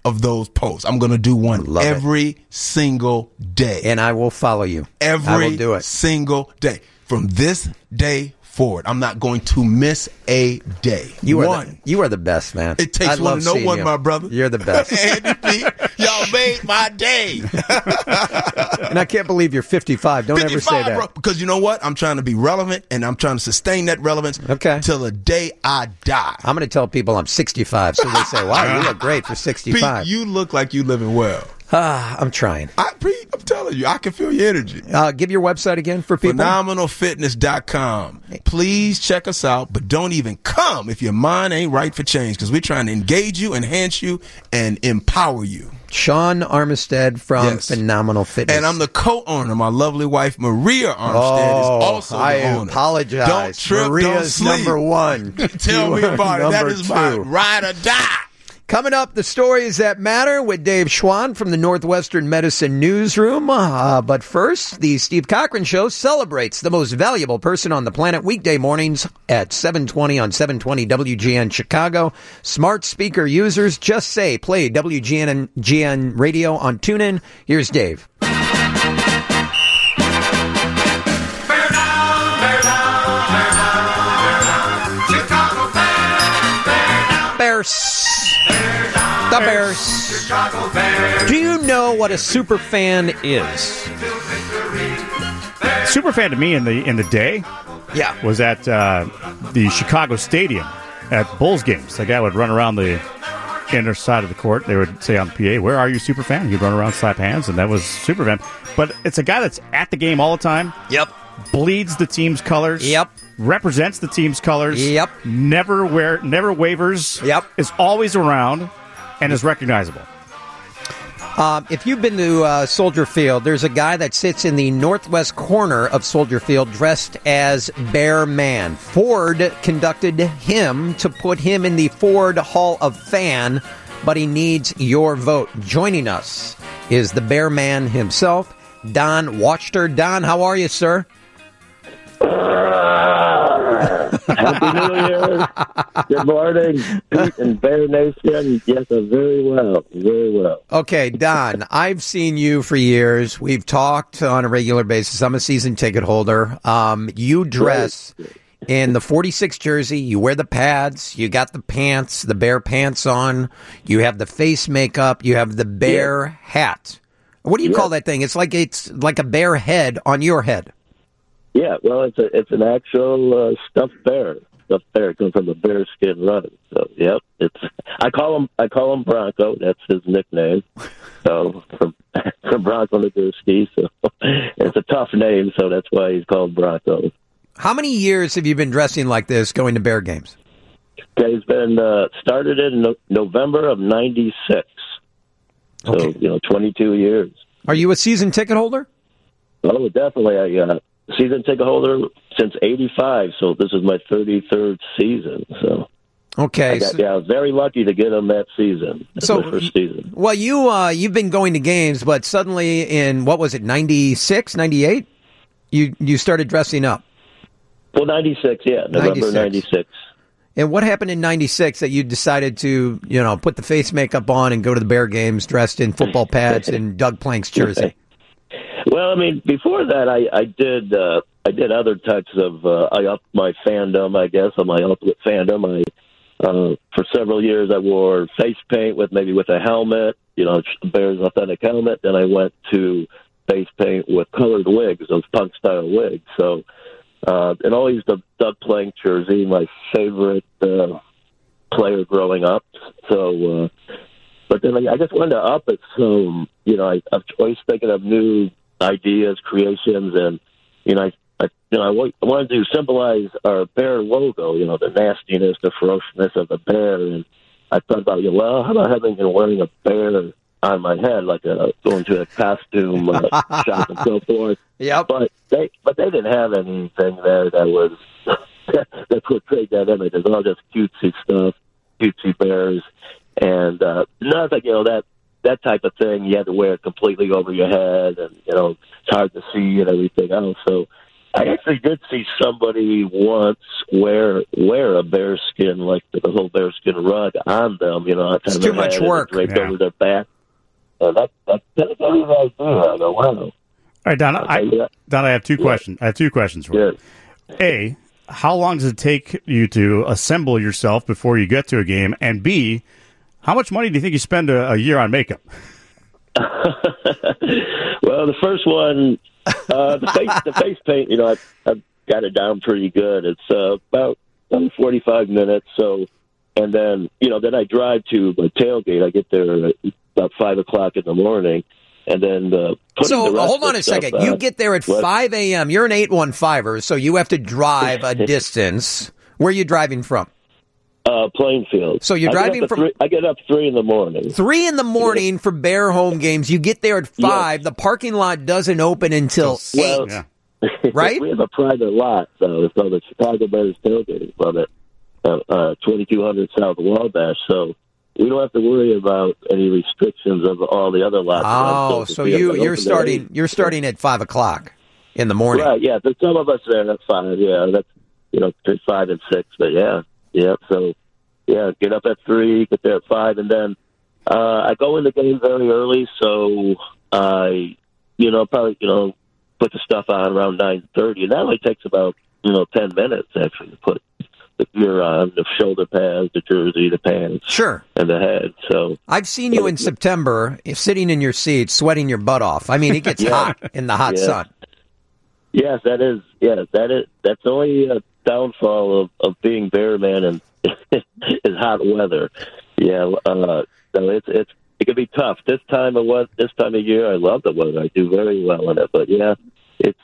[SPEAKER 8] of those posts. I'm going to do one
[SPEAKER 3] Love it.
[SPEAKER 8] every single day.
[SPEAKER 3] And I will follow you. I
[SPEAKER 8] Every
[SPEAKER 3] will do it.
[SPEAKER 8] single day. From this day forward, I'm not going to miss a day.
[SPEAKER 3] You
[SPEAKER 8] one.
[SPEAKER 3] are the best, man.
[SPEAKER 8] It takes
[SPEAKER 3] I
[SPEAKER 8] one
[SPEAKER 3] love
[SPEAKER 8] to know
[SPEAKER 3] seeing
[SPEAKER 8] one,
[SPEAKER 3] you.
[SPEAKER 8] my brother.
[SPEAKER 3] You're the best.
[SPEAKER 8] Andy P, y'all made my day.
[SPEAKER 3] And I can't believe you're 55. Don't ever say that.
[SPEAKER 8] Bro, because you know what? I'm trying to be relevant, and I'm trying to sustain that relevance till the day I die.
[SPEAKER 3] I'm going to tell people I'm 65, so they say, wow, you look great for 65.
[SPEAKER 8] Pete, you look like you living well.
[SPEAKER 3] I'm trying.
[SPEAKER 8] Pete, I'm telling you, I can feel your energy.
[SPEAKER 3] Give your website again for people.
[SPEAKER 8] Phenomenalfitness.com. Please check us out, but don't even come if your mind ain't right for change, because we're trying to engage you, enhance you, and empower you.
[SPEAKER 3] Sean Armistead from Phenomenal Fitness.
[SPEAKER 8] And I'm the co-owner. My lovely wife, Maria Armstead, is also the owner.
[SPEAKER 3] I apologize.
[SPEAKER 8] Don't trip,
[SPEAKER 3] Maria's
[SPEAKER 8] don't sleep.
[SPEAKER 3] number one.
[SPEAKER 8] Tell me about it. That is my ride or die.
[SPEAKER 3] Coming up, the stories that matter with Dave Schwann from the Northwestern Medicine Newsroom. But first, the Steve Cochran Show celebrates the most valuable person on the planet weekday mornings at 7:20 on 720 WGN Chicago. Smart speaker users just say play WGN radio on TuneIn. Here's Dave. Bears. The Bears. Do you know what a super fan is?
[SPEAKER 4] Super fan to me in the day, was at the Chicago Stadium at Bulls games. The guy would run around the inner side of the court. They would say on the PA, "Where are you, super fan?" He'd run around, slap hands, and that was super fan. But it's a guy that's at the game all the time.
[SPEAKER 3] Yep.
[SPEAKER 4] Bleeds the team's colors.
[SPEAKER 3] Yep.
[SPEAKER 4] Represents the team's colors.
[SPEAKER 3] Yep.
[SPEAKER 4] Never wavers.
[SPEAKER 3] Yep.
[SPEAKER 4] Is always around and is recognizable.
[SPEAKER 3] If you've been to Soldier Field, there's a guy that sits in the northwest corner of Soldier Field dressed as Bear Man. Ford conducted him to put him in the Ford Hall of Fan, but he needs your vote. Joining us is the Bear Man himself, Don Wachter. Don, how are you, sir?
[SPEAKER 9] Happy New Year. Good morning, Pete and Bear Nation. Yes, very well. Very well.
[SPEAKER 3] Okay, Don, I've seen you for years. We've talked on a regular basis. I'm a season ticket holder. You dress in the 46 jersey. You wear the pads. You got the pants, the bear pants on. You have the face makeup. You have the bear hat. What do you call that thing? It's like a bear head on your head.
[SPEAKER 9] Yeah, well, it's an actual stuffed bear. Stuffed bear. It comes from a bear skin run. So, yep, I call him Bronco. That's his nickname. So from Bronco Nagurski. So it's a tough name, so that's why he's called Bronco.
[SPEAKER 3] How many years have you been dressing like this, going to Bear games?
[SPEAKER 9] Okay, he's been started in November of '96. So 22 years.
[SPEAKER 3] Are you a season ticket holder?
[SPEAKER 9] Oh, definitely. I season ticket holder since '85, so this is my 33rd season. So,
[SPEAKER 3] okay,
[SPEAKER 9] I was very lucky to get him that season. That's my first season.
[SPEAKER 3] Well, you've been going to games, but suddenly in what was it, 96, 98, you started dressing up.
[SPEAKER 9] Well, 96, November 96.
[SPEAKER 3] And what happened in 96 that you decided to, put the face makeup on and go to the Bear games dressed in football pads and Doug Plank's jersey?
[SPEAKER 9] Well, I mean, before that, I did other types of. I upped my fandom, I guess, on my ultimate fandom. For several years, I wore face paint with a helmet, Bears authentic helmet. Then I went to face paint with colored wigs, those punk style wigs. So, and always the Doug Plank jersey, my favorite player growing up. So, but then I just wanted to up it. So, I'm always thinking of new ideas, creations, and I wanted to symbolize our bear logo, the nastiness, the ferociousness of the bear, and I thought about, how about wearing a bear on my head, like going to a costume shop and so forth.
[SPEAKER 3] Yep.
[SPEAKER 9] But they didn't have anything there that was that portrayed that image. It's all just cutesy stuff, cutesy bears, and nothing, that type of thing. You had to wear it completely over your head, and it's hard to see and everything else. So I actually did see somebody once wear a bearskin, like the whole bearskin rug on them. You know,
[SPEAKER 3] It's too much work.
[SPEAKER 9] Draped over their back. That's kind of what I do. I go, wow.
[SPEAKER 4] All right, Don. I have two questions. I have two questions for you. A, how long does it take you to assemble yourself before you get to a game? And B, how much money do you think you spend a year on makeup?
[SPEAKER 9] Well, the first one, the face paint, you know, I've got it down pretty good. It's about 45 minutes. So, and then, you know, then I drive to my tailgate. I get there at about 5 o'clock in the morning. And then
[SPEAKER 3] hold on a second. You get there at 5 a.m. You're an 815er, so you have to drive a distance. Where are you driving from?
[SPEAKER 9] Plainfield.
[SPEAKER 3] So you're driving from...
[SPEAKER 9] I get up 3 in the morning.
[SPEAKER 3] 3 in the morning for Bear home games. You get there at 5. Yes. The parking lot doesn't open until 8.
[SPEAKER 9] Yeah.
[SPEAKER 3] Right?
[SPEAKER 9] We have a private lot, so the Chicago Bears tailgate from it, 2200 South Wabash. So we don't have to worry about any restrictions of all the other lots.
[SPEAKER 3] Oh, so you're starting at 5 o'clock in the morning.
[SPEAKER 9] Right? Yeah. There's some of us there at 5. Yeah, that's between 5 and 6. But yeah. So get up at 3, get there at 5, and then I go in the game very early. So I, probably put the stuff on around 9:30, and that only takes about 10 minutes actually to put the gear on, the shoulder pads, the jersey, the pants,
[SPEAKER 3] sure,
[SPEAKER 9] and the head. So
[SPEAKER 3] I've seen you in September sitting in your seat, sweating your butt off. I mean, it gets hot in the hot sun.
[SPEAKER 9] Yes, that is. That's only a downfall of being Bear Man and is hot weather. Yeah, so it can be tough. This time of year, I love the weather. I do very well in it, but it's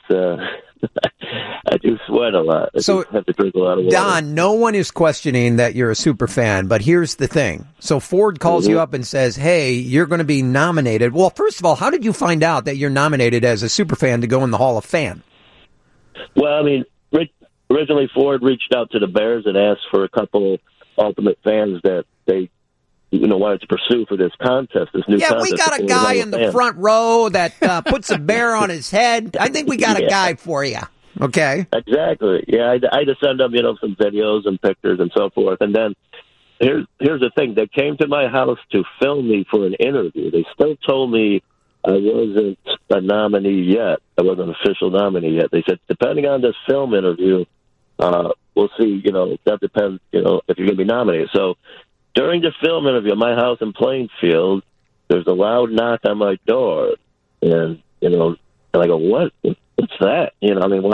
[SPEAKER 9] I do sweat a lot. I have to drink a lot of water.
[SPEAKER 3] Don, no one is questioning that you're a super fan, but here's the thing. So Ford calls you up and says, hey, you're going to be nominated. Well, first of all, how did you find out that you're nominated as a super fan to go in the Hall of Fame?
[SPEAKER 9] Well, I mean, originally Ford reached out to the Bears and asked for a couple ultimate fans that they wanted to pursue for this contest, this new contest.
[SPEAKER 3] Yeah, we got a guy in the front row that puts a bear on his head. I think we got a guy for you. Okay.
[SPEAKER 9] Exactly. Yeah, I just send them, some videos and pictures and so forth. And then here's the thing. They came to my house to film me for an interview. They still told me I wasn't a nominee yet. I wasn't an official nominee yet. They said, depending on this film interview, we'll see, that depends, if you're going to be nominated. So during the film interview at my house in Plainfield, there's a loud knock on my door. And, and I go, what's that? I mean,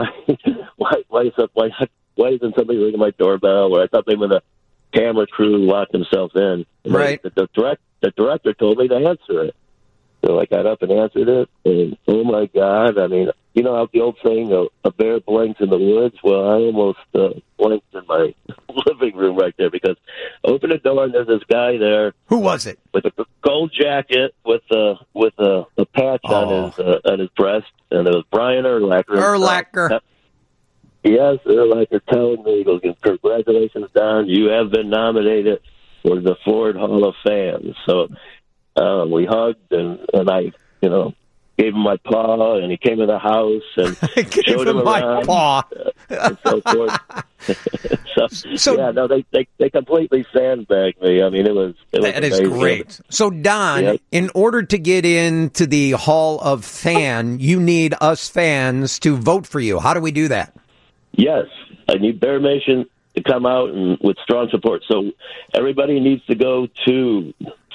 [SPEAKER 9] why isn't somebody ringing my doorbell? Or I thought maybe when the camera crew locked themselves in. And
[SPEAKER 3] right.
[SPEAKER 9] The director told me to answer it. So I got up and answered it, and oh my God! I mean, how the old saying, "A bear blinks in the woods." Well, I almost blinked in my living room right there because I opened the door and there's this guy there.
[SPEAKER 3] Who was it?
[SPEAKER 9] With a gold jacket with a patch on his breast, and it was Brian Urlacher.
[SPEAKER 3] Urlacher.
[SPEAKER 9] Yes, Urlacher telling me, he goes, "Congratulations, Don! You have been nominated for the Ford Hall of Fame." So. We hugged, and I, gave him my paw, and he came in the house and showed him around.
[SPEAKER 3] Paw.
[SPEAKER 9] And so forth. They completely sandbagged me. I mean, it was
[SPEAKER 3] that is
[SPEAKER 9] amazing.
[SPEAKER 3] Great. So, Don, in order to get into the Hall of Fan, you need us fans to vote for you. How do we do that?
[SPEAKER 9] Yes, I need Bear Nation to come out and with strong support. So everybody needs to go to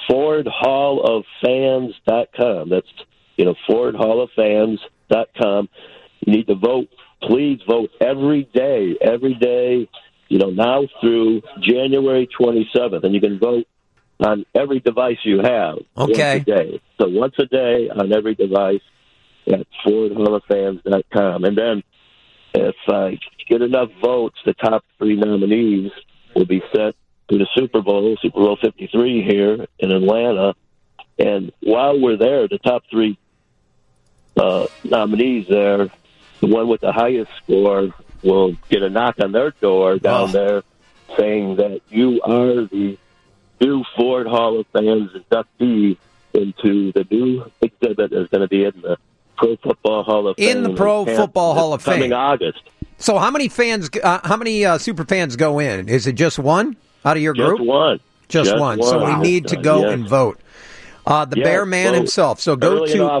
[SPEAKER 9] FordHallOfFans.com. That's, FordHallOfFans.com. You need to vote. Please vote every day, now through January 27th. And you can vote on every device you have.
[SPEAKER 3] Okay.
[SPEAKER 9] Once a day. So once a day on every device at FordHallOfFans.com. And then if I get enough votes, the top 3 nominees will be set to the Super Bowl 53 here in Atlanta. And while we're there, the top 3 nominees there, the one with the highest score will get a knock on their door down there saying that you are the new Ford Hall of Fans inductee into the new exhibit that's going to be in the Pro Football Hall of Fame.
[SPEAKER 3] In the Pro Football Hall of Fame.
[SPEAKER 9] Coming August.
[SPEAKER 3] So how many fans? How many super fans go in? Is it just one out of your group?
[SPEAKER 9] Just one.
[SPEAKER 3] Just one. So we need to go and vote. The Bear Man himself. So go to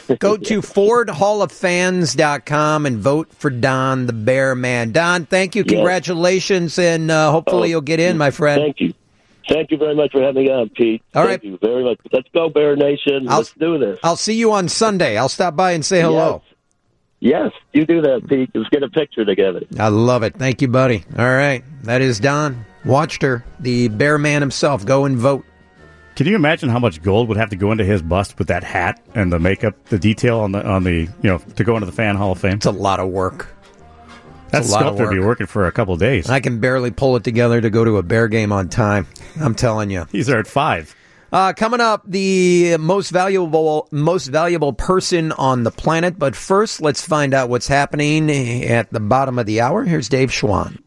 [SPEAKER 3] FordHallOfFans.com and vote for Don the Bear Man. Don, thank you. Congratulations, and hopefully you'll get in, my friend.
[SPEAKER 9] Thank you. Thank you very much for having me on, Pete. Thank you very much. Let's go, Bear Nation. Let's do this.
[SPEAKER 3] I'll see you on Sunday. I'll stop by and say hello.
[SPEAKER 9] Yes, you do that, Pete. Let's get a picture together.
[SPEAKER 3] I love it. Thank you, buddy. All right. That is Don. Watched her, the Bear Man himself. Go and vote.
[SPEAKER 4] Can you imagine how much gold would have to go into his bust with that hat and the makeup, the detail on the to go into the Fan Hall of Fame?
[SPEAKER 3] It's a lot of work.
[SPEAKER 4] That sculptor would be working for a couple of days.
[SPEAKER 3] I can barely pull it together to go to a Bear game on time. I'm telling you.
[SPEAKER 4] He's there at 5.
[SPEAKER 3] Coming up, the most valuable person on the planet. But first, let's find out what's happening at the bottom of the hour. Here's Dave Schwann.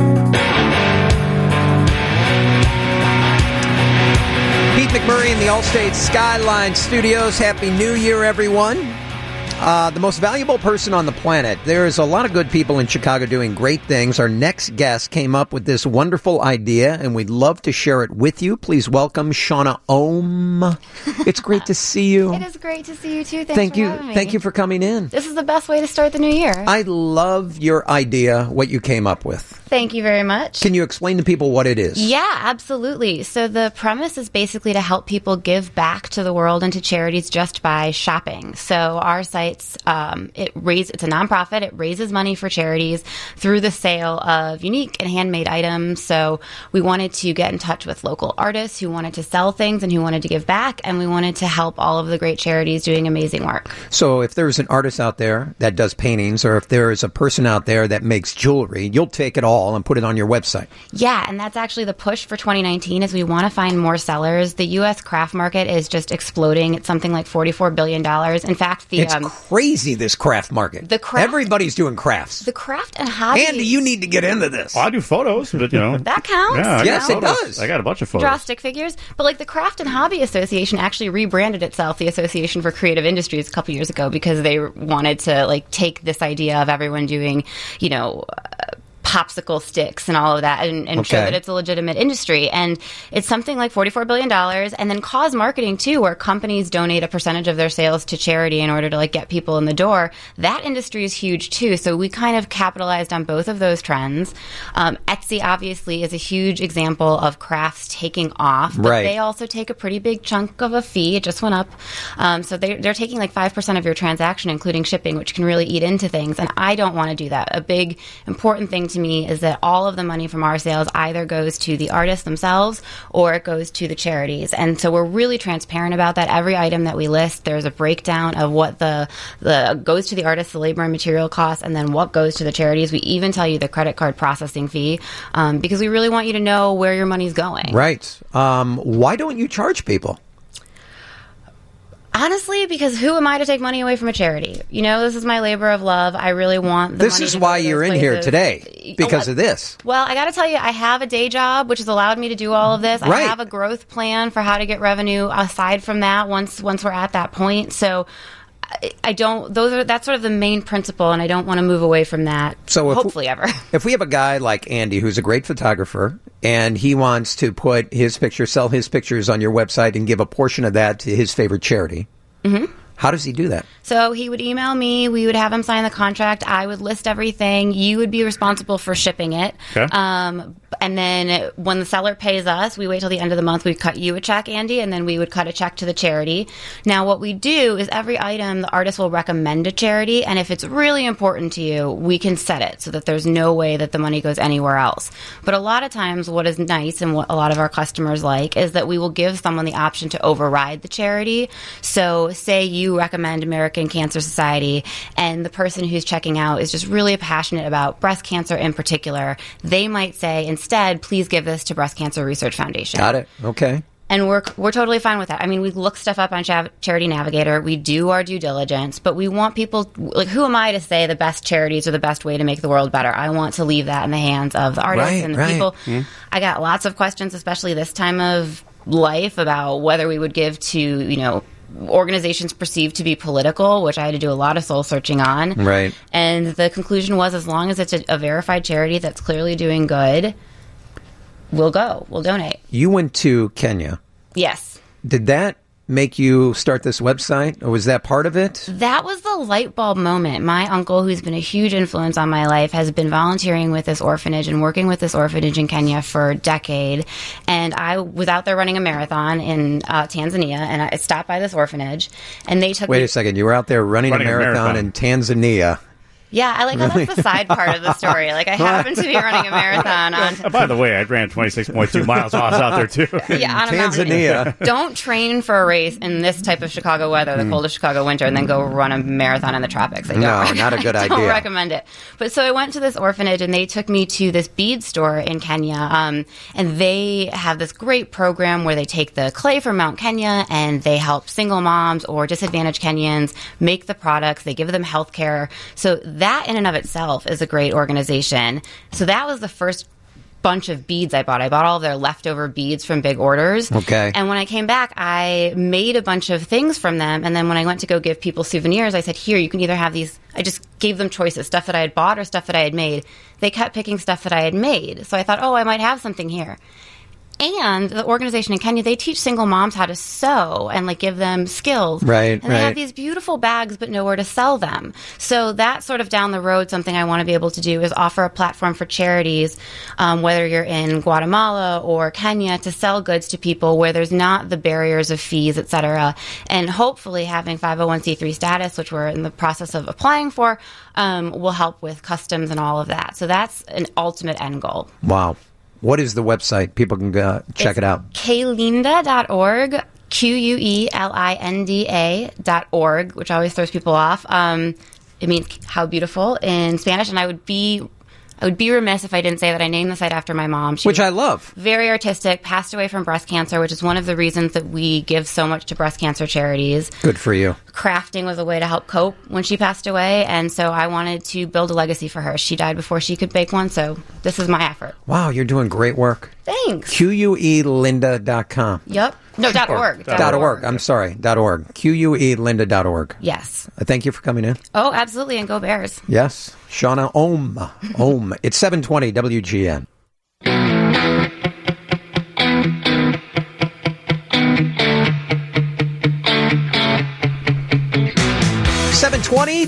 [SPEAKER 3] Pete McMurray in the Allstate Skyline Studios. Happy New Year, everyone. The most valuable person on the planet. There's a lot of good people in Chicago doing great things. Our next guest came up with this wonderful idea, and we'd love to share it with you. Please welcome Shauna Ohm. It's great to see you.
[SPEAKER 10] It is great to see you, too.
[SPEAKER 3] Thank you.
[SPEAKER 10] Having me.
[SPEAKER 3] Thank you for coming in.
[SPEAKER 10] This is the best way to start the new year.
[SPEAKER 3] I love your idea, what you came up with.
[SPEAKER 10] Thank you very much.
[SPEAKER 3] Can you explain to people what it is?
[SPEAKER 10] Yeah, absolutely. So the premise is basically to help people give back to the world and to charities just by shopping. So our site's it's a nonprofit. It raises money for charities through the sale of unique and handmade items. So we wanted to get in touch with local artists who wanted to sell things and who wanted to give back, and we wanted to help all of the great charities doing amazing work.
[SPEAKER 3] So if there's an artist out there that does paintings, or if there is a person out there that makes jewelry, you'll take it all and put it on your website.
[SPEAKER 10] Yeah, and that's actually the push for 2019 is we want to find more sellers. The U.S. craft market is just exploding. It's something like $44 billion. In fact,
[SPEAKER 3] it's crazy, this craft market. Everybody's doing crafts.
[SPEAKER 10] The craft and hobby.
[SPEAKER 3] Andy, you need to get into this.
[SPEAKER 4] Well, I do photos, but
[SPEAKER 10] that counts.
[SPEAKER 4] Yeah,
[SPEAKER 3] yes, it does.
[SPEAKER 4] I got a bunch of photos.
[SPEAKER 10] Draw stick figures. But like the Craft and Hobby Association actually rebranded itself, the Association for Creative Industries, a couple years ago because they wanted to take this idea of everyone doing, popsicle sticks and all of that and show that it's a legitimate industry. And it's something like $44 billion. And then cause marketing, too, where companies donate a percentage of their sales to charity in order to get people in the door. That industry is huge, too. So we kind of capitalized on both of those trends. Etsy, obviously, is a huge example of crafts taking off. But they also take a pretty big chunk of a fee. It just went up. So they're taking 5% of your transaction, including shipping, which can really eat into things. And I don't want to do that. A big, important thing to me is that all of the money from our sales either goes to the artists themselves or it goes to the charities. And so we're really transparent about that. Every item that we list, there's a breakdown of what the goes to the artists, the labor and material costs, and then what goes to the charities. We even tell you the credit card processing fee because we really want you to know where your money's going.
[SPEAKER 3] Right. Why don't you charge people?
[SPEAKER 10] Honestly, because who am I to take money away from a charity? This is my labor of love. I really want the money.
[SPEAKER 3] This is why you're in here today, because of this.
[SPEAKER 10] Well, I got to tell you, I have a day job, which has allowed me to do all of this. I have a growth plan for how to get revenue aside from that once we're at that point. So I don't, that's sort of the main principle, and I don't want to move away from that, so hopefully ever. If
[SPEAKER 3] we have a guy like Andy, who's a great photographer, and he wants to put his pictures, sell his pictures on your website and give a portion of that to his favorite charity, how does he do that?
[SPEAKER 10] So he would email me. We would have him sign the contract. I would list everything. You would be responsible for shipping it. Okay. And then when the seller pays us, we wait till the end of the month. We cut you a check, Andy, and then we would cut a check to the charity. Now, what we do is every item the artist will recommend a charity, and if it's really important to you, we can set it so that there's no way that the money goes anywhere else. But a lot of times what is nice and what a lot of our customers like is that we will give someone the option to override the charity. So say you recommend American Cancer Society, and the person who's checking out is just really passionate about breast cancer in particular. They might say, instead, please give this to Breast Cancer Research Foundation.
[SPEAKER 3] Got it. Okay.
[SPEAKER 10] And we're totally fine with that. I mean, we look stuff up on Charity Navigator. We do our due diligence, but we want people, who am I to say the best charities are the best way to make the world better? I want to leave that in the hands of the artists and the people. Mm-hmm. I got lots of questions, especially this time of life, about whether we would give to, organizations perceived to be political, which I had to do a lot of soul searching on.
[SPEAKER 3] Right.
[SPEAKER 10] And the conclusion was, as long as it's a verified charity that's clearly doing good, we'll donate.
[SPEAKER 3] You went to Kenya.
[SPEAKER 10] Yes.
[SPEAKER 3] Did that make you start this website, or was that part of it?
[SPEAKER 10] That was the light bulb moment. My uncle, who's been a huge influence on my life, has been volunteering with this orphanage and working with this orphanage in Kenya for a decade. And I was out there running a marathon in Tanzania, and I stopped by this orphanage, and they took
[SPEAKER 3] Wait a second. You were out there running a marathon in Tanzania.
[SPEAKER 10] Yeah, I like how that's the side part of the story. Like, I happen to be running a marathon on...
[SPEAKER 4] by the way, I ran 26.2 miles while I was out there, too.
[SPEAKER 10] Yeah, on Tanzania. Don't train for a race in this type of Chicago weather, the coldest Chicago winter, and then go run a marathon in the tropics.
[SPEAKER 3] No, not a good idea.
[SPEAKER 10] I don't recommend it. But so I went to this orphanage, and they took me to this bead store in Kenya, and they have this great program where they take the clay from Mount Kenya, and they help single moms or disadvantaged Kenyans make the products. They give them health care. So that in and of itself is a great organization. So that was the first bunch of beads I bought. I bought all of their leftover beads from big orders.
[SPEAKER 3] Okay.
[SPEAKER 10] And when I came back, I made a bunch of things from them. And then when I went to go give people souvenirs, I said, here, you can either have these. I just gave them choices, stuff that I had bought or stuff that I had made. They kept picking stuff that I had made. So I thought, I might have something here. And the organization in Kenya, they teach single moms how to sew and like give them skills.
[SPEAKER 3] Right.
[SPEAKER 10] And they have these beautiful bags, but nowhere to sell them. So that's sort of down the road. Something I want to be able to do is offer a platform for charities, whether you're in Guatemala or Kenya, to sell goods to people where there's not the barriers of fees, et cetera. And hopefully having 501c3 status, which we're in the process of applying for, will help with customs and all of that. So that's an ultimate end goal.
[SPEAKER 3] Wow. What is the website? People can check it out.
[SPEAKER 10] Quelinda.org, QUELINDA.org, which always throws people off. It means how beautiful in Spanish, and I would be remiss if I didn't say that I named the site after my mom.
[SPEAKER 3] Which I love.
[SPEAKER 10] Very artistic, passed away from breast cancer, which is one of the reasons that we give so much to breast cancer charities.
[SPEAKER 3] Good for you.
[SPEAKER 10] Crafting was a way to help cope when she passed away, and so I wanted to build a legacy for her. She died before she could bake one, so this is my effort.
[SPEAKER 3] Wow, you're doing great work.
[SPEAKER 10] Thanks.
[SPEAKER 3] QUELinda.com.
[SPEAKER 10] Yep. No, .org.
[SPEAKER 3] .org. I'm sorry. .org. QUELinda.org.
[SPEAKER 10] Yes.
[SPEAKER 3] Thank you for coming in.
[SPEAKER 10] Oh, absolutely. And go Bears.
[SPEAKER 3] Yes. Shauna Ohm. It's 720 WGN. 720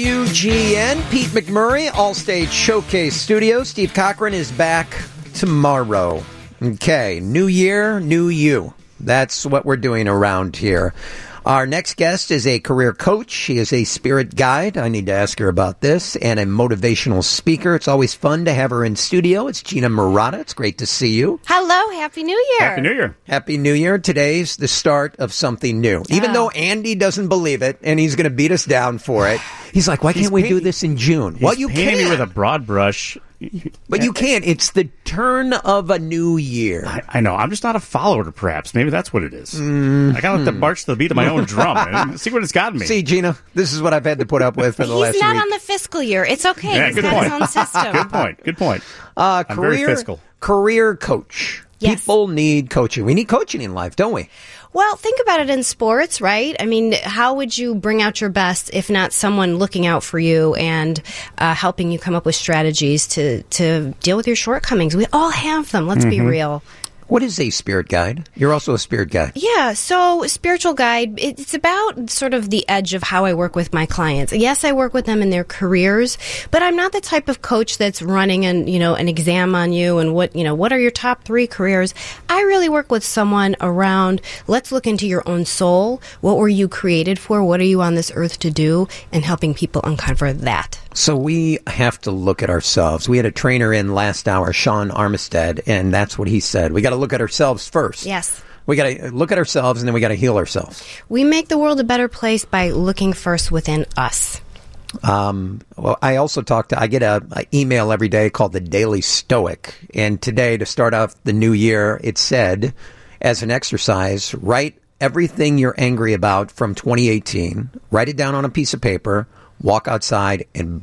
[SPEAKER 3] WGN. Pete McMurray, Allstate Showcase Studio. Steve Cochran is back tomorrow. Okay, new year, new you. That's what we're doing around here. Our next guest is a career coach. She is a spirit guide. I need to ask her about this. And a motivational speaker. It's always fun to have her in studio. It's Gina Murata. It's great to see you.
[SPEAKER 11] Hello. Happy New Year.
[SPEAKER 4] Happy New Year.
[SPEAKER 3] Happy New Year. Today's the start of something new. Even though Andy doesn't believe it, and he's going to beat us down for it. He's like, why can't we do this in June?
[SPEAKER 4] Well, you can. Me with a broad brush.
[SPEAKER 3] But you can't. It's the turn of a new year.
[SPEAKER 4] I know. I'm just not a follower, perhaps. Maybe that's what it is. I got to march to the beat of my own drum and see what it's gotten me.
[SPEAKER 3] See, Gina, this is what I've had to put up with for the last week.
[SPEAKER 11] He's not on the fiscal year. It's okay.
[SPEAKER 4] Yeah,
[SPEAKER 11] He's got his own system.
[SPEAKER 4] Good point.
[SPEAKER 3] I'm
[SPEAKER 4] very fiscal.
[SPEAKER 3] Career coach.
[SPEAKER 11] Yes.
[SPEAKER 3] People need coaching. We need coaching in life, don't we?
[SPEAKER 11] Well, think about it in sports, right? I mean, how would you bring out your best if not someone looking out for you and helping you come up with strategies to deal with your shortcomings? We all have them. Let's be real.
[SPEAKER 3] What is a spirit guide? You're also a spirit guide.
[SPEAKER 11] Yeah, so spiritual guide, it's about sort of the edge of how I work with my clients. Yes, I work with them in their careers, but I'm not the type of coach that's running an exam on you and what are your top 3 careers. I really work with someone around, let's look into your own soul. What were you created for? What are you on this earth to do? And helping people uncover that.
[SPEAKER 3] So we have to look at ourselves. We had a trainer in last hour, Sean Armistead, and that's what he said. We got to look at ourselves first.
[SPEAKER 11] Yes.
[SPEAKER 3] We got to look at ourselves, and then we got to heal ourselves.
[SPEAKER 11] We make the world a better place by looking first within us.
[SPEAKER 3] Well, I also I get an email every day called the Daily Stoic. And today, to start off the new year, it said, as an exercise, write everything you're angry about from 2018. Write it down on a piece of paper. Walk outside and burn it.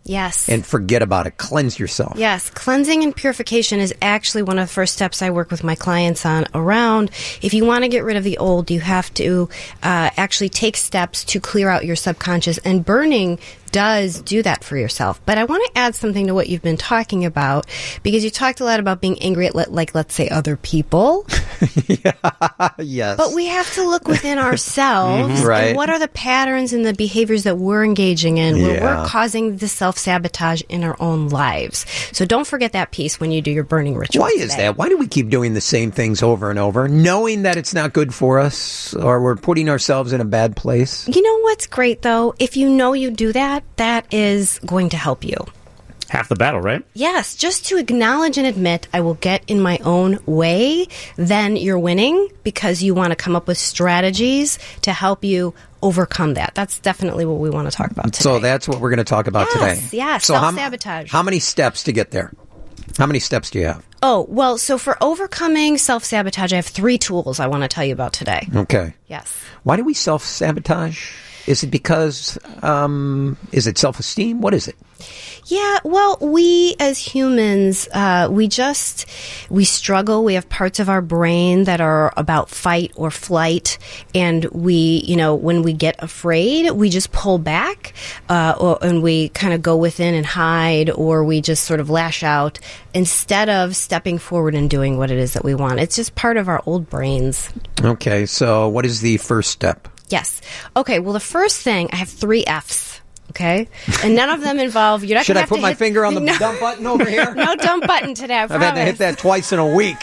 [SPEAKER 11] Yes.
[SPEAKER 3] And forget about it. Cleanse yourself.
[SPEAKER 11] Yes, cleansing and purification is actually one of the first steps I work with my clients on around. If you want to get rid of the old, you have to actually take steps to clear out your subconscious, and burning does do that for yourself. But I want to add something to what you've been talking about, because you talked a lot about being angry at, like, let's say, other people.
[SPEAKER 3] Yes.
[SPEAKER 11] But we have to look within ourselves.
[SPEAKER 3] Right.
[SPEAKER 11] And what are the patterns and the behaviors that we're engaging in where we're causing the self-sabotage in our own lives. So don't forget that piece when you do your burning ritual.
[SPEAKER 3] Why is that? Why do we keep doing the same things over and over, knowing that it's not good for us, or we're putting ourselves in a bad place?
[SPEAKER 11] You know what's great, though? If you know you do that, that is going to help you.
[SPEAKER 4] Half the battle, right?
[SPEAKER 11] Yes, just to acknowledge and admit I will get in my own way, then you're winning, because you want to come up with strategies to help you overcome that. That's definitely what we want to talk about today.
[SPEAKER 3] So that's what we're going to talk about today.
[SPEAKER 11] Yes,
[SPEAKER 3] So
[SPEAKER 11] self-sabotage.
[SPEAKER 3] How many steps to get there? How many steps do you have?
[SPEAKER 11] Oh, well, so for overcoming self-sabotage, I have 3 tools I want to tell you about today.
[SPEAKER 3] Okay.
[SPEAKER 11] Yes.
[SPEAKER 3] Why do we self-sabotage? Is it because, is it self-esteem? What is it?
[SPEAKER 11] Yeah, well, we as humans, we struggle. We have parts of our brain that are about fight or flight. And we, when we get afraid, we just pull back, and we kind of go within and hide, or we just sort of lash out instead of stepping forward and doing what it is that we want. It's just part of our old brains.
[SPEAKER 3] Okay, so what is the first step?
[SPEAKER 11] Yes. Okay, well, the first thing, I have 3 Fs. Okay, and none of them involve. You're not.
[SPEAKER 3] Should
[SPEAKER 11] gonna
[SPEAKER 3] I
[SPEAKER 11] have
[SPEAKER 3] put
[SPEAKER 11] to
[SPEAKER 3] my
[SPEAKER 11] hit,
[SPEAKER 3] finger on the dump button over here?
[SPEAKER 11] No dump button today. I
[SPEAKER 3] I've had to hit that twice in a week.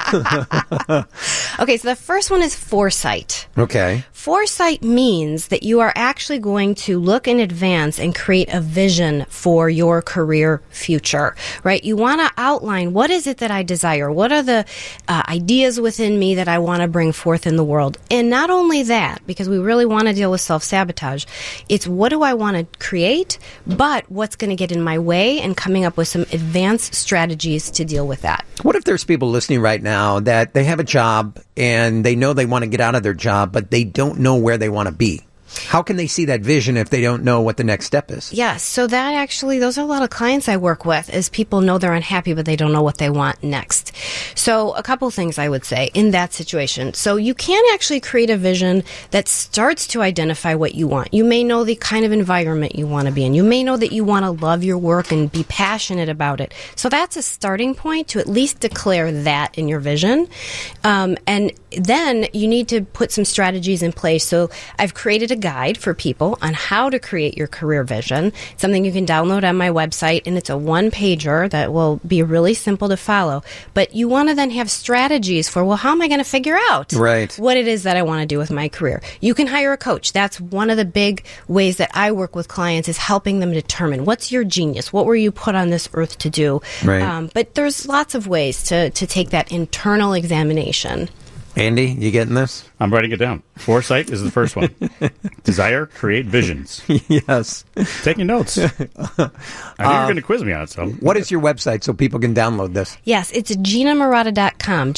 [SPEAKER 11] Okay, so the first one is foresight.
[SPEAKER 3] Okay.
[SPEAKER 11] Foresight means that you are actually going to look in advance and create a vision for your career future, right? You want to outline, what is it that I desire? What are the ideas within me that I want to bring forth in the world? And not only that, because we really want to deal with self-sabotage, it's what do I want to create, but what's going to get in my way, and coming up with some advanced strategies to deal with that.
[SPEAKER 3] What if there's people listening right now that they have a job and they know they want to get out of their job, but they don't know where they want to be? How can they see that vision if they don't know what the next step is?
[SPEAKER 11] Yes, so that actually, those are a lot of clients I work with, is people know they're unhappy, but they don't know what they want next. So a couple things I would say in that situation. So you can actually create a vision that starts to identify what you want. You may know the kind of environment you want to be in. You may know that you want to love your work and be passionate about it. So that's a starting point to at least declare that in your vision. And then you need to put some strategies in place. So I've created a guide for people on how to create your career vision. It's something you can download on my website, and it's a 1-pager that will be really simple to follow. But you want to then have strategies for, well, how am I going to figure out what it is that I want to do with my career? You can hire a coach. That's one of the big ways that I work with clients, is helping them determine what's your genius, what were you put on this earth to do.
[SPEAKER 3] Right.
[SPEAKER 11] But there's lots of ways to take that internal examination.
[SPEAKER 3] Andy, you getting this?
[SPEAKER 4] I'm writing it down. Foresight is the first one. Desire, create visions.
[SPEAKER 3] Yes.
[SPEAKER 4] Taking notes. I knew you were going to quiz me on it. So,
[SPEAKER 3] what is your website so people can download this?
[SPEAKER 11] Yes, it's GinaMarotta.com.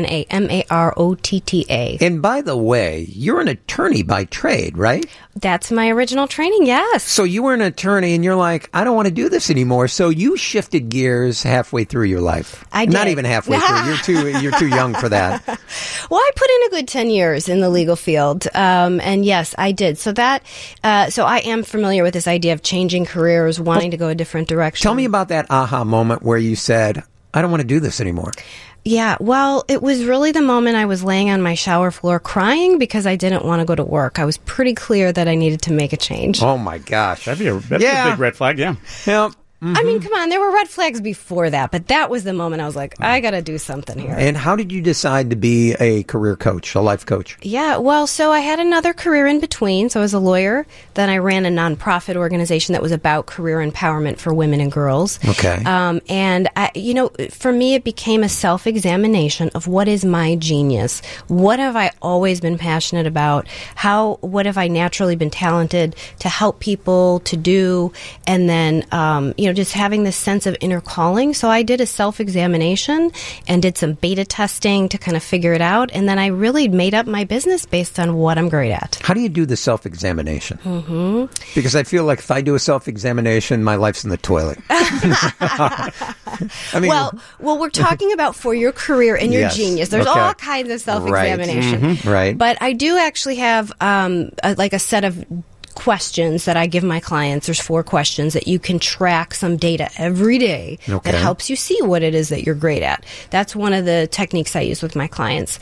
[SPEAKER 11] GinaMarotta.
[SPEAKER 3] And by the way, you're an attorney by trade, right?
[SPEAKER 11] That's my original training, yes.
[SPEAKER 3] So you were an attorney and you're like, I don't want to do this anymore. So you shifted gears halfway through your life.
[SPEAKER 11] I did.
[SPEAKER 3] Not even halfway through. You're too young for that.
[SPEAKER 11] Well, I put in a good 10 years in the legal field. And yes, I did. So so I am familiar with this idea of changing careers, wanting to go a different direction.
[SPEAKER 3] Tell me about that aha moment where you said, I don't want to do this anymore.
[SPEAKER 11] Yeah, well, it was really the moment I was laying on my shower floor crying because I didn't want to go to work. I was pretty clear that I needed to make a change.
[SPEAKER 3] Oh, my gosh.
[SPEAKER 4] That'd be a big red flag, yeah.
[SPEAKER 3] Yep. Mm-hmm.
[SPEAKER 11] I mean, come on, there were red flags before that, but that was the moment I was like, I got to do something here.
[SPEAKER 3] And how did you decide to be a career coach, a life coach?
[SPEAKER 11] Yeah, well, so I had another career in between. So I was a lawyer. Then I ran a nonprofit organization that was about career empowerment for women and girls.
[SPEAKER 3] Okay.
[SPEAKER 11] And, for me, it became a self-examination of what is my genius? What have I always been passionate about? What have I naturally been talented to help people to do? And then, just having this sense of inner calling. So I did a self-examination and did some beta testing to kind of figure it out. And then I really made up my business based on what I'm great at.
[SPEAKER 3] How do you do the self-examination? Mm-hmm. Because I feel like if I do a self-examination, my life's in the toilet. I mean,
[SPEAKER 11] well, we're talking about for your career and your
[SPEAKER 3] Yes.
[SPEAKER 11] genius. There's
[SPEAKER 3] Okay.
[SPEAKER 11] all kinds of self-examination.
[SPEAKER 3] Right. Mhm. Right.
[SPEAKER 11] But I do actually have a set of questions that I give my clients. There's 4 questions that you can track some data every day
[SPEAKER 3] Okay.
[SPEAKER 11] that helps you see what it is that you're great at. That's one of the techniques I use with my clients.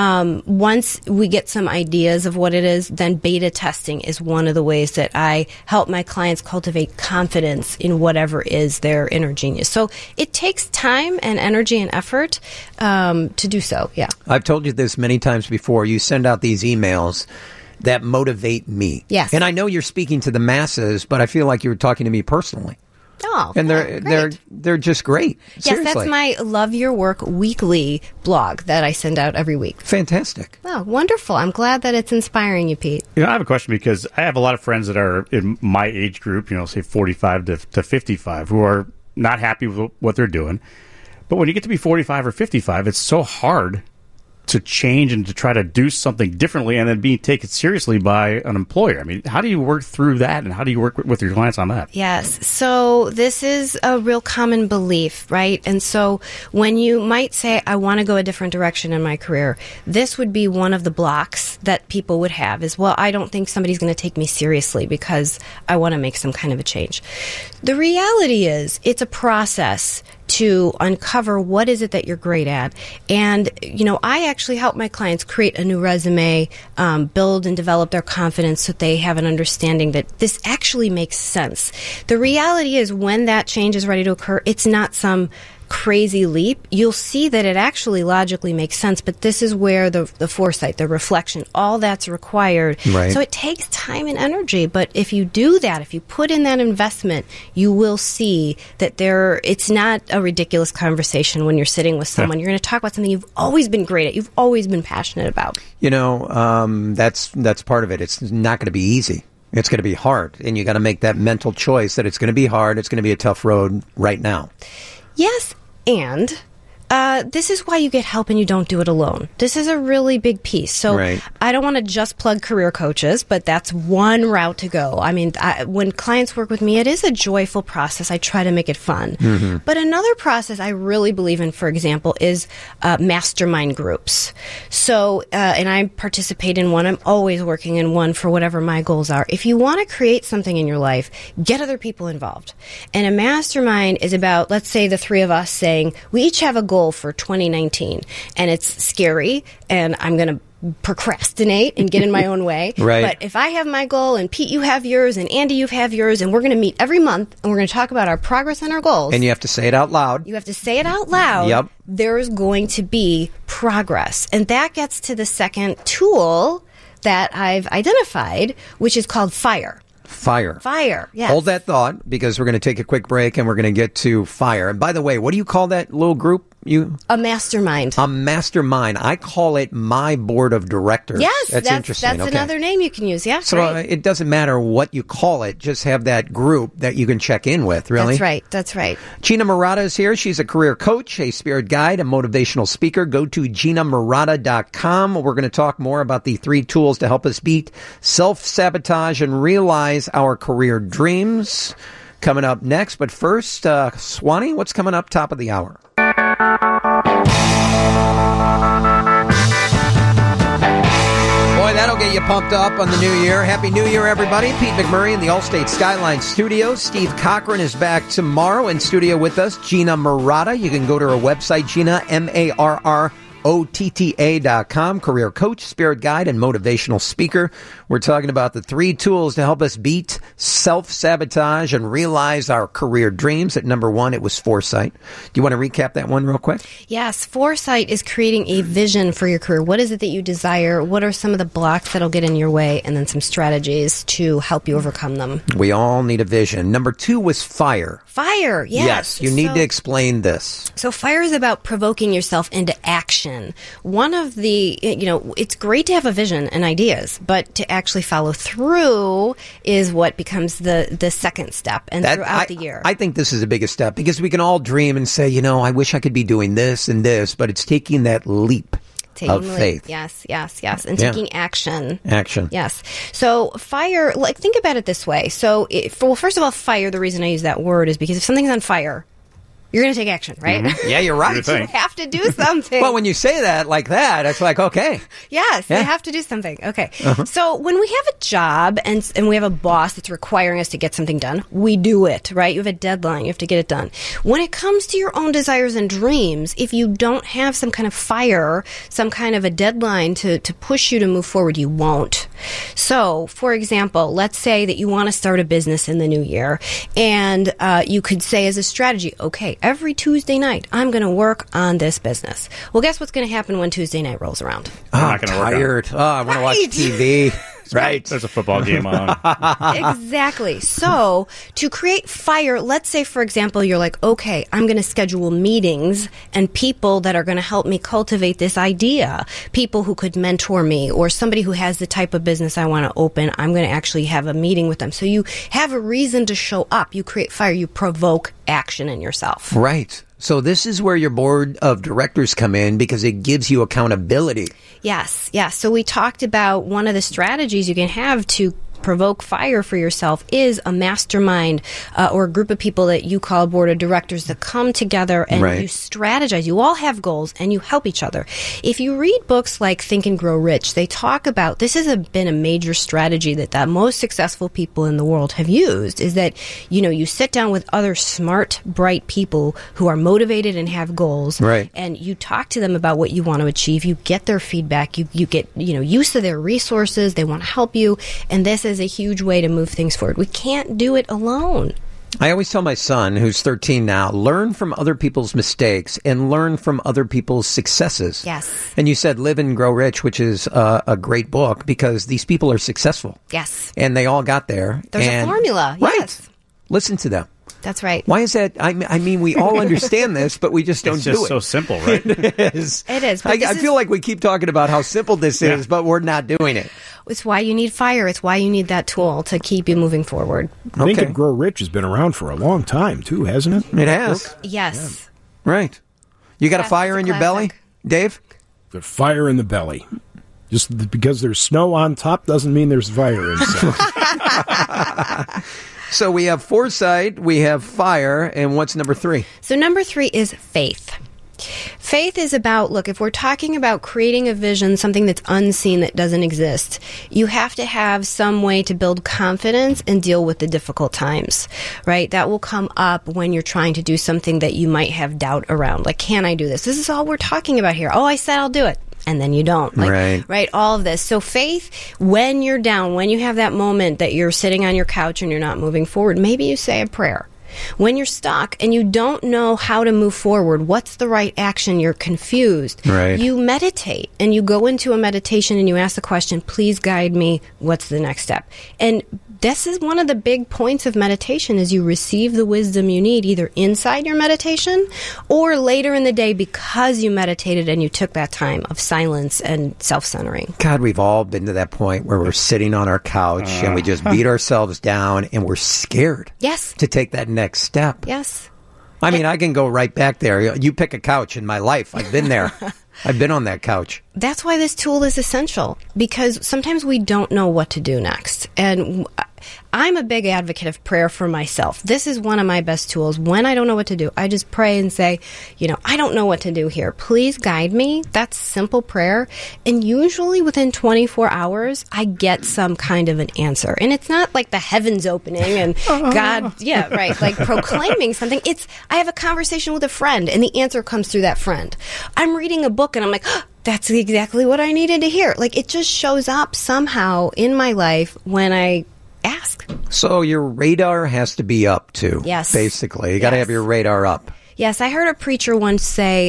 [SPEAKER 11] Once we get some ideas of what it is, then beta testing is one of the ways that I help my clients cultivate confidence in whatever is their inner genius. So it takes time and energy and effort to do so. Yeah.
[SPEAKER 3] I've told you this many times before. You send out these emails that motivate me.
[SPEAKER 11] Yes.
[SPEAKER 3] And I know you're speaking to the masses, but I feel like you were talking to me personally.
[SPEAKER 11] Oh,
[SPEAKER 3] And
[SPEAKER 11] yeah, great.
[SPEAKER 3] they're just great.
[SPEAKER 11] Yes,
[SPEAKER 3] Seriously.
[SPEAKER 11] that's my Love Your Work weekly blog that I send out every week.
[SPEAKER 3] Fantastic.
[SPEAKER 11] Oh, wonderful. I'm glad that it's inspiring you, Pete.
[SPEAKER 4] I have a question because I have a lot of friends that are in my age group, say 45 to 55, who are not happy with what they're doing. But when you get to be 45 or 55, it's so hard to change and to try to do something differently and then being taken seriously by an employer. I mean, how do you work through that and how do you work with your clients on that?
[SPEAKER 11] Yes. So this is a real common belief, right? And so when you might say, I want to go a different direction in my career, this would be one of the blocks that people would have is, well, I don't think somebody's going to take me seriously because I want to make some kind of a change. The reality is it's a process to uncover what is it that you're great at. And, I actually help my clients create a new resume, build and develop their confidence so they have an understanding that this actually makes sense. The reality is when that change is ready to occur, it's not some crazy leap. You'll see that it actually logically makes sense, but this is where the foresight, the reflection, all that's required.
[SPEAKER 3] Right.
[SPEAKER 11] So it takes time and energy, but if you do that, if you put in that investment, you will see that it's not a ridiculous conversation when you're sitting with someone. You're going to talk about something you've always been great at, you've always been passionate about.
[SPEAKER 3] That's part of it. It's not going to be easy. It's going to be hard, and you got to make that mental choice that it's going to be hard. It's going to be a tough road right now.
[SPEAKER 11] Yes, and this is why you get help and you don't do it alone. This is a really big piece. So
[SPEAKER 3] Right.
[SPEAKER 11] I don't want to just plug career coaches, but that's one route to go. I mean, when clients work with me, it is a joyful process. I try to make it fun. Mm-hmm. But another process I really believe in, for example, is mastermind groups. So, and I participate in one. I'm always working in one for whatever my goals are. If you want to create something in your life, get other people involved. And a mastermind is about, let's say, the 3 of us saying, we each have a goal for 2019, and it's scary, and I'm going to procrastinate and get in my own way.
[SPEAKER 3] Right.
[SPEAKER 11] But if I have my goal, and Pete, you have yours, and Andy, you have yours, and we're going to meet every month, and we're going to talk about our progress and our goals.
[SPEAKER 3] And you have to say it out loud.
[SPEAKER 11] You have to say it out loud.
[SPEAKER 3] Yep.
[SPEAKER 11] There's going to be progress. And that gets to the second tool that I've identified, which is called FIRE. Fire, yes.
[SPEAKER 3] Hold that thought, because we're going to take a quick break and we're going to get to FIRE. And by the way, what do you call that little group?
[SPEAKER 11] A mastermind.
[SPEAKER 3] A mastermind. I call it my board of directors.
[SPEAKER 11] Yes, that's
[SPEAKER 3] interesting.
[SPEAKER 11] That's
[SPEAKER 3] Okay.
[SPEAKER 11] another name you can use. Yeah,
[SPEAKER 3] So
[SPEAKER 11] right.
[SPEAKER 3] it doesn't matter what you call it. Just have that group that you can check in with, really.
[SPEAKER 11] That's right.
[SPEAKER 3] Gina Murata is here. She's a career coach, a spirit guide, a motivational speaker. Go to GinaMurata.com. We're going to talk more about the 3 tools to help us beat self-sabotage and realize our career dreams. Coming up next. But first, Swanee, what's coming up top of the hour? Boy, that'll get you pumped up on the new year. Happy New Year, everybody. Pete McMurray in the Allstate Skyline Studios. Steve Cochran is back tomorrow in studio with us. Gina Murata. You can go to her website, Gina, MARROTTA.com. Career coach, spirit guide, and motivational speaker. We're talking about the 3 tools to help us beat self-sabotage and realize our career dreams. At number 1, it was foresight. Do you want to recap that one real quick?
[SPEAKER 11] Yes, foresight is creating a vision for your career. What is it that you desire? What are some of the blocks that'll get in your way? And then some strategies to help you overcome them.
[SPEAKER 3] We all need a vision. Number 2 was fire.
[SPEAKER 11] Fire, yes.
[SPEAKER 3] You need to explain this.
[SPEAKER 11] So fire is about provoking yourself into action. One of the, it's great to have a vision and ideas, but to actually actually follow through is what becomes the second step and throughout the year.
[SPEAKER 3] I think this is the biggest step because we can all dream and say, I wish I could be doing this and this, but it's taking that leap. Of faith.
[SPEAKER 11] Yes. And taking action.
[SPEAKER 3] Action.
[SPEAKER 11] Yes. So fire, think about it this way. So, first of all, fire, the reason I use that word is because if something's on fire, you're going to take action, right?
[SPEAKER 3] Mm-hmm. Yeah, you're right.
[SPEAKER 11] You have to do something.
[SPEAKER 3] Well, when you say that like that, it's like, okay.
[SPEAKER 11] Yes, you have to do something. Okay. So when we have a job and we have a boss that's requiring us to get something done, we do it, right? You have a deadline. You have to get it done. When it comes to your own desires and dreams, if you don't have some kind of fire, some kind of a deadline to push you to move forward, you won't. So, for example, let's say that you want to start a business in the new year, and you could say as a strategy, okay, every Tuesday night, I'm going to work on this business. Well, guess what's going to happen when Tuesday night rolls around?
[SPEAKER 3] I'm tired. I want to watch TV. Right.
[SPEAKER 4] There's a football game on.
[SPEAKER 11] Exactly. So, to create fire, let's say, for example, you're like, okay, I'm going to schedule meetings and people that are going to help me cultivate this idea, people who could mentor me, or somebody who has the type of business I want to open. I'm going to actually have a meeting with them. So you have a reason to show up. You create fire. You provoke action in yourself.
[SPEAKER 3] Right. So this is where your board of directors come in because it gives you accountability.
[SPEAKER 11] Yes. So we talked about one of the strategies you can have to provoke fire for yourself is a mastermind or a group of people that you call a board of directors that come together and you strategize. You all have goals and you help each other. If you read books like Think and Grow Rich, they talk about this has been a major strategy that the most successful people in the world have used is that, you sit down with other smart, bright people who are motivated and have goals and you talk to them about what you want to achieve. You get their feedback. You get, use of their resources. They want to help you. And this is a huge way to move things forward. We can't do it alone.
[SPEAKER 3] I always tell my son, who's 13 now, learn from other people's mistakes and learn from other people's successes.
[SPEAKER 11] Yes.
[SPEAKER 3] And you said Live and Grow Rich, which is a great book because these people are successful.
[SPEAKER 11] Yes.
[SPEAKER 3] And they all got there.
[SPEAKER 11] There's a formula.
[SPEAKER 3] Right.
[SPEAKER 11] Yes.
[SPEAKER 3] Listen to them.
[SPEAKER 11] That's right.
[SPEAKER 3] Why is that? I mean, we all understand this, but we just don't do it.
[SPEAKER 4] It's just so simple, right?
[SPEAKER 3] It is.
[SPEAKER 11] It is.
[SPEAKER 3] I feel like we keep talking about how simple this is, but we're not doing it.
[SPEAKER 11] It's why you need fire. It's why you need that tool to keep you moving forward.
[SPEAKER 6] Think and Grow Rich has been around for a long time, too, hasn't it?
[SPEAKER 3] It has.
[SPEAKER 11] Yes.
[SPEAKER 3] Yeah. Right. You got a fire in your belly, Dave?
[SPEAKER 6] The fire in the belly. Just because there's snow on top doesn't mean there's fire inside.
[SPEAKER 3] So we have foresight, we have fire, and what's number 3?
[SPEAKER 11] So number 3 is faith. Faith is about, look, if we're talking about creating a vision, something that's unseen that doesn't exist, you have to have some way to build confidence and deal with the difficult times, right? That will come up when you're trying to do something that you might have doubt around. Like, can I do this? This is all we're talking about here. Oh, I said I'll do it. And then you don't. Right? All of this. So faith, when you're down, when you have that moment that you're sitting on your couch and you're not moving forward, maybe you say a prayer. When you're stuck and you don't know how to move forward, what's the right action, you're confused, you meditate and you go into a meditation and you ask the question, please guide me, what's the next step? And this is one of the big points of meditation is you receive the wisdom you need either inside your meditation or later in the day because you meditated and you took that time of silence and self-centering.
[SPEAKER 3] God, we've all been to that point where we're sitting on our couch and we just beat ourselves down and we're scared to take that next step.
[SPEAKER 11] Yes.
[SPEAKER 3] I mean, I can go right back there. You pick a couch in my life. I've been there. I've been on that couch.
[SPEAKER 11] That's why this tool is essential because sometimes we don't know what to do next. And I'm a big advocate of prayer for myself. This is one of my best tools. When I don't know what to do, I just pray and say, I don't know what to do here. Please guide me. That's simple prayer. And usually within 24 hours, I get some kind of an answer. And it's not like the heavens opening and God, like proclaiming something. I have a conversation with a friend and the answer comes through that friend. I'm reading a book and I'm like, that's exactly what I needed to hear. Like it just shows up somehow in my life when I ask.
[SPEAKER 3] So your radar has to be up too.
[SPEAKER 11] Yes.
[SPEAKER 3] Basically. You got to have your radar up.
[SPEAKER 11] Yes. I heard a preacher once say,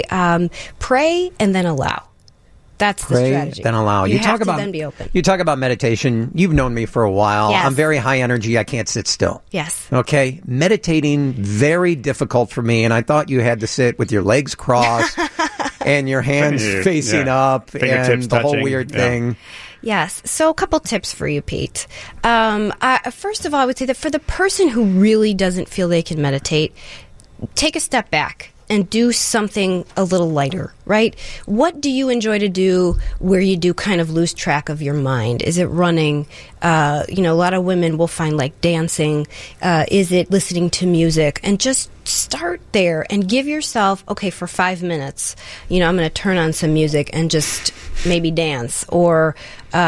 [SPEAKER 11] pray and then allow. That's the strategy.
[SPEAKER 3] Then allow.
[SPEAKER 11] You have to then be open.
[SPEAKER 3] You talk about meditation. You've known me for a while.
[SPEAKER 11] Yes.
[SPEAKER 3] I'm very high energy. I can't sit still.
[SPEAKER 11] Yes.
[SPEAKER 3] Okay. Meditating, very difficult for me. And I thought you had to sit with your legs crossed and your hands facing up
[SPEAKER 4] fingertips
[SPEAKER 3] and the whole
[SPEAKER 4] touching.
[SPEAKER 3] weird thing.
[SPEAKER 11] Yes. So a couple tips for you, Pete. First of all, I would say that for the person who really doesn't feel they can meditate, take a step back and do something a little lighter, right? What do you enjoy to do where you do kind of lose track of your mind? Is it running? A lot of women will find like dancing. Is it listening to music? And just start there and give yourself, okay, for 5 minutes, I'm going to turn on some music and just maybe dance or,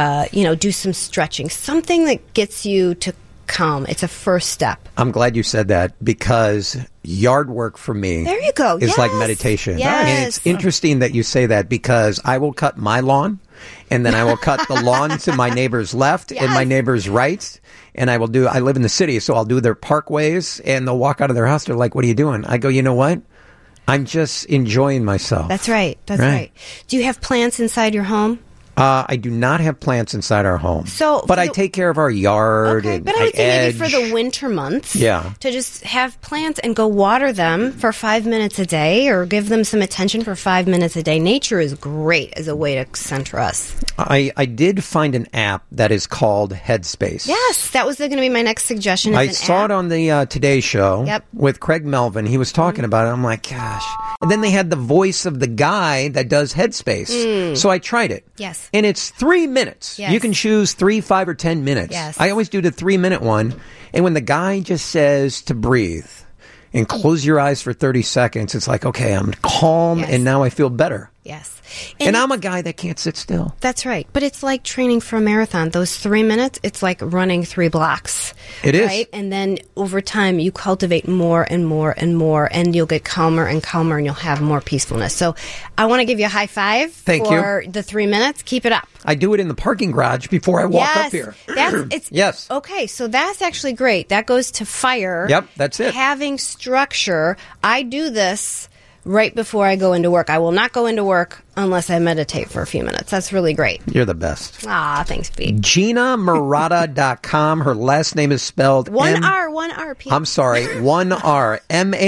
[SPEAKER 11] do some stretching. Something that gets you to calm. It's a first step.
[SPEAKER 3] I'm glad you said that because yard work for me
[SPEAKER 11] there you go.
[SPEAKER 3] is like meditation.
[SPEAKER 11] Yes.
[SPEAKER 3] And it's interesting that you say that because I will cut my lawn and then I will cut the lawn to my neighbor's left and my neighbor's right. And I live in the city, so I'll do their parkways and they'll walk out of their house. They're like, what are you doing? I go, you know what? I'm just enjoying myself.
[SPEAKER 11] That's right. That's right. Do you have plants inside your home?
[SPEAKER 3] I do not have plants inside our home. But I take care of our yard.
[SPEAKER 11] Okay,
[SPEAKER 3] and
[SPEAKER 11] but I would say maybe for the winter months, to just have plants and go water them for 5 minutes a day or give them some attention for 5 minutes a day. Nature is great as a way to center us.
[SPEAKER 3] I did find an app that is called Headspace.
[SPEAKER 11] Yes, that was going to be my next suggestion.
[SPEAKER 3] I saw it on the Today Show with Craig Melvin. He was talking about it. I'm like, gosh. And then they had the voice of the guy that does Headspace. So I tried it.
[SPEAKER 11] Yes.
[SPEAKER 3] And it's 3 minutes.
[SPEAKER 11] Yes.
[SPEAKER 3] You can choose 3, 5, or 10 minutes.
[SPEAKER 11] Yes.
[SPEAKER 3] I always do the 3-minute one. And when the guy just says to breathe and close your eyes for 30 seconds, it's like, okay, I'm calm and now I feel better.
[SPEAKER 11] Yes.
[SPEAKER 3] And I'm a guy that can't sit still.
[SPEAKER 11] That's right. But it's like training for a marathon. Those 3 minutes, it's like running 3 blocks.
[SPEAKER 3] It is.
[SPEAKER 11] Right? And then over time, you cultivate more and more and more, and you'll get calmer and calmer, and you'll have more peacefulness. So I want to give you a high five for the 3 minutes. Keep it up.
[SPEAKER 3] I do it in the parking garage before I walk up here.
[SPEAKER 11] Yes. Okay, so that's actually great. That goes to fire.
[SPEAKER 3] Yep, that's it.
[SPEAKER 11] Having structure. I do this right before I go into work. I will not go into work unless I meditate for a few minutes. That's really great.
[SPEAKER 3] You're the best.
[SPEAKER 11] Thanks, Pete.
[SPEAKER 3] GinaMarotta.com. Her last name is spelled
[SPEAKER 11] one R, Pete.
[SPEAKER 3] I'm sorry, 1 R.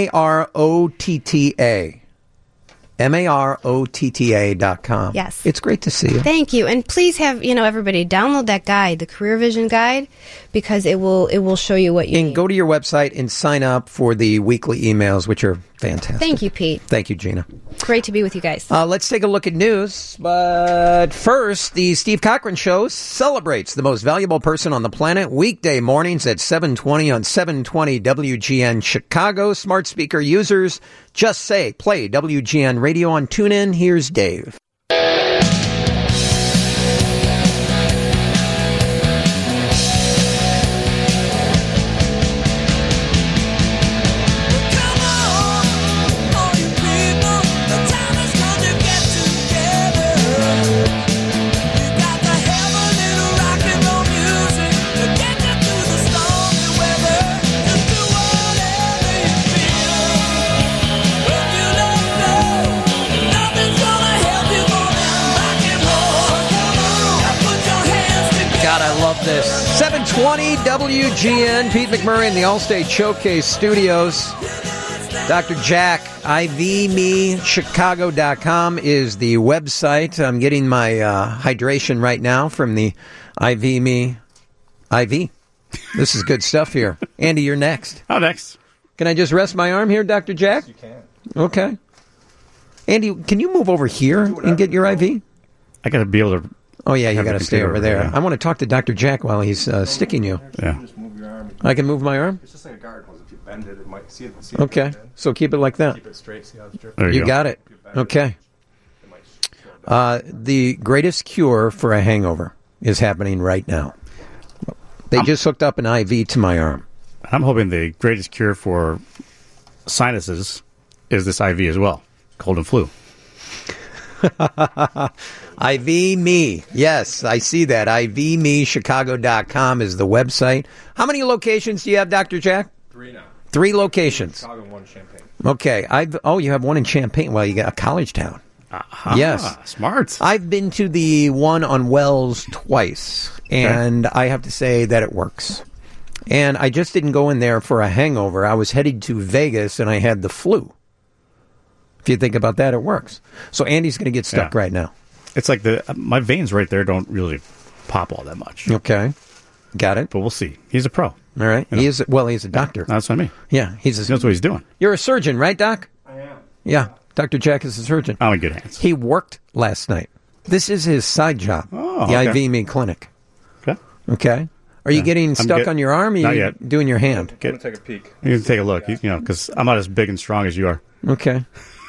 [SPEAKER 3] MAROTTA. MAROTTA.com.
[SPEAKER 11] Yes.
[SPEAKER 3] It's great to see you.
[SPEAKER 11] Thank you. And please have, everybody download that guide, the Career Vision Guide, because it will show you what you need.
[SPEAKER 3] And go to your website and sign up for the weekly emails, which are fantastic.
[SPEAKER 11] Thank you, Pete.
[SPEAKER 3] Thank you, Gina.
[SPEAKER 11] Great to be with you guys.
[SPEAKER 3] Let's take a look at news. But first, the Steve Cochran Show celebrates the most valuable person on the planet weekday mornings at 7:20 on 720 WGN Chicago. Smart speaker users, just say play WGN Radio on TuneIn. Here's Dave. This 720 WGN, Pete McMurray in the Allstate Showcase Studios. Dr. Jack, IVMeChicago.com is the website. I'm getting my hydration right now from the IVMe IV. This is good stuff here. Andy, you're next.
[SPEAKER 4] Oh, next.
[SPEAKER 3] Can I just rest my arm here, Dr. Jack?
[SPEAKER 12] Yes, you can.
[SPEAKER 3] Okay. Andy, can you move over here and get your IV?
[SPEAKER 4] I got to be able to.
[SPEAKER 3] Oh, yeah, you got to stay over there.
[SPEAKER 4] Yeah.
[SPEAKER 3] I want to talk to Dr. Jack while he's sticking you.
[SPEAKER 4] Yeah.
[SPEAKER 12] Just move your arm.
[SPEAKER 3] I can move my arm?
[SPEAKER 12] It's just like a guard hose. If you bend it, it might see it.
[SPEAKER 3] Okay, so keep it like that.
[SPEAKER 12] Keep it straight. See how it's dripping?
[SPEAKER 4] There
[SPEAKER 3] You got it. Okay. The greatest cure for a hangover is happening right now. They just hooked up an IV to my arm.
[SPEAKER 4] I'm hoping the greatest cure for sinuses is this IV as well. Cold and flu.
[SPEAKER 3] IV Me. Yes, I see that. IVMeChicago.com is the website. How many locations do you have, Dr. Jack?
[SPEAKER 12] 3 now.
[SPEAKER 3] 3 locations.
[SPEAKER 12] Chicago, 1 Champaign.
[SPEAKER 3] Okay. You have one in Champaign. Well, you got a college town. Yes.
[SPEAKER 4] Smart.
[SPEAKER 3] I've been to the one on Wells twice, and I have to say that it works. And I just didn't go in there for a hangover. I was headed to Vegas, and I had the flu. If you think about that, it works. So Andy's going to get stuck right now.
[SPEAKER 4] It's like my veins right there don't really pop all that much.
[SPEAKER 3] Okay. Got it.
[SPEAKER 4] But we'll see. He's a pro.
[SPEAKER 3] All right. He's a doctor.
[SPEAKER 4] That's what I mean.
[SPEAKER 3] Yeah.
[SPEAKER 4] He knows what he's doing.
[SPEAKER 3] You're a surgeon, right, Doc?
[SPEAKER 12] I am.
[SPEAKER 3] Yeah. Dr. Jack is a surgeon.
[SPEAKER 4] I'm in good hands.
[SPEAKER 3] He worked last night. This is his side job.
[SPEAKER 4] Oh,
[SPEAKER 3] the
[SPEAKER 4] okay.
[SPEAKER 3] IV Me Clinic.
[SPEAKER 4] Okay.
[SPEAKER 3] Okay. Are you getting stuck on your arm? Or
[SPEAKER 4] Not
[SPEAKER 3] you
[SPEAKER 4] yet.
[SPEAKER 3] doing your hand?
[SPEAKER 12] I'm going to take a peek.
[SPEAKER 4] You can take a look. Because I'm not as big and strong as you are.
[SPEAKER 3] Okay.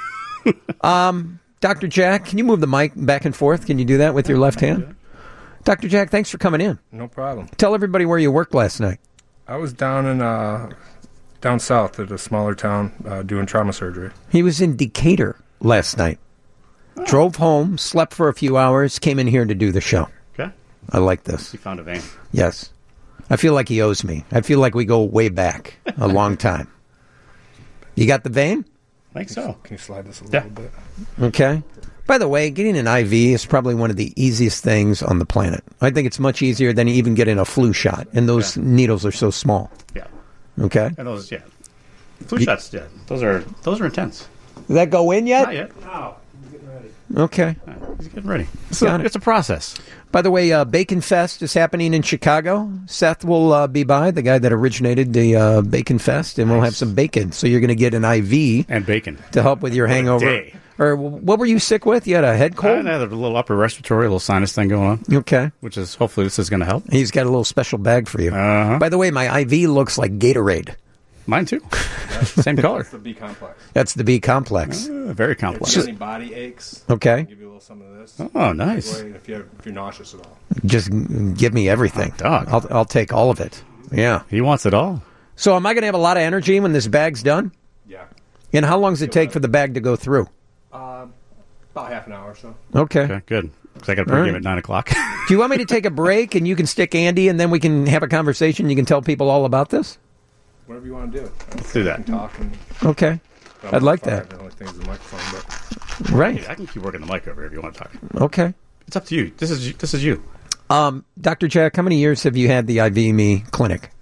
[SPEAKER 3] Dr. Jack, can you move the mic back and forth? Can you do that with your left hand? Dr. Jack, thanks for coming in.
[SPEAKER 12] No problem.
[SPEAKER 3] Tell everybody where you worked last night.
[SPEAKER 12] I was down in down south at a smaller town doing trauma surgery.
[SPEAKER 3] He was in Decatur last night. Drove home, slept for a few hours, came in here to do the show.
[SPEAKER 4] Okay.
[SPEAKER 3] I like this.
[SPEAKER 4] He found a vein.
[SPEAKER 3] Yes. I feel like he owes me. I feel like we go way back a long time. You got the vein?
[SPEAKER 4] I think so.
[SPEAKER 12] Can you slide this a little bit?
[SPEAKER 3] Okay. By the way, getting an IV is probably one of the easiest things on the planet. I think it's much easier than even getting a flu shot, and those needles are so small.
[SPEAKER 4] Yeah.
[SPEAKER 3] Okay.
[SPEAKER 4] And those, flu shots, those are intense.
[SPEAKER 3] Did that go in yet?
[SPEAKER 4] Not yet.
[SPEAKER 12] No. I'm getting ready.
[SPEAKER 3] Okay.
[SPEAKER 4] He's getting ready.
[SPEAKER 3] Got it.
[SPEAKER 4] It's a process.
[SPEAKER 3] By the way, Bacon Fest is happening in Chicago. Seth will be by, the guy that originated the Bacon Fest, and we'll have some bacon. So you're going to get an IV.
[SPEAKER 4] And bacon.
[SPEAKER 3] To help with your hangover.
[SPEAKER 4] Day.
[SPEAKER 3] Or what were you sick with? You had a head cold?
[SPEAKER 4] I had a little upper respiratory, a little sinus thing going on.
[SPEAKER 3] Okay.
[SPEAKER 4] Which is, hopefully this is going to help.
[SPEAKER 3] He's got a little special bag for you.
[SPEAKER 4] Uh-huh.
[SPEAKER 3] By the way, my IV looks like Gatorade.
[SPEAKER 4] Mine too. Same color.
[SPEAKER 12] That's the B complex.
[SPEAKER 3] That's the B complex.
[SPEAKER 4] Very complex.
[SPEAKER 12] If you have any body aches,
[SPEAKER 3] Okay.
[SPEAKER 12] I'll give you a little some of this.
[SPEAKER 4] Oh, nice.
[SPEAKER 12] If you're nauseous at all.
[SPEAKER 3] Just give me everything.
[SPEAKER 4] Dog.
[SPEAKER 3] I'll take all of it. Yeah.
[SPEAKER 4] He wants it all.
[SPEAKER 3] So am I going to have a lot of energy when this bag's done?
[SPEAKER 12] Yeah.
[SPEAKER 3] And how long does it take for the bag to go through?
[SPEAKER 12] About half an hour or so.
[SPEAKER 3] Okay.
[SPEAKER 4] Okay, good. Because I got a pregame at 9 o'clock.
[SPEAKER 3] Do you want me to take a break and you can stick Andy and then we can have a conversation? You can tell people all about this?
[SPEAKER 12] Whatever you want to do.
[SPEAKER 4] Let's do that.
[SPEAKER 12] I can talk and
[SPEAKER 3] Okay. I'd like that.
[SPEAKER 12] The only thing is the microphone, but
[SPEAKER 3] Right.
[SPEAKER 4] I can keep working the mic over here if you want to talk.
[SPEAKER 3] Okay.
[SPEAKER 4] It's up to you. This is you.
[SPEAKER 3] Dr. Jack, how many years have you had the IV Me clinic?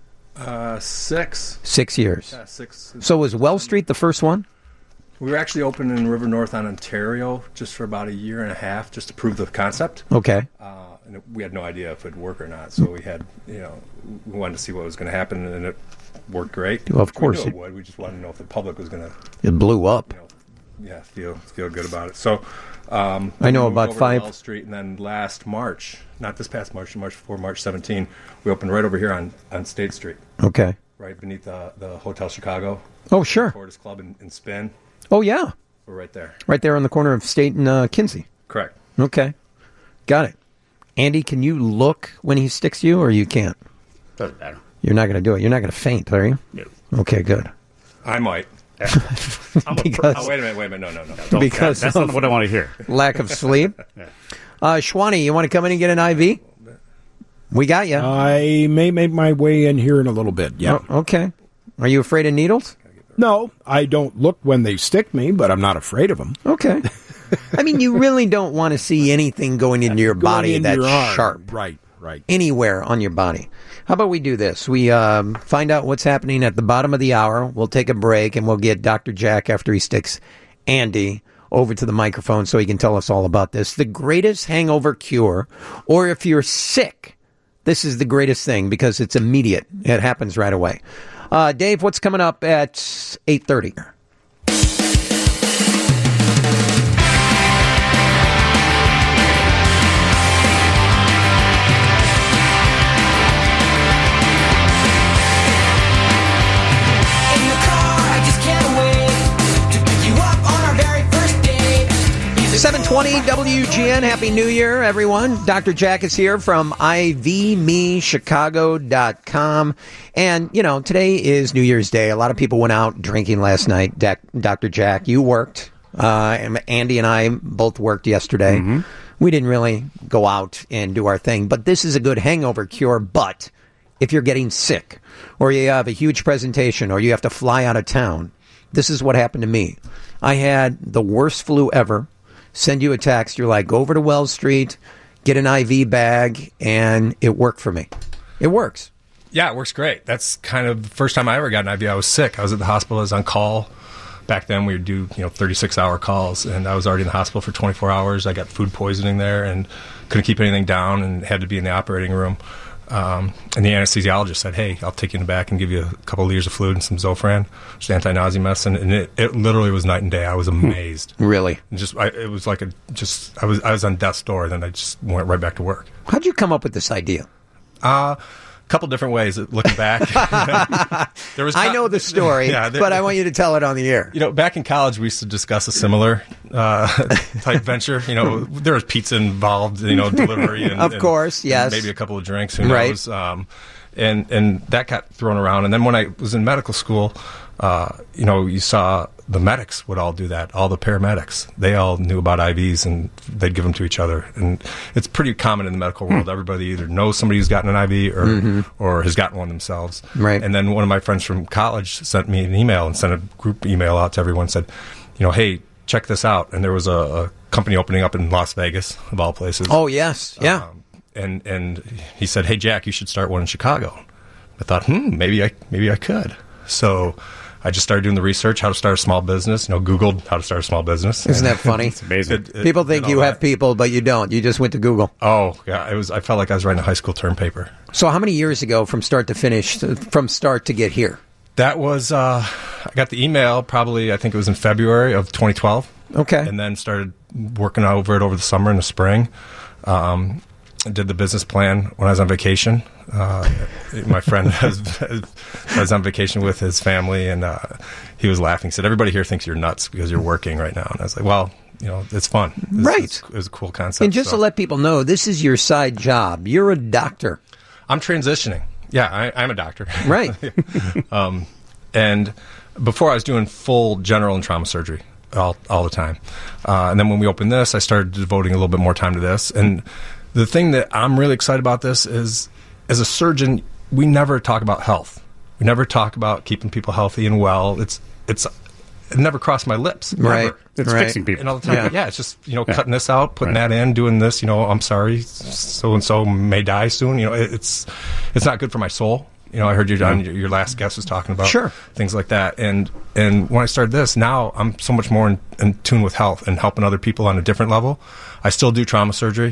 [SPEAKER 12] 6.
[SPEAKER 3] 6 years.
[SPEAKER 12] Yeah, 6.
[SPEAKER 3] So was Wells Street the first one?
[SPEAKER 12] We were actually open in River North on Ontario just for about a year and a half, just to prove the concept.
[SPEAKER 3] Okay.
[SPEAKER 12] And we had no idea if it'd work or not. So we had, we wanted to see what was going to happen, and it worked great.
[SPEAKER 3] Well, of course
[SPEAKER 12] we knew
[SPEAKER 3] it-
[SPEAKER 12] it would. We just wanted to know if the public was going to,
[SPEAKER 3] It blew up.
[SPEAKER 12] feel good about it. So
[SPEAKER 3] I know
[SPEAKER 12] we moved
[SPEAKER 3] about
[SPEAKER 12] over to
[SPEAKER 3] 5
[SPEAKER 12] Wells Street, and then last March, not this past March, March 4, March 17, we opened right over here on State Street,
[SPEAKER 3] Okay.
[SPEAKER 12] right beneath the Hotel Chicago.
[SPEAKER 3] Oh, sure.
[SPEAKER 12] Fortis Club in Spin.
[SPEAKER 3] Oh, yeah.
[SPEAKER 12] We're right there.
[SPEAKER 3] Right there on the corner of State and Kinsey.
[SPEAKER 12] Correct.
[SPEAKER 3] Okay. Got it. Andy, can you look when he sticks you or you can't?
[SPEAKER 4] Doesn't matter.
[SPEAKER 3] You're not going to do it. You're not going to faint, are you?
[SPEAKER 4] No.
[SPEAKER 3] Okay, good.
[SPEAKER 12] I might.
[SPEAKER 3] Because
[SPEAKER 12] Oh, wait a minute. No.
[SPEAKER 4] Don't-
[SPEAKER 3] Because
[SPEAKER 4] that's
[SPEAKER 3] of-
[SPEAKER 4] not what I want to hear.
[SPEAKER 3] lack of sleep.
[SPEAKER 4] Yeah.
[SPEAKER 3] Shwani, you want to come in and get an IV? We got you.
[SPEAKER 6] I may make my way in here in a little bit. Yeah.
[SPEAKER 3] Oh, okay. Are you afraid of needles?
[SPEAKER 6] No, I don't look when they stick me, but I'm not afraid of them.
[SPEAKER 3] Okay. I mean, you really don't want to see anything going into your body
[SPEAKER 6] Going
[SPEAKER 3] that's
[SPEAKER 6] into your arm.
[SPEAKER 3] sharp.
[SPEAKER 6] Right.
[SPEAKER 3] Anywhere on your body. How about we do this? We find out what's happening at the bottom of the hour. We'll take a break, and we'll get Dr. Jack, after he sticks Andy over to the microphone so he can tell us all about this. The greatest hangover cure, or if you're sick, this is the greatest thing because it's immediate. It happens right away. Dave, what's coming up at 8:30?
[SPEAKER 2] In the car, I just can't wait to pick you up on our very first date.
[SPEAKER 3] 720 WGN. Happy New Year, everyone. Dr. Jack is here from IVMeChicago.com. And, today is New Year's Day. A lot of people went out drinking last night. Dr. Jack, you worked. And Andy and I both worked yesterday. Mm-hmm. We didn't really go out and do our thing. But this is a good hangover cure. But if you're getting sick or you have a huge presentation or you have to fly out of town, this is what happened to me. I had the worst flu ever. Send you a text. You're like, go over to Wells Street, get an IV bag, and it worked for me. It works.
[SPEAKER 12] Yeah, it works great. That's kind of the first time I ever got an IV. I was sick. I was at the hospital. I was on call back then we would do 36-hour calls, and I was already in the hospital for 24 hours. I got food poisoning there and couldn't keep anything down and had to be in the operating room. And the anesthesiologist said, "Hey, I'll take you in the back and give you a couple of liters of fluid and some Zofran, which is anti-nausea medicine." And it literally was night and day. I was amazed.
[SPEAKER 3] Really?
[SPEAKER 12] And it was like I was on death's door. Then I just went right back to work.
[SPEAKER 3] How'd you come up with this idea?
[SPEAKER 12] A couple different ways. Looking back,
[SPEAKER 3] I know the story, but I want you to tell it on the air.
[SPEAKER 12] Back in college, we used to discuss a similar type venture. There was pizza involved, delivery, and
[SPEAKER 3] of course, yes,
[SPEAKER 12] and maybe a couple of drinks. Who knows? And that got thrown around. And then when I was in medical school, you saw the medics would all do that. All the paramedics, they all knew about IVs, and they'd give them to each other. And it's pretty common in the medical world. Everybody either knows somebody who's gotten an IV or has gotten one themselves.
[SPEAKER 3] Right.
[SPEAKER 12] And then one of my friends from college sent me an email and sent a group email out to everyone. Said, hey, check this out. And there was a company opening up in Las Vegas, of all places.
[SPEAKER 3] Oh yes, yeah.
[SPEAKER 12] And he said, "Hey Jack, you should start one in Chicago." I thought, maybe I could. So I just started doing the research, how to start a small business. Googled how to start a small business.
[SPEAKER 3] Isn't that funny?
[SPEAKER 12] It's amazing.
[SPEAKER 3] People think you have people, but you don't. You just went to Google.
[SPEAKER 12] Oh, yeah. I felt like I was writing a high school term paper.
[SPEAKER 3] So how many years ago from start to finish, from start to get here?
[SPEAKER 12] That was, I got the email probably, I think it was in February of 2012.
[SPEAKER 3] Okay.
[SPEAKER 12] And then started working over it over the summer and the spring. I did the business plan when I was on vacation. My friend was on vacation with his family, and he was laughing. He said, "Everybody here thinks you're nuts because you're working right now." And I was like, "Well, it's fun." It was a cool concept.
[SPEAKER 3] And just to let people know, this is your side job. You're a doctor.
[SPEAKER 12] I'm transitioning. Yeah, I'm a doctor.
[SPEAKER 3] Right.
[SPEAKER 12] And before I was doing full general and trauma surgery all the time. And then when we opened this, I started devoting a little bit more time to this. And the thing that I'm really excited about this is, as a surgeon, we never talk about health. We never talk about keeping people healthy and well. It never crossed my lips.
[SPEAKER 3] Right.
[SPEAKER 12] Ever.
[SPEAKER 4] It's fixing people.
[SPEAKER 12] And all the time, it's just, cutting this out, putting that in, doing this, I'm sorry, so-and-so may die soon. It's not good for my soul. I heard you on your last guest was talking about things like that. And when I started this, now I'm so much more in tune with health and helping other people on a different level. I still do trauma surgery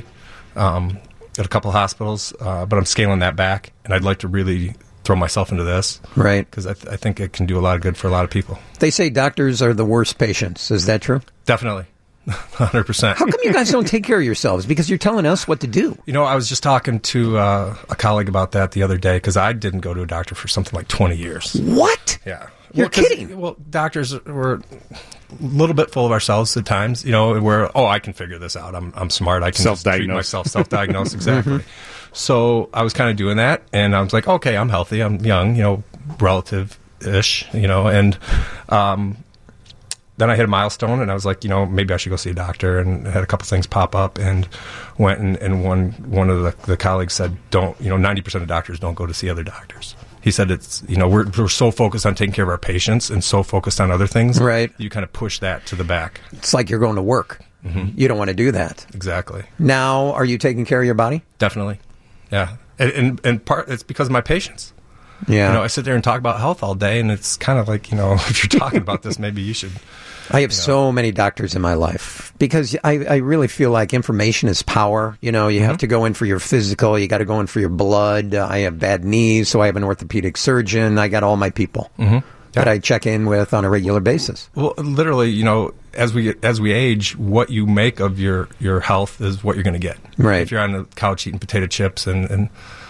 [SPEAKER 12] at a couple hospitals, but I'm scaling that back, and I'd like to really throw myself into this.
[SPEAKER 3] Right.
[SPEAKER 12] Because I think it can do a lot of good for a lot of people.
[SPEAKER 3] They say doctors are the worst patients. Is that true?
[SPEAKER 12] Definitely. 100%.
[SPEAKER 3] How come you guys don't take care of yourselves? Because you're telling us what to do.
[SPEAKER 12] I was just talking to a colleague about that the other day, because I didn't go to a doctor for something like 20 years.
[SPEAKER 3] What?
[SPEAKER 12] Yeah.
[SPEAKER 3] You're kidding.
[SPEAKER 12] Well, doctors were a little bit full of ourselves at times, where, I can figure this out. I'm smart. I can just treat myself, self-diagnose. Exactly. So I was kind of doing that, and I was like, okay, I'm healthy. I'm young, relative-ish, and then I hit a milestone, and I was like, maybe I should go see a doctor, and I had a couple things pop up, and went, and one of the colleagues said, 90% of doctors don't go to see other doctors. He said it's, we're so focused on taking care of our patients and so focused on other things.
[SPEAKER 3] Right.
[SPEAKER 12] You kind of push that to the back.
[SPEAKER 3] It's like you're going to work. Mm-hmm. You don't want to do that.
[SPEAKER 12] Exactly.
[SPEAKER 3] Now, are you taking care of your body?
[SPEAKER 12] Definitely. Yeah. And part, it's because of my patients.
[SPEAKER 3] Yeah.
[SPEAKER 12] I sit there and talk about health all day, and it's kind of like, if you're talking about this, maybe you should.
[SPEAKER 3] I have so many doctors in my life because I really feel like information is power. You have to go in for your physical. You got to go in for your blood. I have bad knees, so I have an orthopedic surgeon. I got all my people that I check in with on a regular basis.
[SPEAKER 12] Well, literally, as we age, what you make of your health is what you're going to get.
[SPEAKER 3] Right.
[SPEAKER 12] If you're on the couch eating potato chips and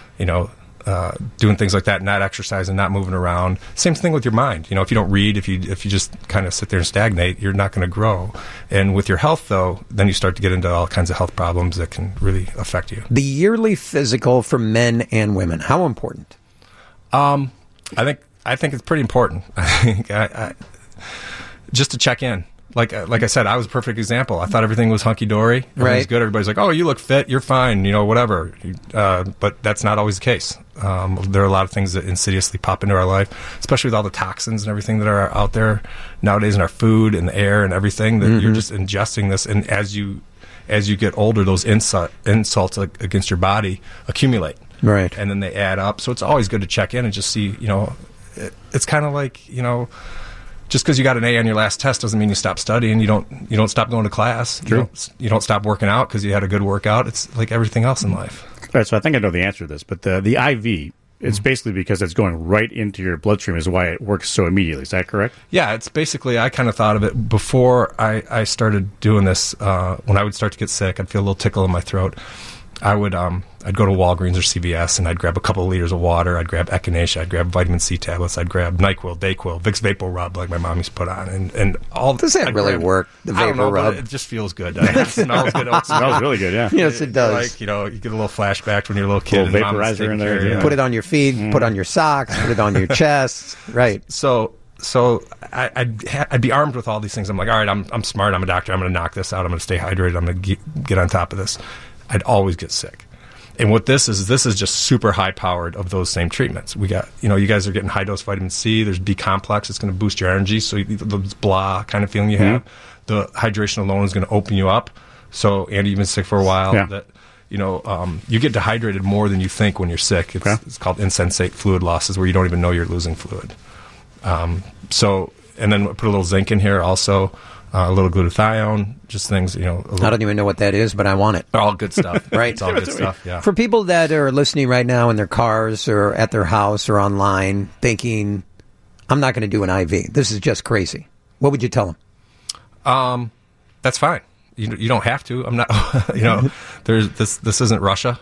[SPEAKER 12] doing things like that, not exercising, not moving around. Same thing with your mind. If you don't read, if you just kind of sit there and stagnate, you're not going to grow. And with your health, though, then you start to get into all kinds of health problems that can really affect you.
[SPEAKER 3] The yearly physical for men and women, how important?
[SPEAKER 12] I think it's pretty important. I just to check in. Like I said, I was a perfect example. I thought everything was hunky-dory. Everything was good. Everybody's like, oh, you look fit. You're fine. Whatever. But that's not always the case. There are a lot of things that insidiously pop into our life, especially with all the toxins and everything that are out there nowadays in our food and the air and everything, that you're just ingesting this. And as you get older, those insults against your body accumulate.
[SPEAKER 3] Right.
[SPEAKER 12] And then they add up. So it's always good to check in and just see, it's kind of like, just because you got an A on your last test doesn't mean you stop studying. You don't stop going to class.
[SPEAKER 4] True.
[SPEAKER 12] You don't stop working out because you had a good workout. It's like everything else in life.
[SPEAKER 4] All right, so I think I know the answer to this, but the IV, it's basically because it's going right into your bloodstream is why it works so immediately. Is that correct?
[SPEAKER 12] Yeah, it's basically, I kind of thought of it before I started doing this. When I would start to get sick, I'd feel a little tickle in my throat. I'd go to Walgreens or CVS and I'd grab a couple of liters of water. I'd grab Echinacea. I'd grab vitamin C tablets. I'd grab NyQuil, DayQuil, Vicks Vapor Rub, like my mom used to put on, and all.
[SPEAKER 3] Does that really work? The
[SPEAKER 12] I don't
[SPEAKER 3] Vapor
[SPEAKER 12] know,
[SPEAKER 3] Rub.
[SPEAKER 12] but it just feels good. It smells good. It
[SPEAKER 4] smells really good. Yeah.
[SPEAKER 3] Yes, it does.
[SPEAKER 12] Like, you get a little flashback when you're a little kid.
[SPEAKER 4] Little
[SPEAKER 12] and mom's
[SPEAKER 4] vaporizer in there.
[SPEAKER 12] taking care of you.
[SPEAKER 3] Put it on your feet, put on your socks, put it on your chest. Right.
[SPEAKER 12] So I'd be armed with all these things. I'm like, all right, I'm smart. I'm a doctor. I'm going to knock this out. I'm going to stay hydrated. I'm going to get on top of this. I'd always get sick. And what this is just super high powered of those same treatments. We got, you guys are getting high dose vitamin C. There's B complex. It's going to boost your energy. So the blah kind of feeling you have, the hydration alone is going to open you up. So Andy, you've been sick for a while.
[SPEAKER 4] Yeah.
[SPEAKER 12] That you get dehydrated more than you think when you're sick. It's called insensate fluid losses, where you don't even know you're losing fluid. And then put a little zinc in here also. A little glutathione, just things,
[SPEAKER 3] I don't even know what that is, but I want it.
[SPEAKER 12] They're all good stuff.
[SPEAKER 3] Right.
[SPEAKER 12] It's all good stuff, yeah.
[SPEAKER 3] For people that are listening right now in their cars or at their house or online thinking, I'm not going to do an IV. This is just crazy. What would you tell them?
[SPEAKER 12] That's fine. You don't have to. I'm not, there's this isn't Russia.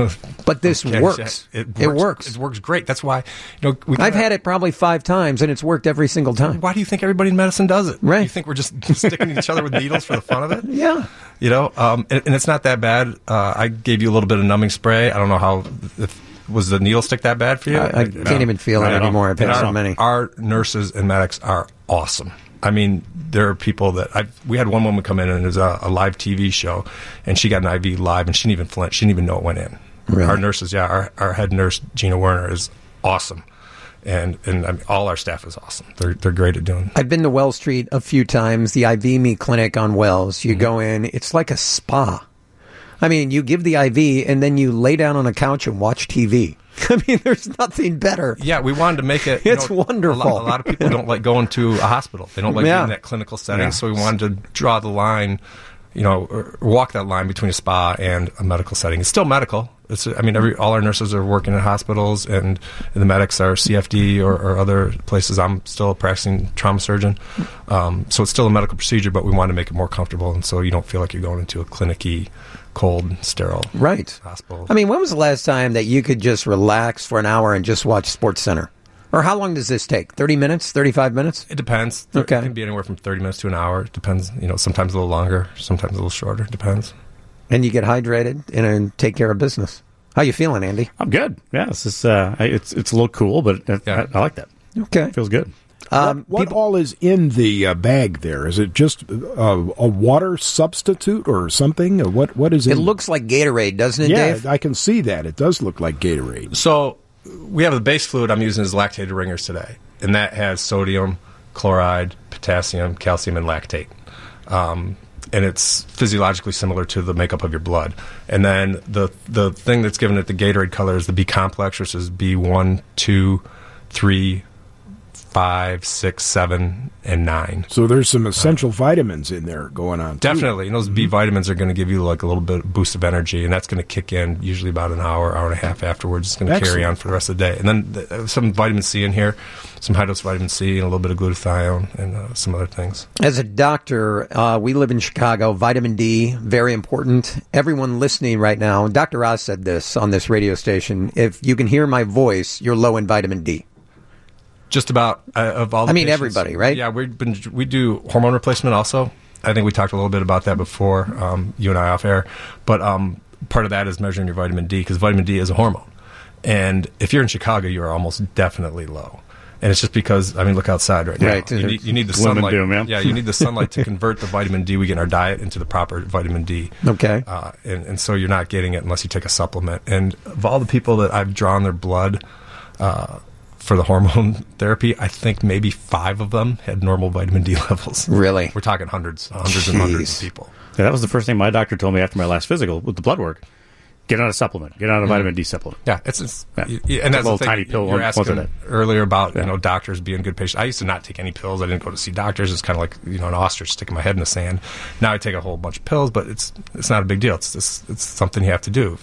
[SPEAKER 3] But this works. It works.
[SPEAKER 12] It works great. That's why,
[SPEAKER 3] I've had it probably 5 times and it's worked every single time.
[SPEAKER 12] Why do you think everybody in medicine does it?
[SPEAKER 3] Right.
[SPEAKER 12] You think we're just sticking each other with needles for the fun of it?
[SPEAKER 3] Yeah.
[SPEAKER 12] And it's not that bad. I gave you a little bit of numbing spray. I don't know was the needle stick that bad for you?
[SPEAKER 3] I can't even feel it anymore. I've had so many.
[SPEAKER 12] Our nurses and medics are awesome. I mean, there are people that we had one woman come in and it was a live TV show, and she got an IV live, and she didn't even flinch. She didn't even know it went in.
[SPEAKER 3] Really?
[SPEAKER 12] Our nurses, our head nurse Gina Werner is awesome, and I mean, all our staff is awesome. They're great at doing.
[SPEAKER 3] I've been to Wells Street a few times. The IV Me clinic on Wells. You go in, it's like a spa. I mean, you give the IV and then you lay down on a couch and watch TV. I mean, there's nothing better.
[SPEAKER 12] Yeah, we wanted to make it.
[SPEAKER 3] It's wonderful.
[SPEAKER 12] A lot of people don't like going to a hospital. They don't like being in that clinical setting. So we wanted to draw the line, or walk that line between a spa and a medical setting. It's still medical. All our nurses are working in hospitals, and the medics are CFD or other places. I'm still a practicing trauma surgeon, so it's still a medical procedure. But we want to make it more comfortable, and so you don't feel like you're going into a clinic-y, cold, sterile hospital. I
[SPEAKER 3] mean, when was the last time that you could just relax for an hour and just watch SportsCenter? Or how long does this take? 30 minutes? 35 minutes?
[SPEAKER 12] It depends.
[SPEAKER 3] Okay.
[SPEAKER 12] It can be anywhere from 30 minutes to an hour. It depends. Sometimes a little longer, sometimes a little shorter. It depends.
[SPEAKER 3] And you get hydrated and take care of business. How you feeling, Andy?
[SPEAKER 4] I'm good. Yeah, it's just, it's a little cool, but I like that.
[SPEAKER 3] Okay.
[SPEAKER 4] It feels good.
[SPEAKER 6] What all is in the bag there? Is it just a water substitute or something? What is it?
[SPEAKER 3] It looks like Gatorade, doesn't it,
[SPEAKER 6] yeah,
[SPEAKER 3] Dave?
[SPEAKER 6] I can see that. It does look like Gatorade.
[SPEAKER 12] So we have the base fluid I'm using as lactated ringers today, and that has sodium, chloride, potassium, calcium, and lactate. And it's physiologically similar to the makeup of your blood. And then the thing that's given it the Gatorade color is the B complex, which is B1, 2, 3, 5, 6, 7, and 9.
[SPEAKER 6] So there's some essential vitamins in there going on.
[SPEAKER 12] Definitely. And those B vitamins are going to give you like a little bit of boost of energy, and that's going to kick in usually about an hour and a half afterwards. It's going to carry on for the rest of the day. And then some vitamin C in here, some high-dose vitamin C, and a little bit of glutathione and some other things.
[SPEAKER 3] As a doctor, we live in Chicago. Vitamin D, very important. Everyone listening right now, Dr. Oz said this on this radio station, if you can hear my voice, you're low in vitamin D.
[SPEAKER 12] Just about of all the patients.
[SPEAKER 3] Everybody, right?
[SPEAKER 12] Yeah, we do hormone replacement also. I think we talked a little bit about that before, you and I off air. But part of that is measuring your vitamin D, because vitamin D is a hormone. And if you're in Chicago, you are almost definitely low. And it's just because, look outside right now.
[SPEAKER 3] Right.
[SPEAKER 12] You need the sunlight. Yeah, you need the sunlight to convert the vitamin D we get in our diet into the proper vitamin D.
[SPEAKER 3] Okay.
[SPEAKER 12] And so you're not getting it unless you take a supplement. And of all the people that I've drawn their blood for the hormone therapy, I think maybe 5 of them had normal vitamin D levels.
[SPEAKER 3] Really?
[SPEAKER 12] We're talking hundreds and hundreds of people.
[SPEAKER 4] Yeah, that was the first thing my doctor told me after my last physical with the blood work. Get on a supplement. Get on a vitamin D supplement.
[SPEAKER 12] Yeah, it's
[SPEAKER 4] Yeah.
[SPEAKER 12] and that's
[SPEAKER 4] a little
[SPEAKER 12] the thing.
[SPEAKER 4] tiny pill.
[SPEAKER 12] You're
[SPEAKER 4] once a
[SPEAKER 12] asking
[SPEAKER 4] day.
[SPEAKER 12] earlier about doctors being good patients. I used to not take any pills. I didn't go to see doctors. It's kind of like an ostrich sticking my head in the sand. Now I take a whole bunch of pills, but it's not a big deal. It's something you have to do.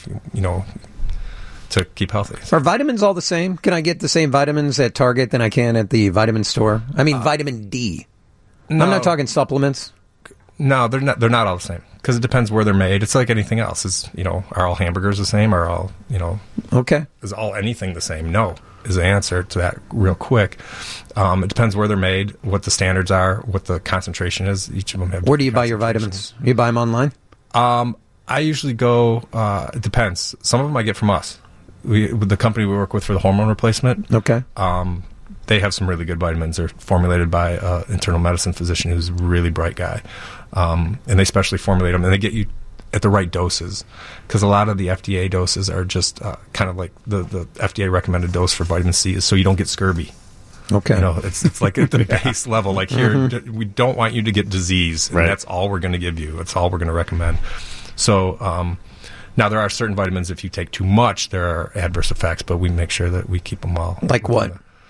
[SPEAKER 12] To keep healthy.
[SPEAKER 3] Are vitamins all the same? Can I get the same vitamins at Target than I can at the vitamin store? I mean, vitamin D.
[SPEAKER 12] No,
[SPEAKER 3] I'm not talking supplements.
[SPEAKER 12] No, they're not. They're not all the same because it depends where they're made. It's like anything else. Are all hamburgers the same? Are all
[SPEAKER 3] Okay.
[SPEAKER 12] Is all anything the same? No, is the answer to that real quick. It depends where they're made, what the standards are, what the concentration is. Each of them have.
[SPEAKER 3] Where do you buy your vitamins? You buy them online?
[SPEAKER 12] I usually go. It depends. Some of them I get from us. With the company we work with for the hormone replacement.
[SPEAKER 3] Okay.
[SPEAKER 12] They have some really good vitamins. They're formulated by an internal medicine physician who's a really bright guy. And they specially formulate them, and they get you at the right doses. Because a lot of the FDA doses are just kind of like the FDA recommended dose for vitamin C is so you don't get scurvy.
[SPEAKER 3] Okay.
[SPEAKER 12] It's like at the base level. Like here, we don't want you to get disease, and that's all we're going to give you. That's all we're going to recommend. So, now, there are certain vitamins, if you take too much, there are adverse effects, but we make sure that we keep them all.
[SPEAKER 3] Like what?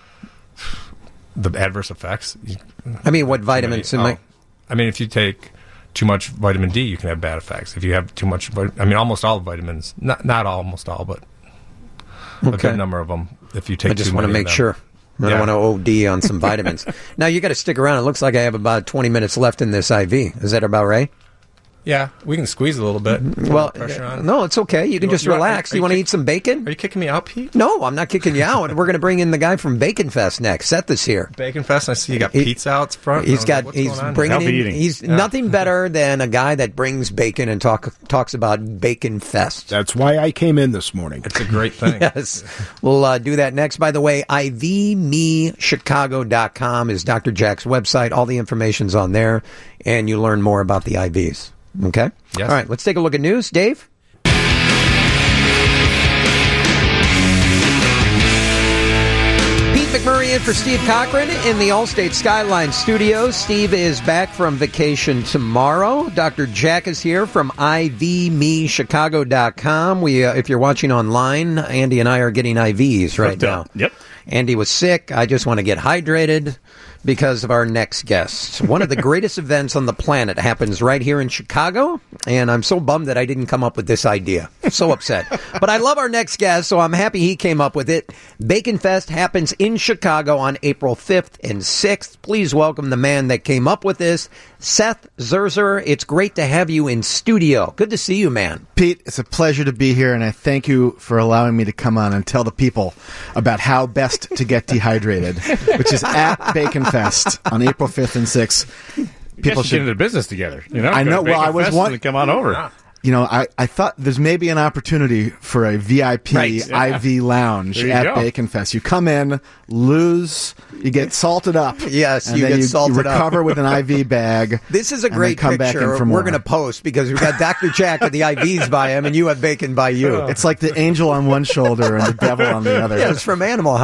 [SPEAKER 12] The adverse effects?
[SPEAKER 3] I mean, what vitamins?
[SPEAKER 12] If you take too much vitamin D, you can have bad effects. If you have too much, almost all vitamins, not almost all, but a good number of them. If you take
[SPEAKER 3] I just
[SPEAKER 12] too
[SPEAKER 3] want to
[SPEAKER 12] many
[SPEAKER 3] make
[SPEAKER 12] of them.
[SPEAKER 3] sure. I don't want to OD on some vitamins. Now, you got to stick around. It looks like I have about 20 minutes left in this IV. Is that about right?
[SPEAKER 12] Yeah, we can squeeze a little bit.
[SPEAKER 3] Well,
[SPEAKER 12] pressure on.
[SPEAKER 3] no, it's okay. You can just relax. Do you want to eat some bacon?
[SPEAKER 12] Are you kicking me out, Pete?
[SPEAKER 3] No, I'm not kicking you out. We're going to bring in the guy from Bacon Fest next. Seth is here.
[SPEAKER 12] Bacon Fest. I see you got pizza out front.
[SPEAKER 3] He's bringing in.
[SPEAKER 4] eating.
[SPEAKER 3] He's nothing better than a guy that brings bacon and talks about Bacon Fest.
[SPEAKER 6] That's why I came in this morning.
[SPEAKER 12] It's a great thing.
[SPEAKER 3] Yes, we'll do that next. By the way, ivmechicago.com is Dr. Jack's website. All the information's on there, and you learn more about the IVs. Okay?
[SPEAKER 12] Yes.
[SPEAKER 3] All right, let's take a look at news. Dave? Pete McMurray in for Steve Cochran in the Allstate Skyline Studios. Steve is back from vacation tomorrow. Dr. Jack is here from ivmechicago.com. If you're watching online, Andy and I are getting IVs right now.
[SPEAKER 4] Yep.
[SPEAKER 3] Andy was sick. I just want to get hydrated because of our next guest. One of the greatest events on the planet happens right here in Chicago, and I'm so bummed that I didn't come up with this idea. So upset. But I love our next guest, so I'm happy he came up with it. Bacon Fest happens in Chicago on April 5th and 6th. Please welcome the man that came up with this, Seth Zerzer. It's great to have you in studio. Good to see you, man.
[SPEAKER 13] Pete, it's a pleasure to be here, and I thank you for allowing me to come on and tell the people about how best to get dehydrated, which is at Bacon Fest on April 5th and 6th.
[SPEAKER 4] People should get into business together.
[SPEAKER 13] I know. Well, I was
[SPEAKER 4] one. Come on over.
[SPEAKER 13] I thought there's maybe an opportunity for a VIP IV lounge at Bacon Fest. You come in, lose, you get salted up.
[SPEAKER 3] Yes,
[SPEAKER 13] and
[SPEAKER 3] you
[SPEAKER 13] then
[SPEAKER 3] get salted
[SPEAKER 13] you recover with an IV bag.
[SPEAKER 3] This is a great
[SPEAKER 13] come back
[SPEAKER 3] picture.
[SPEAKER 13] in for
[SPEAKER 3] We're
[SPEAKER 13] more.
[SPEAKER 3] going to post because we've got Dr. Jack with the IVs by him, and you have bacon by you.
[SPEAKER 13] It's like the angel on one shoulder and the devil on the other.
[SPEAKER 3] Yeah, it's from Animal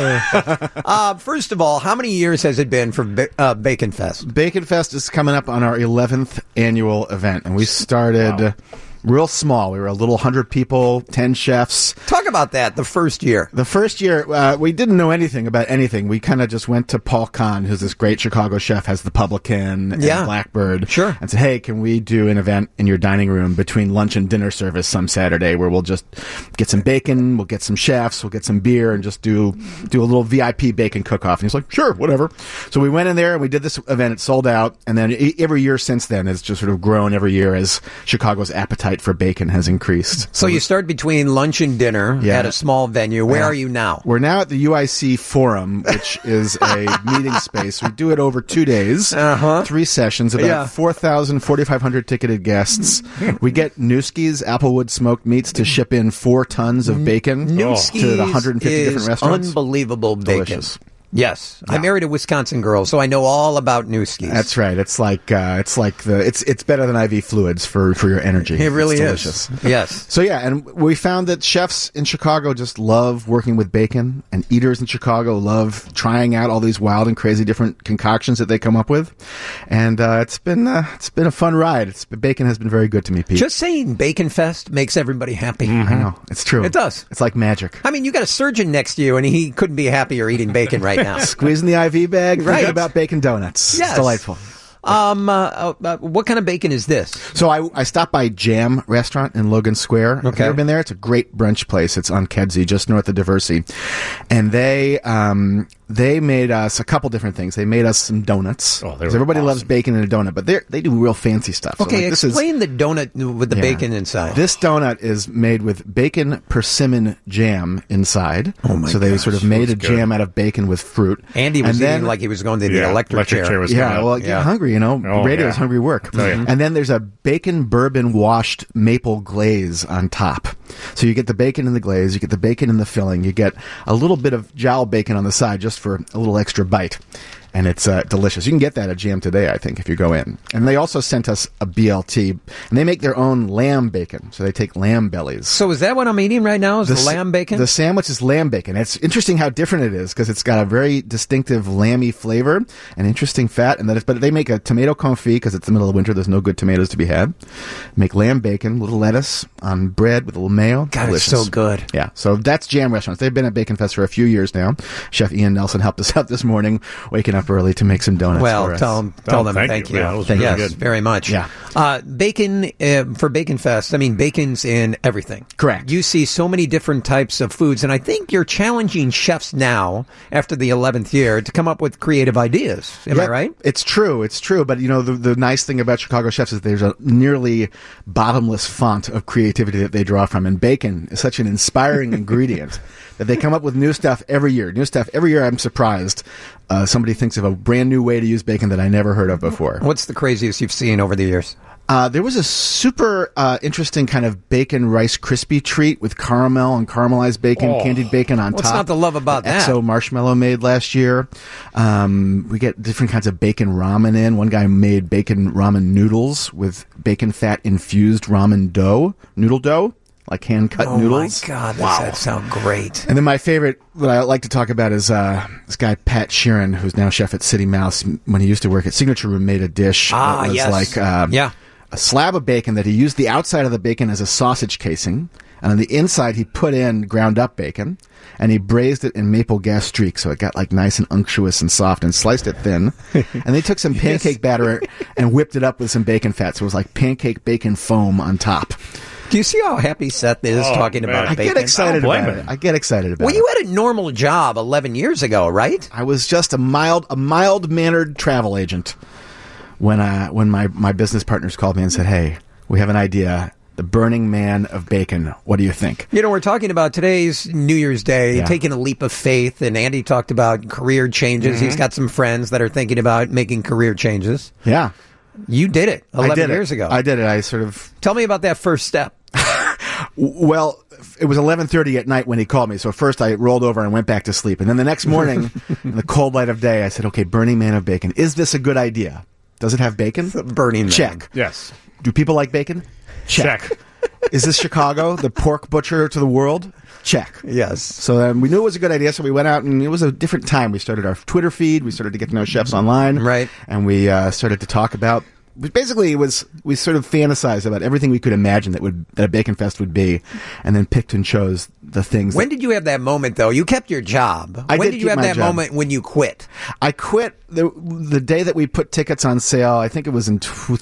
[SPEAKER 3] House. First of all, how many years has it been for Bacon Fest?
[SPEAKER 13] Bacon Fest is coming up on our 11th annual event, and we started real small. We were a little 100 people, 10 chefs.
[SPEAKER 3] Talk about that, the first year.
[SPEAKER 13] The first year, we didn't know anything about anything. We kind of just went to Paul Kahn, who's this great Chicago chef, has The Publican and Blackbird.
[SPEAKER 3] Sure.
[SPEAKER 13] And said, hey, can we do an event in your dining room between lunch and dinner service some Saturday where we'll just get some bacon, we'll get some chefs, we'll get some beer, and just do a little VIP bacon cook-off. And he's like, sure, whatever. So we went in there and we did this event. It sold out. And then every year since then has just sort of grown every year as Chicago's appetite for bacon has increased.
[SPEAKER 3] So you start between lunch and dinner at a small venue. Where are you now?
[SPEAKER 13] We're now at the UIC Forum, which is a meeting space. We do it over 2 days, 3 sessions, about 4,000, 4,500 ticketed guests. We get Newski's Applewood Smoked Meats to ship in 4 tons of bacon to the 150 different restaurants.
[SPEAKER 3] Unbelievable bacon.
[SPEAKER 13] Delicious.
[SPEAKER 3] Yes, I married a Wisconsin girl, so I know all about Newski's.
[SPEAKER 13] That's right. It's better than IV fluids for your energy.
[SPEAKER 3] It really
[SPEAKER 13] it's
[SPEAKER 3] is.
[SPEAKER 13] delicious.
[SPEAKER 3] Yes.
[SPEAKER 13] So yeah, and we found that chefs in Chicago just love working with bacon, and eaters in Chicago love trying out all these wild and crazy different concoctions that they come up with. And it's been a fun ride. Bacon has been very good to me, Pete.
[SPEAKER 3] Just saying Bacon Fest makes everybody happy.
[SPEAKER 13] I know. It's true.
[SPEAKER 3] It does.
[SPEAKER 13] It's like magic.
[SPEAKER 3] I mean, you got a surgeon next to you, and he couldn't be happier eating bacon right now.
[SPEAKER 13] Squeezing the IV bag,
[SPEAKER 3] Right.
[SPEAKER 13] thinking about bacon donuts.
[SPEAKER 3] Yes.
[SPEAKER 13] It's delightful.
[SPEAKER 3] What kind of bacon is this?
[SPEAKER 13] So I stopped by Jam Restaurant in Logan Square. Have you ever been there? It's a great brunch place. It's on Kedzie, just north of Diversey. And they made us a couple different things. They made us some donuts.
[SPEAKER 4] Oh,
[SPEAKER 13] Because everybody loves bacon in a donut, but they do real fancy stuff.
[SPEAKER 3] Okay,
[SPEAKER 13] so like,
[SPEAKER 3] explain the donut with the bacon inside.
[SPEAKER 13] This donut is made with bacon persimmon jam inside.
[SPEAKER 3] Oh my
[SPEAKER 13] So they
[SPEAKER 3] gosh,
[SPEAKER 13] sort of made a
[SPEAKER 4] good.
[SPEAKER 13] jam out of bacon with fruit.
[SPEAKER 3] Andy was
[SPEAKER 13] And
[SPEAKER 3] eating like he was going to the electric chair.
[SPEAKER 4] was coming
[SPEAKER 13] Yeah,
[SPEAKER 4] up.
[SPEAKER 13] well, get hungry, you know.
[SPEAKER 4] Oh,
[SPEAKER 13] Radio
[SPEAKER 4] yeah.
[SPEAKER 13] is hungry work.
[SPEAKER 4] Oh, yeah.
[SPEAKER 13] And then there's a bacon bourbon washed maple glaze on top. So you get the bacon in the glaze, you get the bacon in the filling, you get a little bit of jowl bacon on the side just for a little extra bite. And it's delicious. You can get that at Jam today, I think, if you go in. And they also sent us a BLT, and they make their own lamb bacon. So they take lamb bellies.
[SPEAKER 3] So is that what I'm eating right now? Is the lamb bacon?
[SPEAKER 13] The sandwich is lamb bacon. It's interesting how different it is because it's got a very distinctive lamby flavor and interesting fat. But they make a tomato confit because it's the middle of winter. There's no good tomatoes to be had. Make lamb bacon, little lettuce on bread with a little mayo.
[SPEAKER 3] God,
[SPEAKER 13] Delicious.
[SPEAKER 3] it's so good.
[SPEAKER 13] Yeah. So that's Jam Restaurants. They've been at Bacon Fest for a few years now. Chef Ian Nelson helped us out this morning, waking up early to make some donuts for
[SPEAKER 3] Well,
[SPEAKER 13] us.
[SPEAKER 3] tell them
[SPEAKER 4] thank
[SPEAKER 3] thank
[SPEAKER 4] you.
[SPEAKER 3] you.
[SPEAKER 4] Yeah, that was
[SPEAKER 3] Thank
[SPEAKER 4] really
[SPEAKER 3] yes,
[SPEAKER 4] good.
[SPEAKER 3] very much.
[SPEAKER 13] Yeah.
[SPEAKER 3] Bacon for Bacon Fest. I mean, bacon's in everything.
[SPEAKER 13] Correct.
[SPEAKER 3] You see so many different types of foods, and I think you're challenging chefs now, after the 11th year, to come up with creative ideas. Am I
[SPEAKER 13] Yep,
[SPEAKER 3] right?
[SPEAKER 13] It's true. It's true. But, you know, the nice thing about Chicago chefs is there's a nearly bottomless font of creativity that they draw from. And bacon is such an inspiring ingredient that they come up with new stuff every year. Every year I'm surprised. Somebody thinks of a brand new way to use bacon that I never heard of before.
[SPEAKER 3] What's the craziest you've seen over the years?
[SPEAKER 13] There was a super interesting kind of bacon Rice Krispie treat with caramel and caramelized bacon, candied bacon on
[SPEAKER 3] What's
[SPEAKER 13] top.
[SPEAKER 3] not to love about that?
[SPEAKER 13] Exo Marshmallow made last year. We get different kinds of bacon ramen in. One guy made bacon ramen noodles with bacon fat infused ramen dough, noodle dough, like hand cut noodles.
[SPEAKER 3] Oh my God, that sounds great.
[SPEAKER 13] And then my favorite that I like to talk about is this guy Pat Sheeran, who's now chef at City Mouse. When he used to work at Signature Room, made a dish that was like a slab of bacon that he used the outside of the bacon as a sausage casing, and on the inside he put in ground up bacon, and he braised it in maple gastrique so it got like nice and unctuous and soft, and sliced it thin. And they took some pancake batter and whipped it up with some bacon fat, so it was like pancake bacon foam on top.
[SPEAKER 3] Do you see how happy Seth is talking about
[SPEAKER 13] I
[SPEAKER 3] bacon?
[SPEAKER 13] get excited about it. I get excited about it.
[SPEAKER 3] Well, you had a normal job 11 years ago, right?
[SPEAKER 13] I was just a mild-mannered travel agent when my business partners called me and said, "Hey, we have an idea. The Burning Man of Bacon. What do you think?"
[SPEAKER 3] You know, we're talking about today's New Year's Day,
[SPEAKER 13] Yeah.
[SPEAKER 3] taking a leap of faith, and Andy talked about career changes. He's got some friends that are thinking about making career changes.
[SPEAKER 13] Yeah.
[SPEAKER 3] You did it 11 years
[SPEAKER 13] ago.
[SPEAKER 3] ago.
[SPEAKER 13] I did it. I sort of...
[SPEAKER 3] Tell me about that first step.
[SPEAKER 13] Well, it was 11:30 at night when he called me. So first I rolled over and went back to sleep. And then the next morning, in the cold light of day, I said, "Okay, Burning Man of Bacon. Is this a good idea? Does it have bacon?"
[SPEAKER 3] Burning Man.
[SPEAKER 13] Check.
[SPEAKER 4] Yes.
[SPEAKER 13] Do people like bacon? Check. Is this Chicago, the pork butcher to the world? Check.
[SPEAKER 3] Yes.
[SPEAKER 13] So we knew it was a good idea, so we went out, and it was a different time. We started our Twitter feed. We started to get to know chefs online.
[SPEAKER 3] Right.
[SPEAKER 13] And we started to talk about... Basically, we sort of fantasized about everything we could imagine that a Bacon Fest would be, and then picked and chose the things.
[SPEAKER 3] When did you have that moment, though? You kept your job. When did you have that moment when you quit?
[SPEAKER 13] I quit the day that we put tickets on sale. I think it was in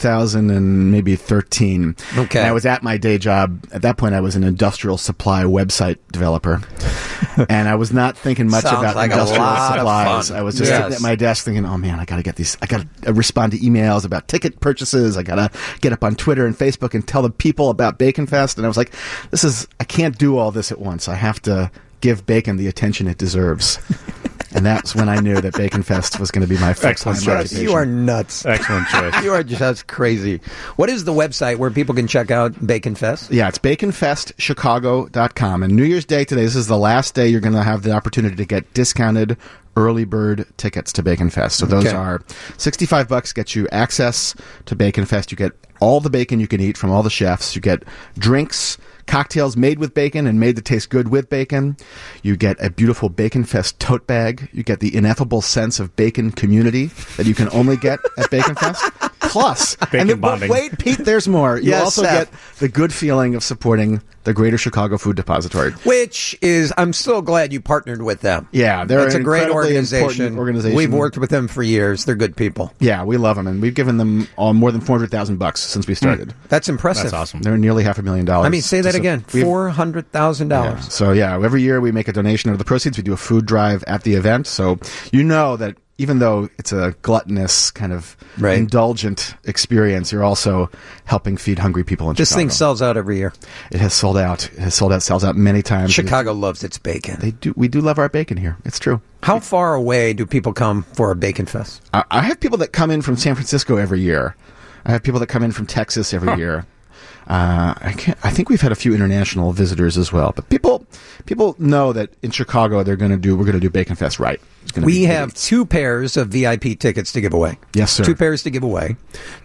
[SPEAKER 13] 2013.
[SPEAKER 3] Okay.
[SPEAKER 13] And I was at my day job. At that point, I was an industrial supply website developer. And I was not thinking much
[SPEAKER 3] Sounds
[SPEAKER 13] about
[SPEAKER 3] like a
[SPEAKER 13] industrial
[SPEAKER 3] lot of
[SPEAKER 13] supplies.
[SPEAKER 3] fun.
[SPEAKER 13] I was just sitting at my desk thinking, "Oh man, I got to get these. I got to respond to emails about ticket purchases. I got to get up on Twitter and Facebook and tell the people about Bacon Fest." And I was like, I can't do all this at once. I have to give bacon the attention it deserves. And that's when I knew that Bacon Fest was going to be my full-time occupation.
[SPEAKER 3] You are nuts.
[SPEAKER 4] Excellent choice.
[SPEAKER 3] You are just crazy. What is the website where people can check out Bacon Fest?
[SPEAKER 13] Yeah, it's baconfestchicago.com. And New Year's Day today, this is the last day you're going to have the opportunity to get discounted early bird tickets to Bacon Fest. So those
[SPEAKER 3] Okay.
[SPEAKER 13] are $65, gets you access to Bacon Fest. You get all the bacon you can eat from all the chefs. You get drinks, cocktails made with bacon and made to taste good with bacon. You get a beautiful Bacon Fest tote bag. You get the ineffable sense of bacon community that you can only get at Bacon Fest. Plus,
[SPEAKER 4] Bacon
[SPEAKER 13] but
[SPEAKER 4] bonding.
[SPEAKER 13] wait, Pete, there's more. You
[SPEAKER 3] Yes,
[SPEAKER 13] also
[SPEAKER 3] Seth.
[SPEAKER 13] get the good feeling of supporting the Greater Chicago Food Depository.
[SPEAKER 3] Which is, I'm so glad you partnered with them.
[SPEAKER 13] Yeah, they're
[SPEAKER 3] That's a
[SPEAKER 13] an
[SPEAKER 3] great
[SPEAKER 13] incredibly
[SPEAKER 3] organization.
[SPEAKER 13] important organization.
[SPEAKER 3] We've worked with them for years. They're good people.
[SPEAKER 13] Yeah, we love them, and we've given them more than $400,000 since we started.
[SPEAKER 3] That's impressive.
[SPEAKER 4] That's awesome.
[SPEAKER 13] They're nearly $500,000.
[SPEAKER 3] I mean, say that again.
[SPEAKER 13] We've-
[SPEAKER 3] $400,000.
[SPEAKER 13] Yeah. So yeah, every year we make a donation of the proceeds. We do a food drive at the event. So you know that even though it's a gluttonous kind of
[SPEAKER 3] Right.
[SPEAKER 13] indulgent experience, you're also helping feed hungry people in
[SPEAKER 3] This
[SPEAKER 13] Chicago.
[SPEAKER 3] thing sells out every year.
[SPEAKER 13] It has sold out. It has sold out. Sells out many times.
[SPEAKER 3] Chicago loves its bacon.
[SPEAKER 13] They do. We do love our bacon here. It's true.
[SPEAKER 3] How far away do people come for a Bacon Fest?
[SPEAKER 13] I have people that come in from San Francisco every year. I have people that come in from Texas every year. I think we've had a few international visitors as well. But people know that in Chicago we're going to do Bacon Fest right. It's gonna
[SPEAKER 3] We
[SPEAKER 13] be
[SPEAKER 3] have
[SPEAKER 13] great.
[SPEAKER 3] 2 pairs of VIP tickets to give away.
[SPEAKER 13] Yes, sir.
[SPEAKER 3] 2 pairs to give away.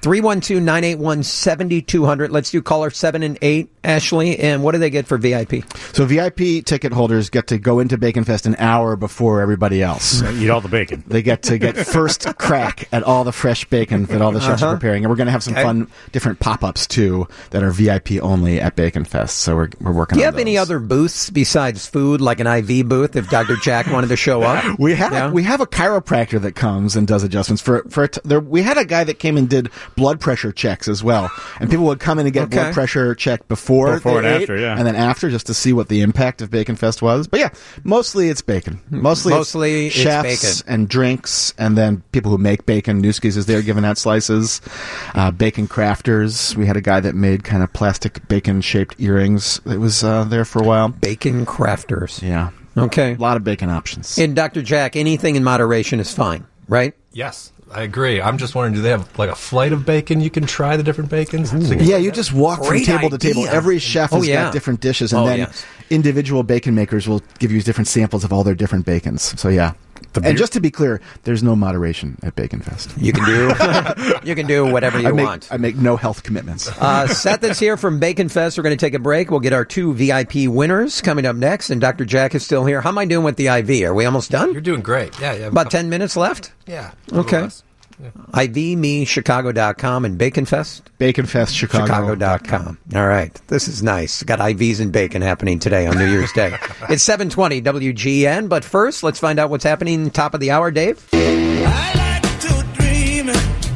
[SPEAKER 3] 312-981-7200. Let's do caller 7 and 8, Ashley. And what do they get for VIP?
[SPEAKER 13] So VIP ticket holders get to go into Bacon Fest an hour before everybody else.
[SPEAKER 4] Eat all the bacon.
[SPEAKER 13] They get to get first crack at all the fresh bacon that all the chefs are preparing. And we're going to have some
[SPEAKER 3] Okay.
[SPEAKER 13] fun different pop-ups too that are VIP only at Bacon Fest. So we're working
[SPEAKER 3] Do you
[SPEAKER 13] on
[SPEAKER 3] have any
[SPEAKER 13] those.
[SPEAKER 3] other booths besides food, like an IV booth, if Dr. Jack wanted to show up?
[SPEAKER 13] We have
[SPEAKER 3] Yeah.
[SPEAKER 13] we have a chiropractor that comes and does adjustments we had a guy that came and did blood pressure checks as well, and people would come in and get
[SPEAKER 3] Okay.
[SPEAKER 13] blood pressure checked before
[SPEAKER 4] Before
[SPEAKER 13] they
[SPEAKER 4] and
[SPEAKER 13] ate,
[SPEAKER 4] after, yeah.
[SPEAKER 13] and then after, just to see what the impact of Bacon Fest was. But yeah, mostly it's bacon. Mostly
[SPEAKER 3] Mostly it's
[SPEAKER 13] chefs
[SPEAKER 3] bacon.
[SPEAKER 13] and drinks, and then people who make bacon. Newski's is there giving out slices. Bacon crafters. We had a guy that made kind of plastic bacon shaped earrings. It was there for a while.
[SPEAKER 3] Bacon crafters.
[SPEAKER 13] Yeah,
[SPEAKER 3] Okay.
[SPEAKER 13] a lot of bacon options.
[SPEAKER 3] And Dr. Jack, anything in moderation is fine, right?
[SPEAKER 12] Yes, I agree. I'm just wondering, do they have like a flight of bacon you can try the different bacons?
[SPEAKER 13] Yeah, you just walk from
[SPEAKER 3] Great
[SPEAKER 13] table to table.
[SPEAKER 3] idea.
[SPEAKER 13] Every chef
[SPEAKER 3] Oh,
[SPEAKER 13] has
[SPEAKER 3] yeah.
[SPEAKER 13] got different dishes, and
[SPEAKER 3] Oh,
[SPEAKER 13] then
[SPEAKER 3] yes.
[SPEAKER 13] individual bacon makers will give you different samples of all their different bacons. So yeah. And just to be clear, there's no moderation at Bacon Fest.
[SPEAKER 3] You can do you can do whatever you want.
[SPEAKER 13] I make no health commitments.
[SPEAKER 3] Seth is here from Bacon Fest. We're going to take a break. We'll get our 2 VIP winners coming up next, and Dr. Jack is still here. How am I doing with the IV? Are we almost done?
[SPEAKER 12] You're doing great. Yeah, yeah.
[SPEAKER 3] About 10 minutes left?
[SPEAKER 12] Yeah. a little
[SPEAKER 3] Okay.
[SPEAKER 12] less.
[SPEAKER 3] IVmechicago.com and Bacon Fest?
[SPEAKER 13] Bacon Fest Chicago.
[SPEAKER 3] Chicago.com. All right. This is nice. Got IVs and bacon happening today on New Year's Day. It's 7:20 WGN, but first, let's find out what's happening top of the hour, Dave.
[SPEAKER 2] I like to dream.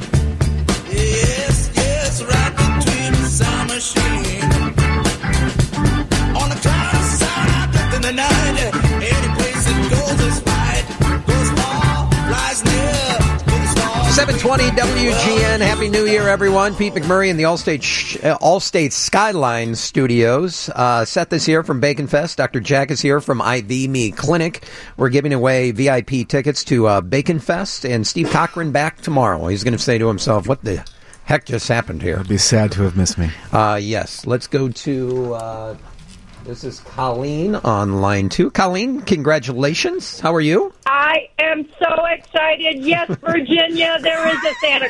[SPEAKER 2] Yes, yes, right between the sound machine. On the cloud side, up in the night, any place it goes is right. Goes far, flies near.
[SPEAKER 3] 720 WGN. Happy New Year, everyone. Pete McMurray in the Allstate Skyline Studios. Seth is here from Bacon Fest. Dr. Jack is here from IV Me Clinic. We're giving away VIP tickets to Bacon Fest, and Steve Cochran back tomorrow. He's going to say to himself, what the heck just happened here?
[SPEAKER 13] It'd be sad to have missed me.
[SPEAKER 3] Yes. Let's go to... this is Colleen on line 2. Colleen, congratulations. How are you?
[SPEAKER 14] I am so excited. Yes, Virginia, there is a Santa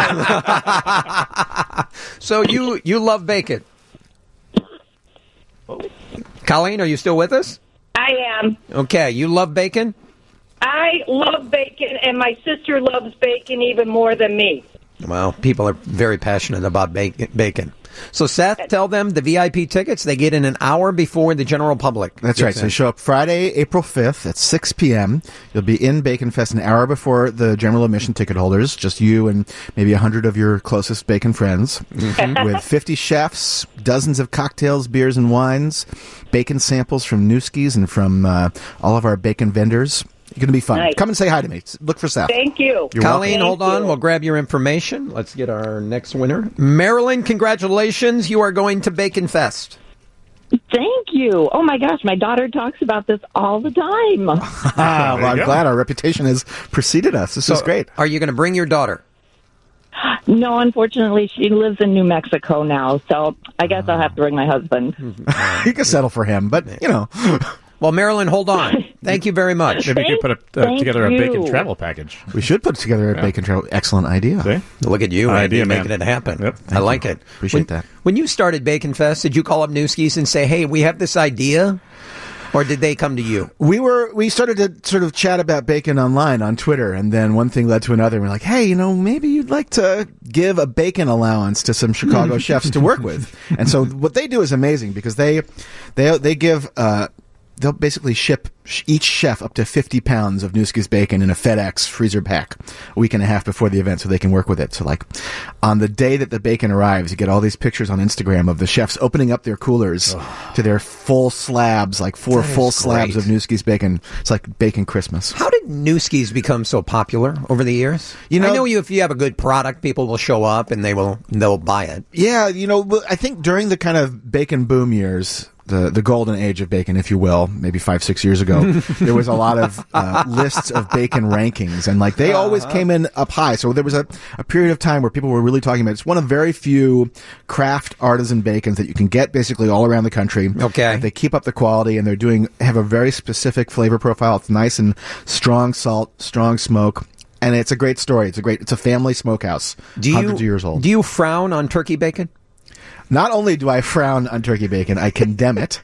[SPEAKER 14] Claus.
[SPEAKER 3] So you love bacon. Colleen, are you still with us?
[SPEAKER 14] I am.
[SPEAKER 3] Okay, you love bacon?
[SPEAKER 14] I love bacon, and my sister loves bacon even more than me.
[SPEAKER 3] Well, people are very passionate about bacon. So, Seth, tell them the VIP tickets, they get in an hour before the general public.
[SPEAKER 13] That's right. So you show up Friday, April 5th at 6 p.m. You'll be in Bacon Fest an hour before the general admission ticket holders, just you and maybe 100 of your closest bacon friends, with 50 chefs, dozens of cocktails, beers, and wines, bacon samples from Newski's and from all of our bacon vendors. It's going to be fun.
[SPEAKER 14] Nice.
[SPEAKER 13] Come and say hi to me. Look for Seth.
[SPEAKER 14] Thank you.
[SPEAKER 13] You're
[SPEAKER 3] Colleen,
[SPEAKER 13] welcome.
[SPEAKER 3] hold on. We'll grab your information. Let's get our next winner. Marilyn, congratulations. You are going to Bacon Fest.
[SPEAKER 15] Thank you. Oh my gosh, my daughter talks about this all the time.
[SPEAKER 13] Well, I'm glad our reputation has preceded us. This is great.
[SPEAKER 3] Are you going to bring your daughter?
[SPEAKER 15] No, unfortunately, she lives in New Mexico now, so I guess I'll have to bring my husband.
[SPEAKER 13] You can settle for him, but, you know.
[SPEAKER 3] Well, Marilyn, hold on. Thank you very much.
[SPEAKER 4] Maybe we could put together a bacon travel package.
[SPEAKER 13] We should put together a bacon travel. Excellent idea.
[SPEAKER 4] See?
[SPEAKER 3] Look at you,
[SPEAKER 4] Idea,
[SPEAKER 3] Andy,
[SPEAKER 4] man.
[SPEAKER 3] making it happen.
[SPEAKER 4] Yep.
[SPEAKER 3] I like it.
[SPEAKER 13] Appreciate that.
[SPEAKER 3] When you started Bacon Fest, did you call up Newskies and say, hey, we have this idea? Or did they come to you?
[SPEAKER 13] We started to sort of chat about bacon online on Twitter, and then one thing led to another. And we're like, hey, maybe you'd like to give a bacon allowance to some Chicago chefs to work with. And so what they do is amazing because they give they'll basically ship each chef up to 50 pounds of Newski's bacon in a FedEx freezer pack a week and a half before the event so they can work with it. So like on the day that the bacon arrives, you get all these pictures on Instagram of the chefs opening up their coolers to their full slabs, like 4 full slabs of Newski's bacon. It's like bacon Christmas.
[SPEAKER 3] How did Newski's become so popular over the years? I know if you have a good product, people will show up and they'll buy it.
[SPEAKER 13] Yeah, I think during the kind of bacon boom years, the golden age of bacon, if you will, maybe 5-6 years ago, there was a lot of lists of bacon rankings, and like they always came in up high. So there was a period of time where people were really talking about it's one of very few craft artisan bacons that you can get basically all around the country.
[SPEAKER 3] Okay,
[SPEAKER 13] they keep up the quality, and have a very specific flavor profile. It's nice and strong salt, strong smoke. And it's a great story. It's a family smokehouse. Hundreds of years old.
[SPEAKER 3] Do you frown on turkey bacon?
[SPEAKER 13] Not only do I frown on turkey bacon, I condemn it.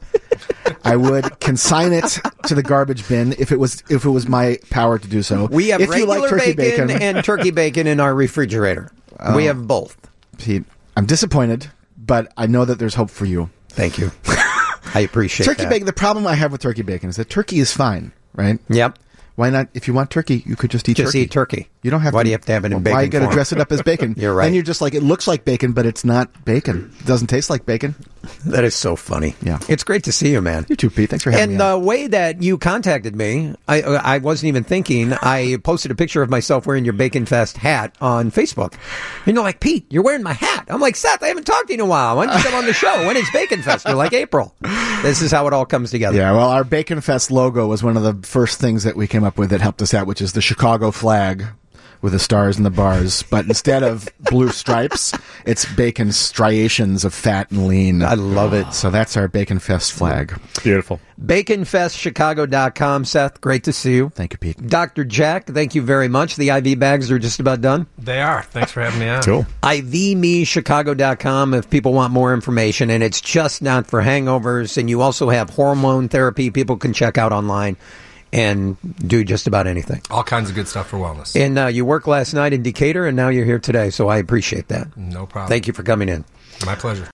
[SPEAKER 13] I would consign it to the garbage bin if it was my power to do so.
[SPEAKER 3] We have
[SPEAKER 13] if
[SPEAKER 3] regular
[SPEAKER 13] you like turkey
[SPEAKER 3] bacon and turkey bacon in our refrigerator. We have both.
[SPEAKER 13] Pete, I'm disappointed, but I know that there's hope for you.
[SPEAKER 3] Thank you. I appreciate
[SPEAKER 13] turkey
[SPEAKER 3] that.
[SPEAKER 13] bacon. The problem I have with turkey bacon is that turkey is fine, right?
[SPEAKER 3] Yep.
[SPEAKER 13] Why not? If you want turkey, you could just eat turkey.
[SPEAKER 3] Just eat turkey.
[SPEAKER 13] You don't have
[SPEAKER 3] Why
[SPEAKER 13] to.
[SPEAKER 3] do you have to have it in bacon
[SPEAKER 13] Why you got to
[SPEAKER 3] form?
[SPEAKER 13] dress it up as bacon?
[SPEAKER 3] You're right.
[SPEAKER 13] Then you're just like, it looks like bacon, but it's not bacon. It doesn't taste like bacon.
[SPEAKER 3] That is so funny.
[SPEAKER 13] Yeah.
[SPEAKER 3] It's great to see you, man.
[SPEAKER 13] You too, Pete. Thanks for having me.
[SPEAKER 3] And the way that you contacted me, I wasn't even thinking. I posted a picture of myself wearing your Bacon Fest hat on Facebook. And you're like, Pete, you're wearing my hat. I'm like, Seth, I haven't talked to you in a while. Why don't you come on the show? When is Bacon Fest? You're like, April. This is how it all comes together.
[SPEAKER 13] Yeah, well, our Bacon Fest logo was one of the first things that we came up with that helped us out, which is the Chicago flag with the stars and the bars. But instead of blue stripes, it's bacon striations of fat and lean.
[SPEAKER 3] I love it.
[SPEAKER 13] So that's our Bacon Fest flag.
[SPEAKER 4] Beautiful.
[SPEAKER 3] BaconFestChicago.com. Seth, great to see you.
[SPEAKER 13] Thank you, Pete.
[SPEAKER 3] Dr. Jack, thank you very much. The IV bags are just about done.
[SPEAKER 12] They are. Thanks for having me on.
[SPEAKER 4] Cool.
[SPEAKER 3] IVMeChicago.com if people want more information. And it's just not for hangovers. And you also have hormone therapy people can check out online and do just about anything.
[SPEAKER 12] All kinds of good stuff for wellness.
[SPEAKER 3] And you worked last night in Decatur, and now you're here today, so I appreciate that.
[SPEAKER 12] No problem.
[SPEAKER 3] Thank you for coming in.
[SPEAKER 12] My pleasure.